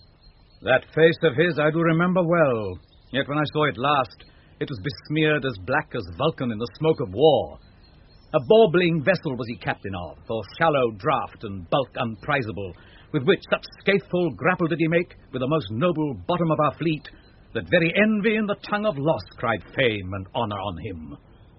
S1: That face of his I do remember well. Yet when I saw it last, it was besmeared as black as Vulcan in the smoke of war. A bawbling vessel was he captain of, for shallow draught and bulk unprizable, with which such scatheful grapple did he make with the most noble bottom of our fleet, that very envy in the tongue of loss cried fame and honour on him.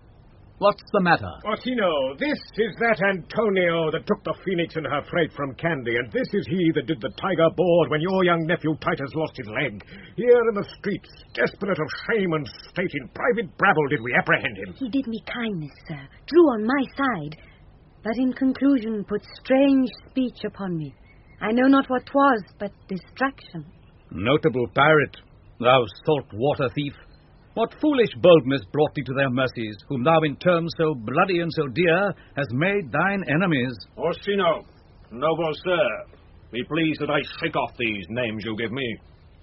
S1: What's the matter?
S5: Orsino, this is that Antonio that took the Phoenix and her freight from Candy, and this is he that did the tiger board when your young nephew Titus lost his leg. Here in the streets, desperate of shame and state, in private brabble did we apprehend him.
S4: He did me kindness, sir, drew on my side, but in conclusion put strange speech upon me. I know not what 'twas, but distraction.
S1: Notable pirate, thou salt water thief, what foolish boldness brought thee to their mercies, whom thou in terms so bloody and so dear hast made thine enemies?
S3: Orsino, noble sir, be pleased that I shake off these names you give me.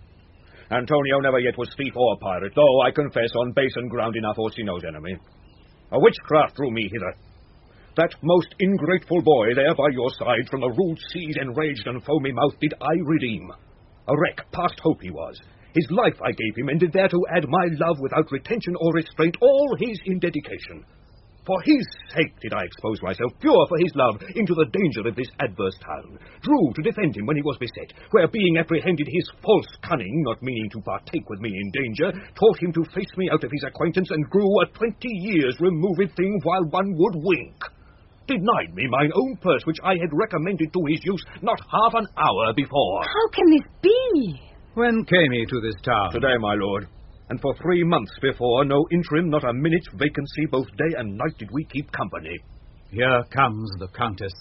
S3: Antonio never yet was thief or pirate, though I confess on base and ground enough Orsino's enemy. A witchcraft drew me hither. That most ingrateful boy there by your side, from the rude seas enraged and foamy mouth, did I redeem. A wreck past hope he was. His life I gave him, and did there to add my love without retention or restraint, all his in dedication. For his sake did I expose myself, pure for his love, into the danger of this adverse town. Drew to defend him when he was beset, where being apprehended his false cunning, not meaning to partake with me in danger, taught him to face me out of his acquaintance, and grew a twenty years removed thing while one would wink. Denied me mine own purse, which I had recommended to his use not half an hour before.
S4: How can this be?
S1: When came he to this town?
S3: Today, my lord. And for three months before, no interim, not a minute's vacancy, both day and night did we keep company.
S1: Here comes the Countess.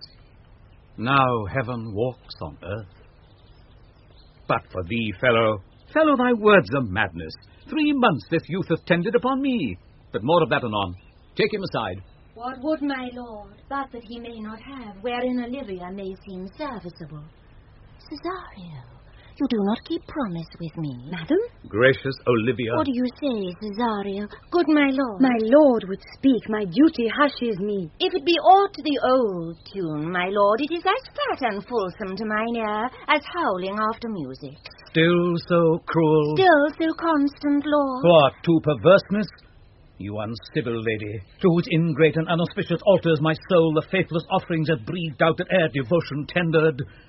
S1: Now heaven walks on earth. But for thee, fellow, fellow, thy words are madness. Three months this youth hath tended upon me. But more of that anon. Take him aside.
S11: What would my lord, but that he may not have, wherein Olivia may seem serviceable? Cesario, you do not keep promise with me.
S4: Madam?
S1: Gracious Olivia.
S11: What do you say, Cesario? Good my lord.
S4: My lord would speak. My duty hushes me.
S11: If it be aught to the old tune, my lord, it is as fat and fulsome to mine ear as howling after music.
S1: Still so cruel.
S11: Still so constant, lord.
S1: What, to perverseness? You uncivil lady, to whose ingrate and unauspicious altars my soul the faithless offerings hath breathed out that ere devotion tendered.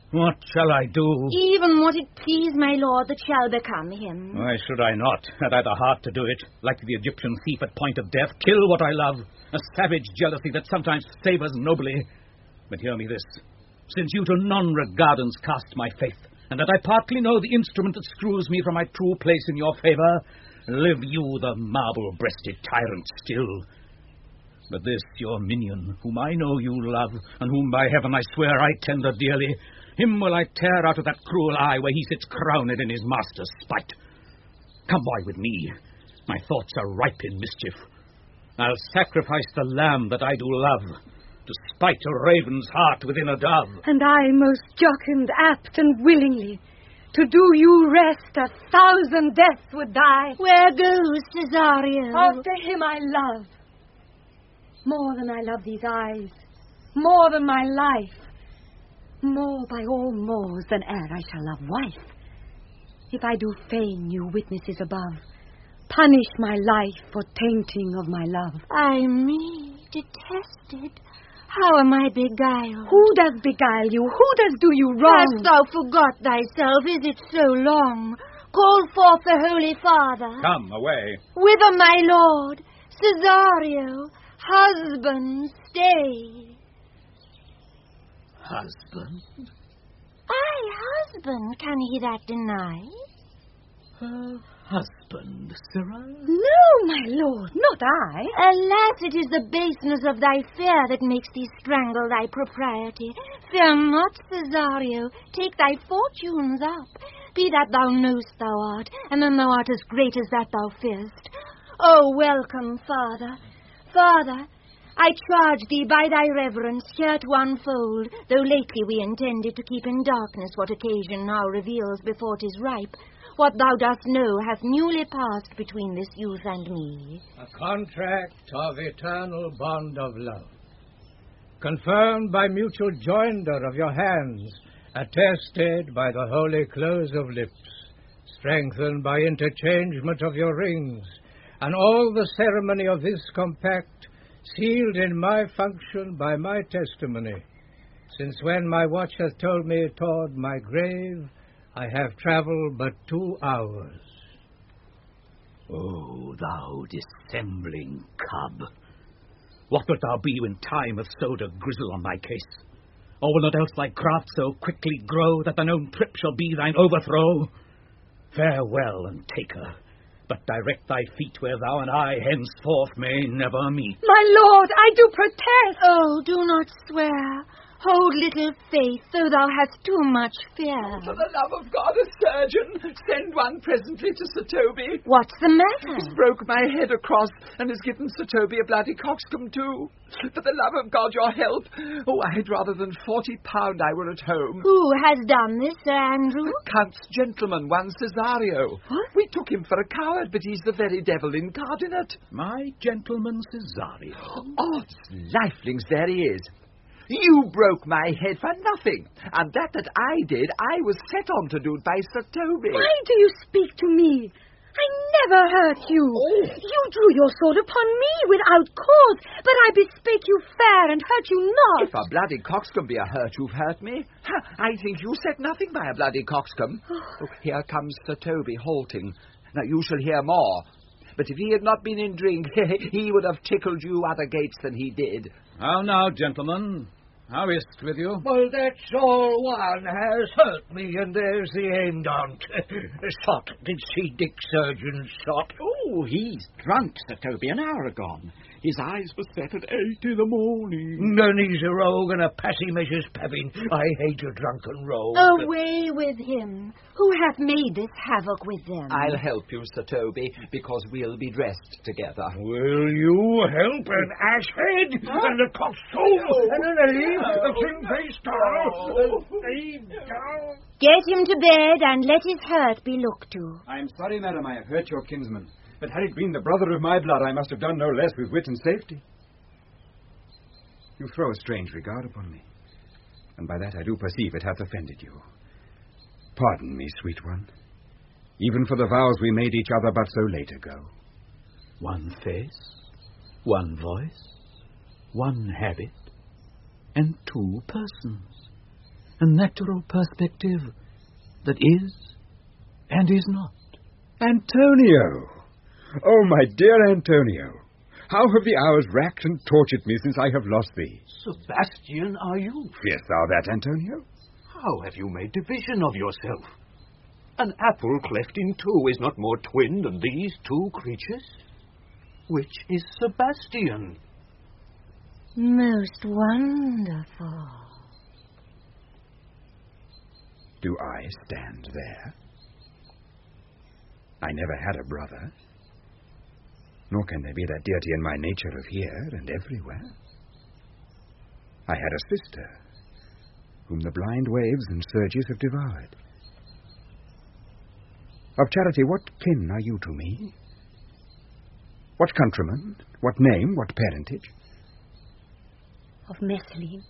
S1: What shall I do?
S11: Even what it please my lord that shall become him.
S1: Why should I not? Had I the heart to do it, like the Egyptian thief at point of death, kill what I love, a savage jealousy that sometimes savours nobly. But hear me this, since you to non-regardance cast my faith, and that I partly know the instrument that screws me from my true place in your favour, live you the marble-breasted tyrant still. But this your minion, whom I know you love, and whom by heaven I swear I tender dearly, him will I tear out of that cruel eye where he sits crowned in his master's spite. Come boy with me, my thoughts are ripe in mischief. I'll sacrifice the lamb that I do love, to spite a raven's heart within a dove.
S4: And I most jocund, apt, and willingly, to do you rest, a thousand deaths would die.
S11: Where goes Cesario?
S4: After him I love. More than I love these eyes, more than my life, more by all mores than e'er I shall love wife. If I do feign you witnesses above, punish my life for tainting of my love.
S11: Ay me, detested, how am I beguiled?
S4: Who does beguile you? Who does do you wrong?
S11: Hast thou forgot thyself? Is it so long? Call forth the Holy Father.
S1: Come, away.
S11: Whither, my lord? Cesario, husband, stay.
S1: Husband?
S11: Aye, husband, can he that deny?
S1: Her husband, Sirrah?
S4: No, my lord, not I.
S11: Alas, it is the baseness of thy fear that makes thee strangle thy propriety. Fear not, Cesario, take thy fortunes up. Be that thou knowest thou art, and then thou art as great as that thou fearest. Oh, welcome, Father. Father, I charge thee by thy reverence here to unfold, though lately we intended to keep in darkness what occasion now reveals before 'tis ripe. What thou dost know hath newly passed between this youth and me.
S6: A contract of eternal bond of love, confirmed by mutual joinder of your hands, attested by the holy close of lips, strengthened by interchangement of your rings, and all the ceremony of this compact sealed in my function by my testimony, since when my watch hath told me toward my grave, I have travelled but two hours.
S1: Oh, thou dissembling cub! What wilt thou be when time hath sowed a grizzle on thy case? Or will not else thy craft so quickly grow that thine own trip shall be thine overthrow? Farewell, and take her, but direct thy feet where thou and I henceforth may never meet.
S4: My lord, I do protest.
S11: Oh, do not swear. Hold little faith, though thou hast too much fear.
S8: For the love of God, a surgeon! Send one presently to Sir Toby.
S11: What's the matter?
S8: He's broke my head across, and has given Sir Toby a bloody coxcomb too. For the love of God, your help! Oh, I'd rather than forty pound I were at home.
S11: Who has done this, Sir Andrew?
S8: Count's gentleman, one Cesario.
S11: What?
S8: We took him for a coward, but he's the very devil incarnate.
S1: My gentleman Cesario.
S8: Odds lifelings, there he is. You broke my head for nothing, and that that I did, I was set on to do it by Sir Toby.
S4: Why do you speak to me? I never hurt you.
S8: Oh.
S4: You drew your sword upon me without cause, but I bespake you fair and hurt you not.
S8: If a bloody coxcomb be a hurt, you've hurt me. Ha, I think you said nothing by a bloody coxcomb. Oh, here comes Sir Toby halting. Now you shall hear more. But if he had not been in drink, he would have tickled you other gates than he did.
S1: How now, gentlemen? How is't with you?
S6: Well, that's all one has hurt me, and there's the end on't. Shot. Did see Dick Surgeon's shot.
S10: Oh, he's drunk, Sir Toby, an hour agone. His eyes were set at eight in the morning.
S6: Then he's a rogue and a passy Missus Pevin. I hate a drunken rogue.
S11: Away with him. Who hath made this havoc with them?
S8: I'll help you, Sir Toby, because we'll be dressed together.
S6: Will you help an asshead huh? and a coxcomb oh. and an Eve, a thin-faced doll?
S11: Get him to bed and let his hurt be looked to.
S12: I am sorry, madam, I have hurt your kinsman. But had it been the brother of my blood, I must have done no less with wit and safety. You throw a strange regard upon me, and by that I do perceive it hath offended you. Pardon me, sweet one, even for the vows we made each other but so late ago.
S1: One face, one voice, one habit, and two persons.
S9: a natural perspective that is and is not.
S12: Antonio! Oh, my dear Antonio! How have the hours racked and tortured me since I have lost thee?
S6: Sebastian, are you?
S12: Fearest thou that, Antonio?
S6: How have you made division of yourself? An apple cleft in two is not more twin than these two creatures. Which is Sebastian?
S11: Most wonderful.
S12: Do I stand there? I never had a brother, nor can there be that deity in my nature of here and everywhere. I had a sister, whom the blind waves and surges have devoured. Of Charity, what kin are you to me? What countryman, what name, what parentage?
S4: Of Messeline.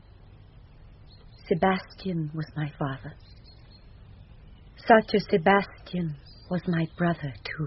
S4: Sebastian was my father. Such a Sebastian was my brother, too.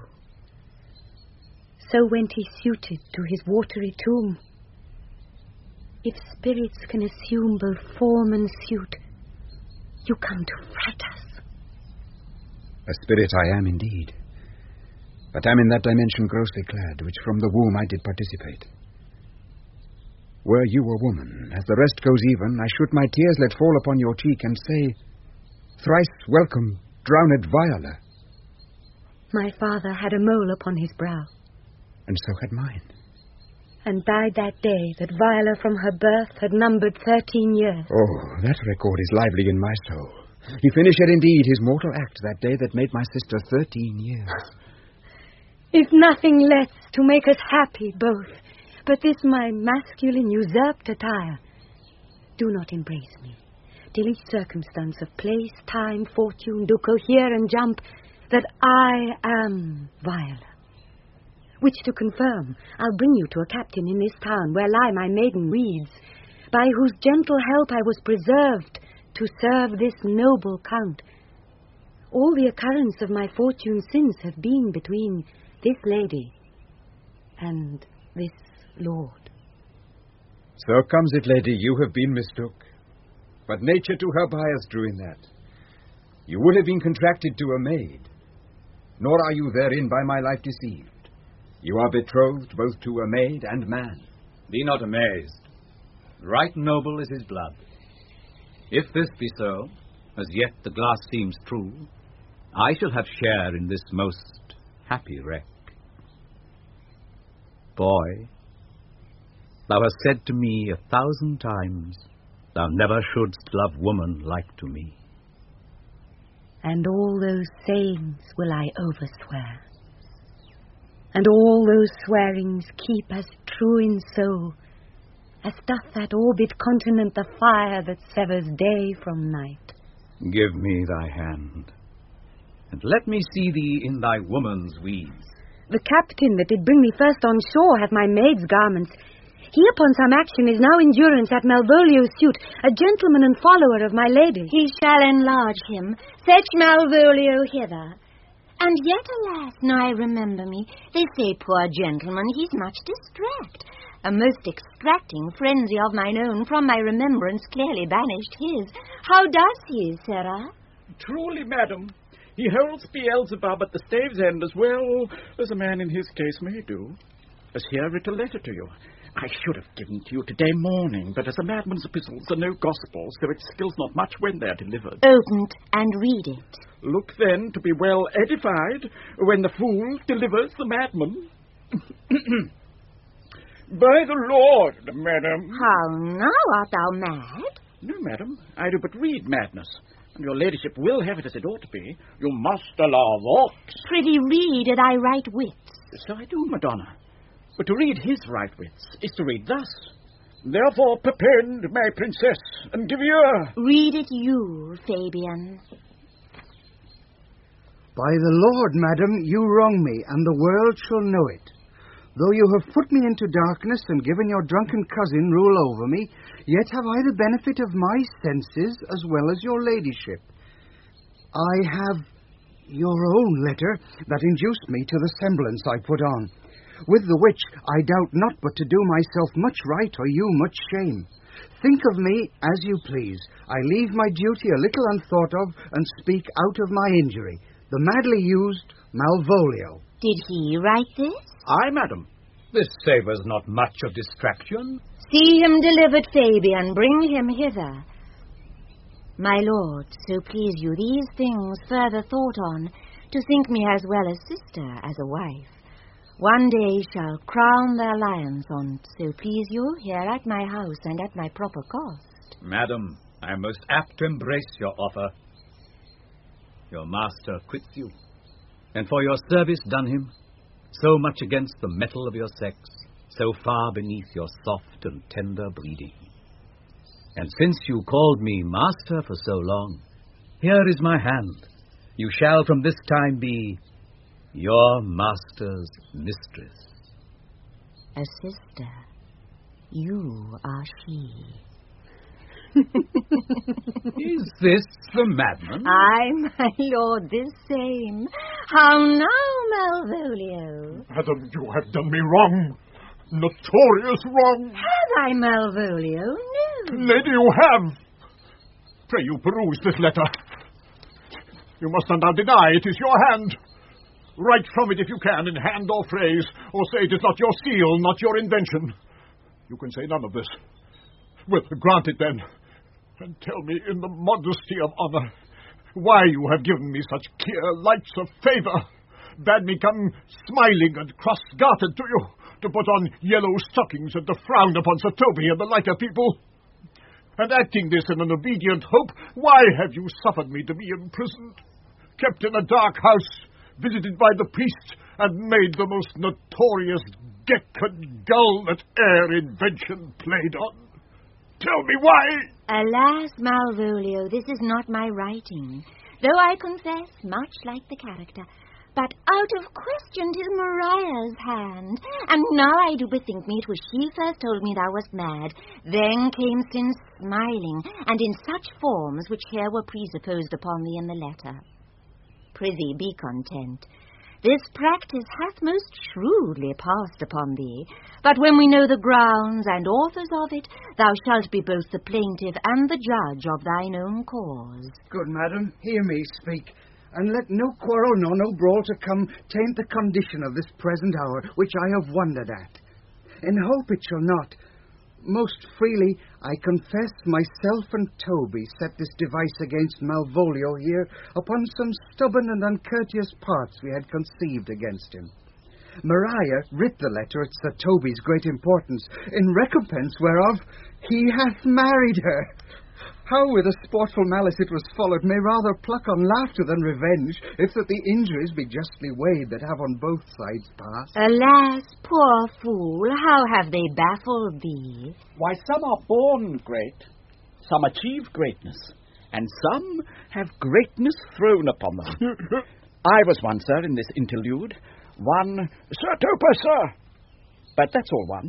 S4: So went he suited to his watery tomb. If spirits can assume both form and suit, you come to fright us.
S12: A spirit I am indeed, but am in that dimension grossly clad, which from the womb I did participate. Were you a woman, as the rest goes even, I should my tears let fall upon your cheek and say, Thrice welcome, drowned Viola.
S4: My father had a mole upon his brow,
S12: and so had mine,
S4: and died that day that Viola from her birth had numbered thirteen years.
S12: Oh, that record is lively in my soul. He finished indeed his mortal act that day that made my sister thirteen years.
S4: If nothing less to make us happy both, but this my masculine usurped attire, do not embrace me, till each circumstance of place, time, fortune do cohere and jump that I am Viola. Which to confirm, I'll bring you to a captain in this town where lie my maiden weeds, by whose gentle help I was preserved to serve this noble count. All the occurrence of my fortune since have been between this lady and this lord.
S12: So comes it, lady, you have been mistook. But nature to her bias drew in that. You would have been contracted to a maid, nor are you therein by my life deceived. You are betrothed both to a maid and man.
S1: Be not amazed. Right noble is his blood. If this be so, as yet the glass seems true, I shall have share in this most happy wreck. Boy, thou hast said to me a thousand times, thou never shouldst love woman like to me.
S4: And all those sayings will I overswear, and all those swearings keep as true in soul as doth that orbit continent the fire that severs day from night.
S1: Give me thy hand, and let me see thee in thy woman's weeds.
S4: The captain that did bring me first on shore hath my maid's garments. He upon some action is now in durance at Malvolio's suit, a gentleman and follower of my lady.
S11: He shall enlarge him. Fetch Malvolio hither. And yet, alas, now I remember me, they say, poor gentleman, he's much distract. A most extracting frenzy of mine own from my remembrance clearly banished his. How does he, Sarah?
S10: Truly, madam, he holds Beelzebub at the stave's end as well as a man in his case may do. As here writ a letter to you. I should have given to you today morning, but as a madman's epistles are no gospels, so it skills not much when they are delivered.
S11: Open it and read it.
S10: Look then to be well edified when the fool delivers the madman. By the Lord, madam.
S11: How now, art thou mad?
S10: No, madam, I do but read madness. And your ladyship will have it as it ought to be. You must allow that.
S11: Prithee read at thy right wits.
S10: So I do, Madonna. But to read his right wits is to read thus. Therefore, perpend, my princess, and give ear.
S11: Read it you, Fabian.
S16: By the Lord, madam, you wrong me, and the world shall know it. Though you have put me into darkness and given your drunken cousin rule over me, yet have I the benefit of my senses as well as your ladyship. I have your own letter that induced me to the semblance I put on, with the which I doubt not but to do myself much right or you much shame. Think of me as you please. I leave my duty a little unthought of and speak out of my injury. The madly used Malvolio.
S11: Did he write this?
S1: Aye, madam. This savours not much of distraction.
S11: See him delivered, Fabian. Bring him hither. My lord, so please you, these things further thought on, to think me as well as sister, as a wife. One day shall crown their alliance on, so please you, here at my house and at my proper cost.
S1: Madam, I am most apt to embrace your offer. Your master quits you, and for your service done him, so much against the metal of your sex, so far beneath your soft and tender breeding. And since you called me master for so long, here is my hand. You shall from this time be your master's mistress.
S11: A sister, you are she.
S1: Is this the madman?
S11: Aye, my lord, this same. How now, Malvolio?
S14: Madam, you have done me wrong. Notorious wrong.
S11: Have I, Malvolio? No.
S14: Lady, you have. Pray you peruse this letter. You must not now deny it is your hand. Write from it if you can, in hand or phrase, or say it is not your seal, not your invention. You can say none of this. Well, grant it then, and tell me in the modesty of honor why you have given me such clear lights of favor, bade me come smiling and cross-gartered to you, to put on yellow stockings and to frown upon Sir Toby and the lighter people. And acting this in an obedient hope, why have you suffered me to be imprisoned, kept in a dark house, visited by the priest, and made the most notorious geck and gull that e'er invention played on? Tell me why!
S11: Alas, Malvolio, this is not my writing, though I confess, much like the character. But out of question 'tis Maria's hand, and now I do bethink me it was she first told me thou wast mad. Then came sin smiling, and in such forms which here were presupposed upon thee in the letter. Prithee, be content. This practice hath most shrewdly passed upon thee, but when we know the grounds and authors of it, thou shalt be both the plaintiff and the judge of thine own cause.
S16: Good madam, hear me speak, and let no quarrel nor no brawl to come taint the condition of this present hour, which I have wondered at. In hope it shall not. Most freely I confess myself and Toby set this device against Malvolio here upon some stubborn and uncourteous parts we had conceived against him. Maria writ the letter at Sir Toby's great importance, in recompense whereof he hath married her. How with a sportful malice it was followed may rather pluck on laughter than revenge, if that the injuries be justly weighed that have on both sides passed.
S11: Alas, poor fool, how have they baffled thee?
S10: Why, some are born great, some achieve greatness, and some have greatness thrown upon them. I was one, sir, in this interlude. One, Sir Toper, sir. But that's all one.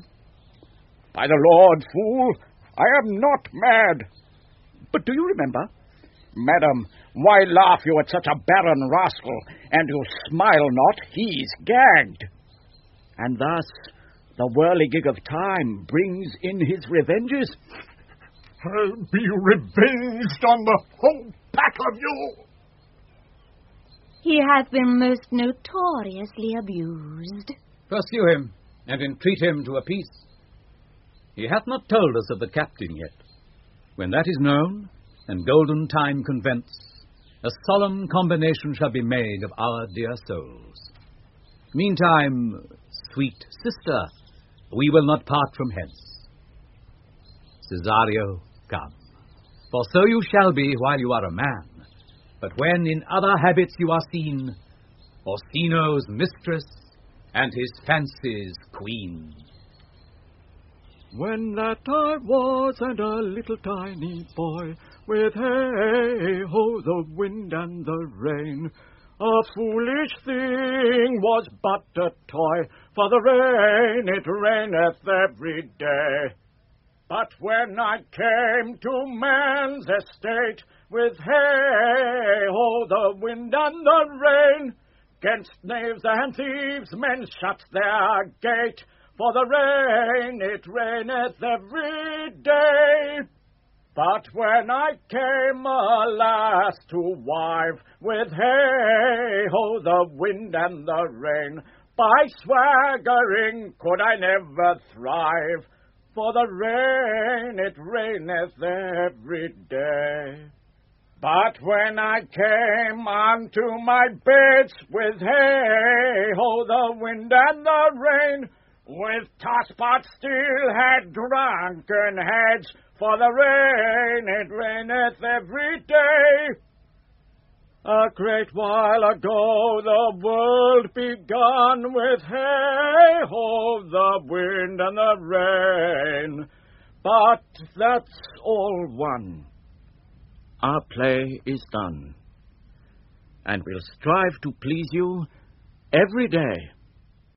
S10: By the Lord, fool, I am not mad. But do you remember? Madam, why laugh you at such a barren rascal, and you smile not, he's gagged. And thus the whirligig of time brings in his revenges.
S14: I'll be revenged on the whole pack of you.
S11: He hath been most notoriously abused.
S1: Pursue him, and entreat him to a peace. He hath not told us of the captain yet. When that is known, and golden time convents, a solemn combination shall be made of our dear souls. Meantime, sweet sister, we will not part from hence. Cesario, come. For so you shall be while you are a man, but when in other habits you are seen, Orsino's mistress and his fancy's queen.
S13: When that I was and a little tiny boy, with hey-ho, the wind and the rain, a foolish thing was but a toy, for the rain it raineth every day. But when I came to man's estate, with hey-ho, the wind and the rain, 'gainst knaves and thieves men shut their gate,
S10: for the rain, it raineth every day. But when I came, alas, to wive, with hey-ho, the wind and the rain, by swaggering could I never thrive, for the rain, it raineth every day. But when I came unto my beds, with hey-ho, the wind and the rain, with tosspot still had drunken heads, for the rain, it raineth every day. A great while ago the world begun, with hey-ho, the wind and the rain. But that's all one. Our play is done, and we'll strive to please you every day.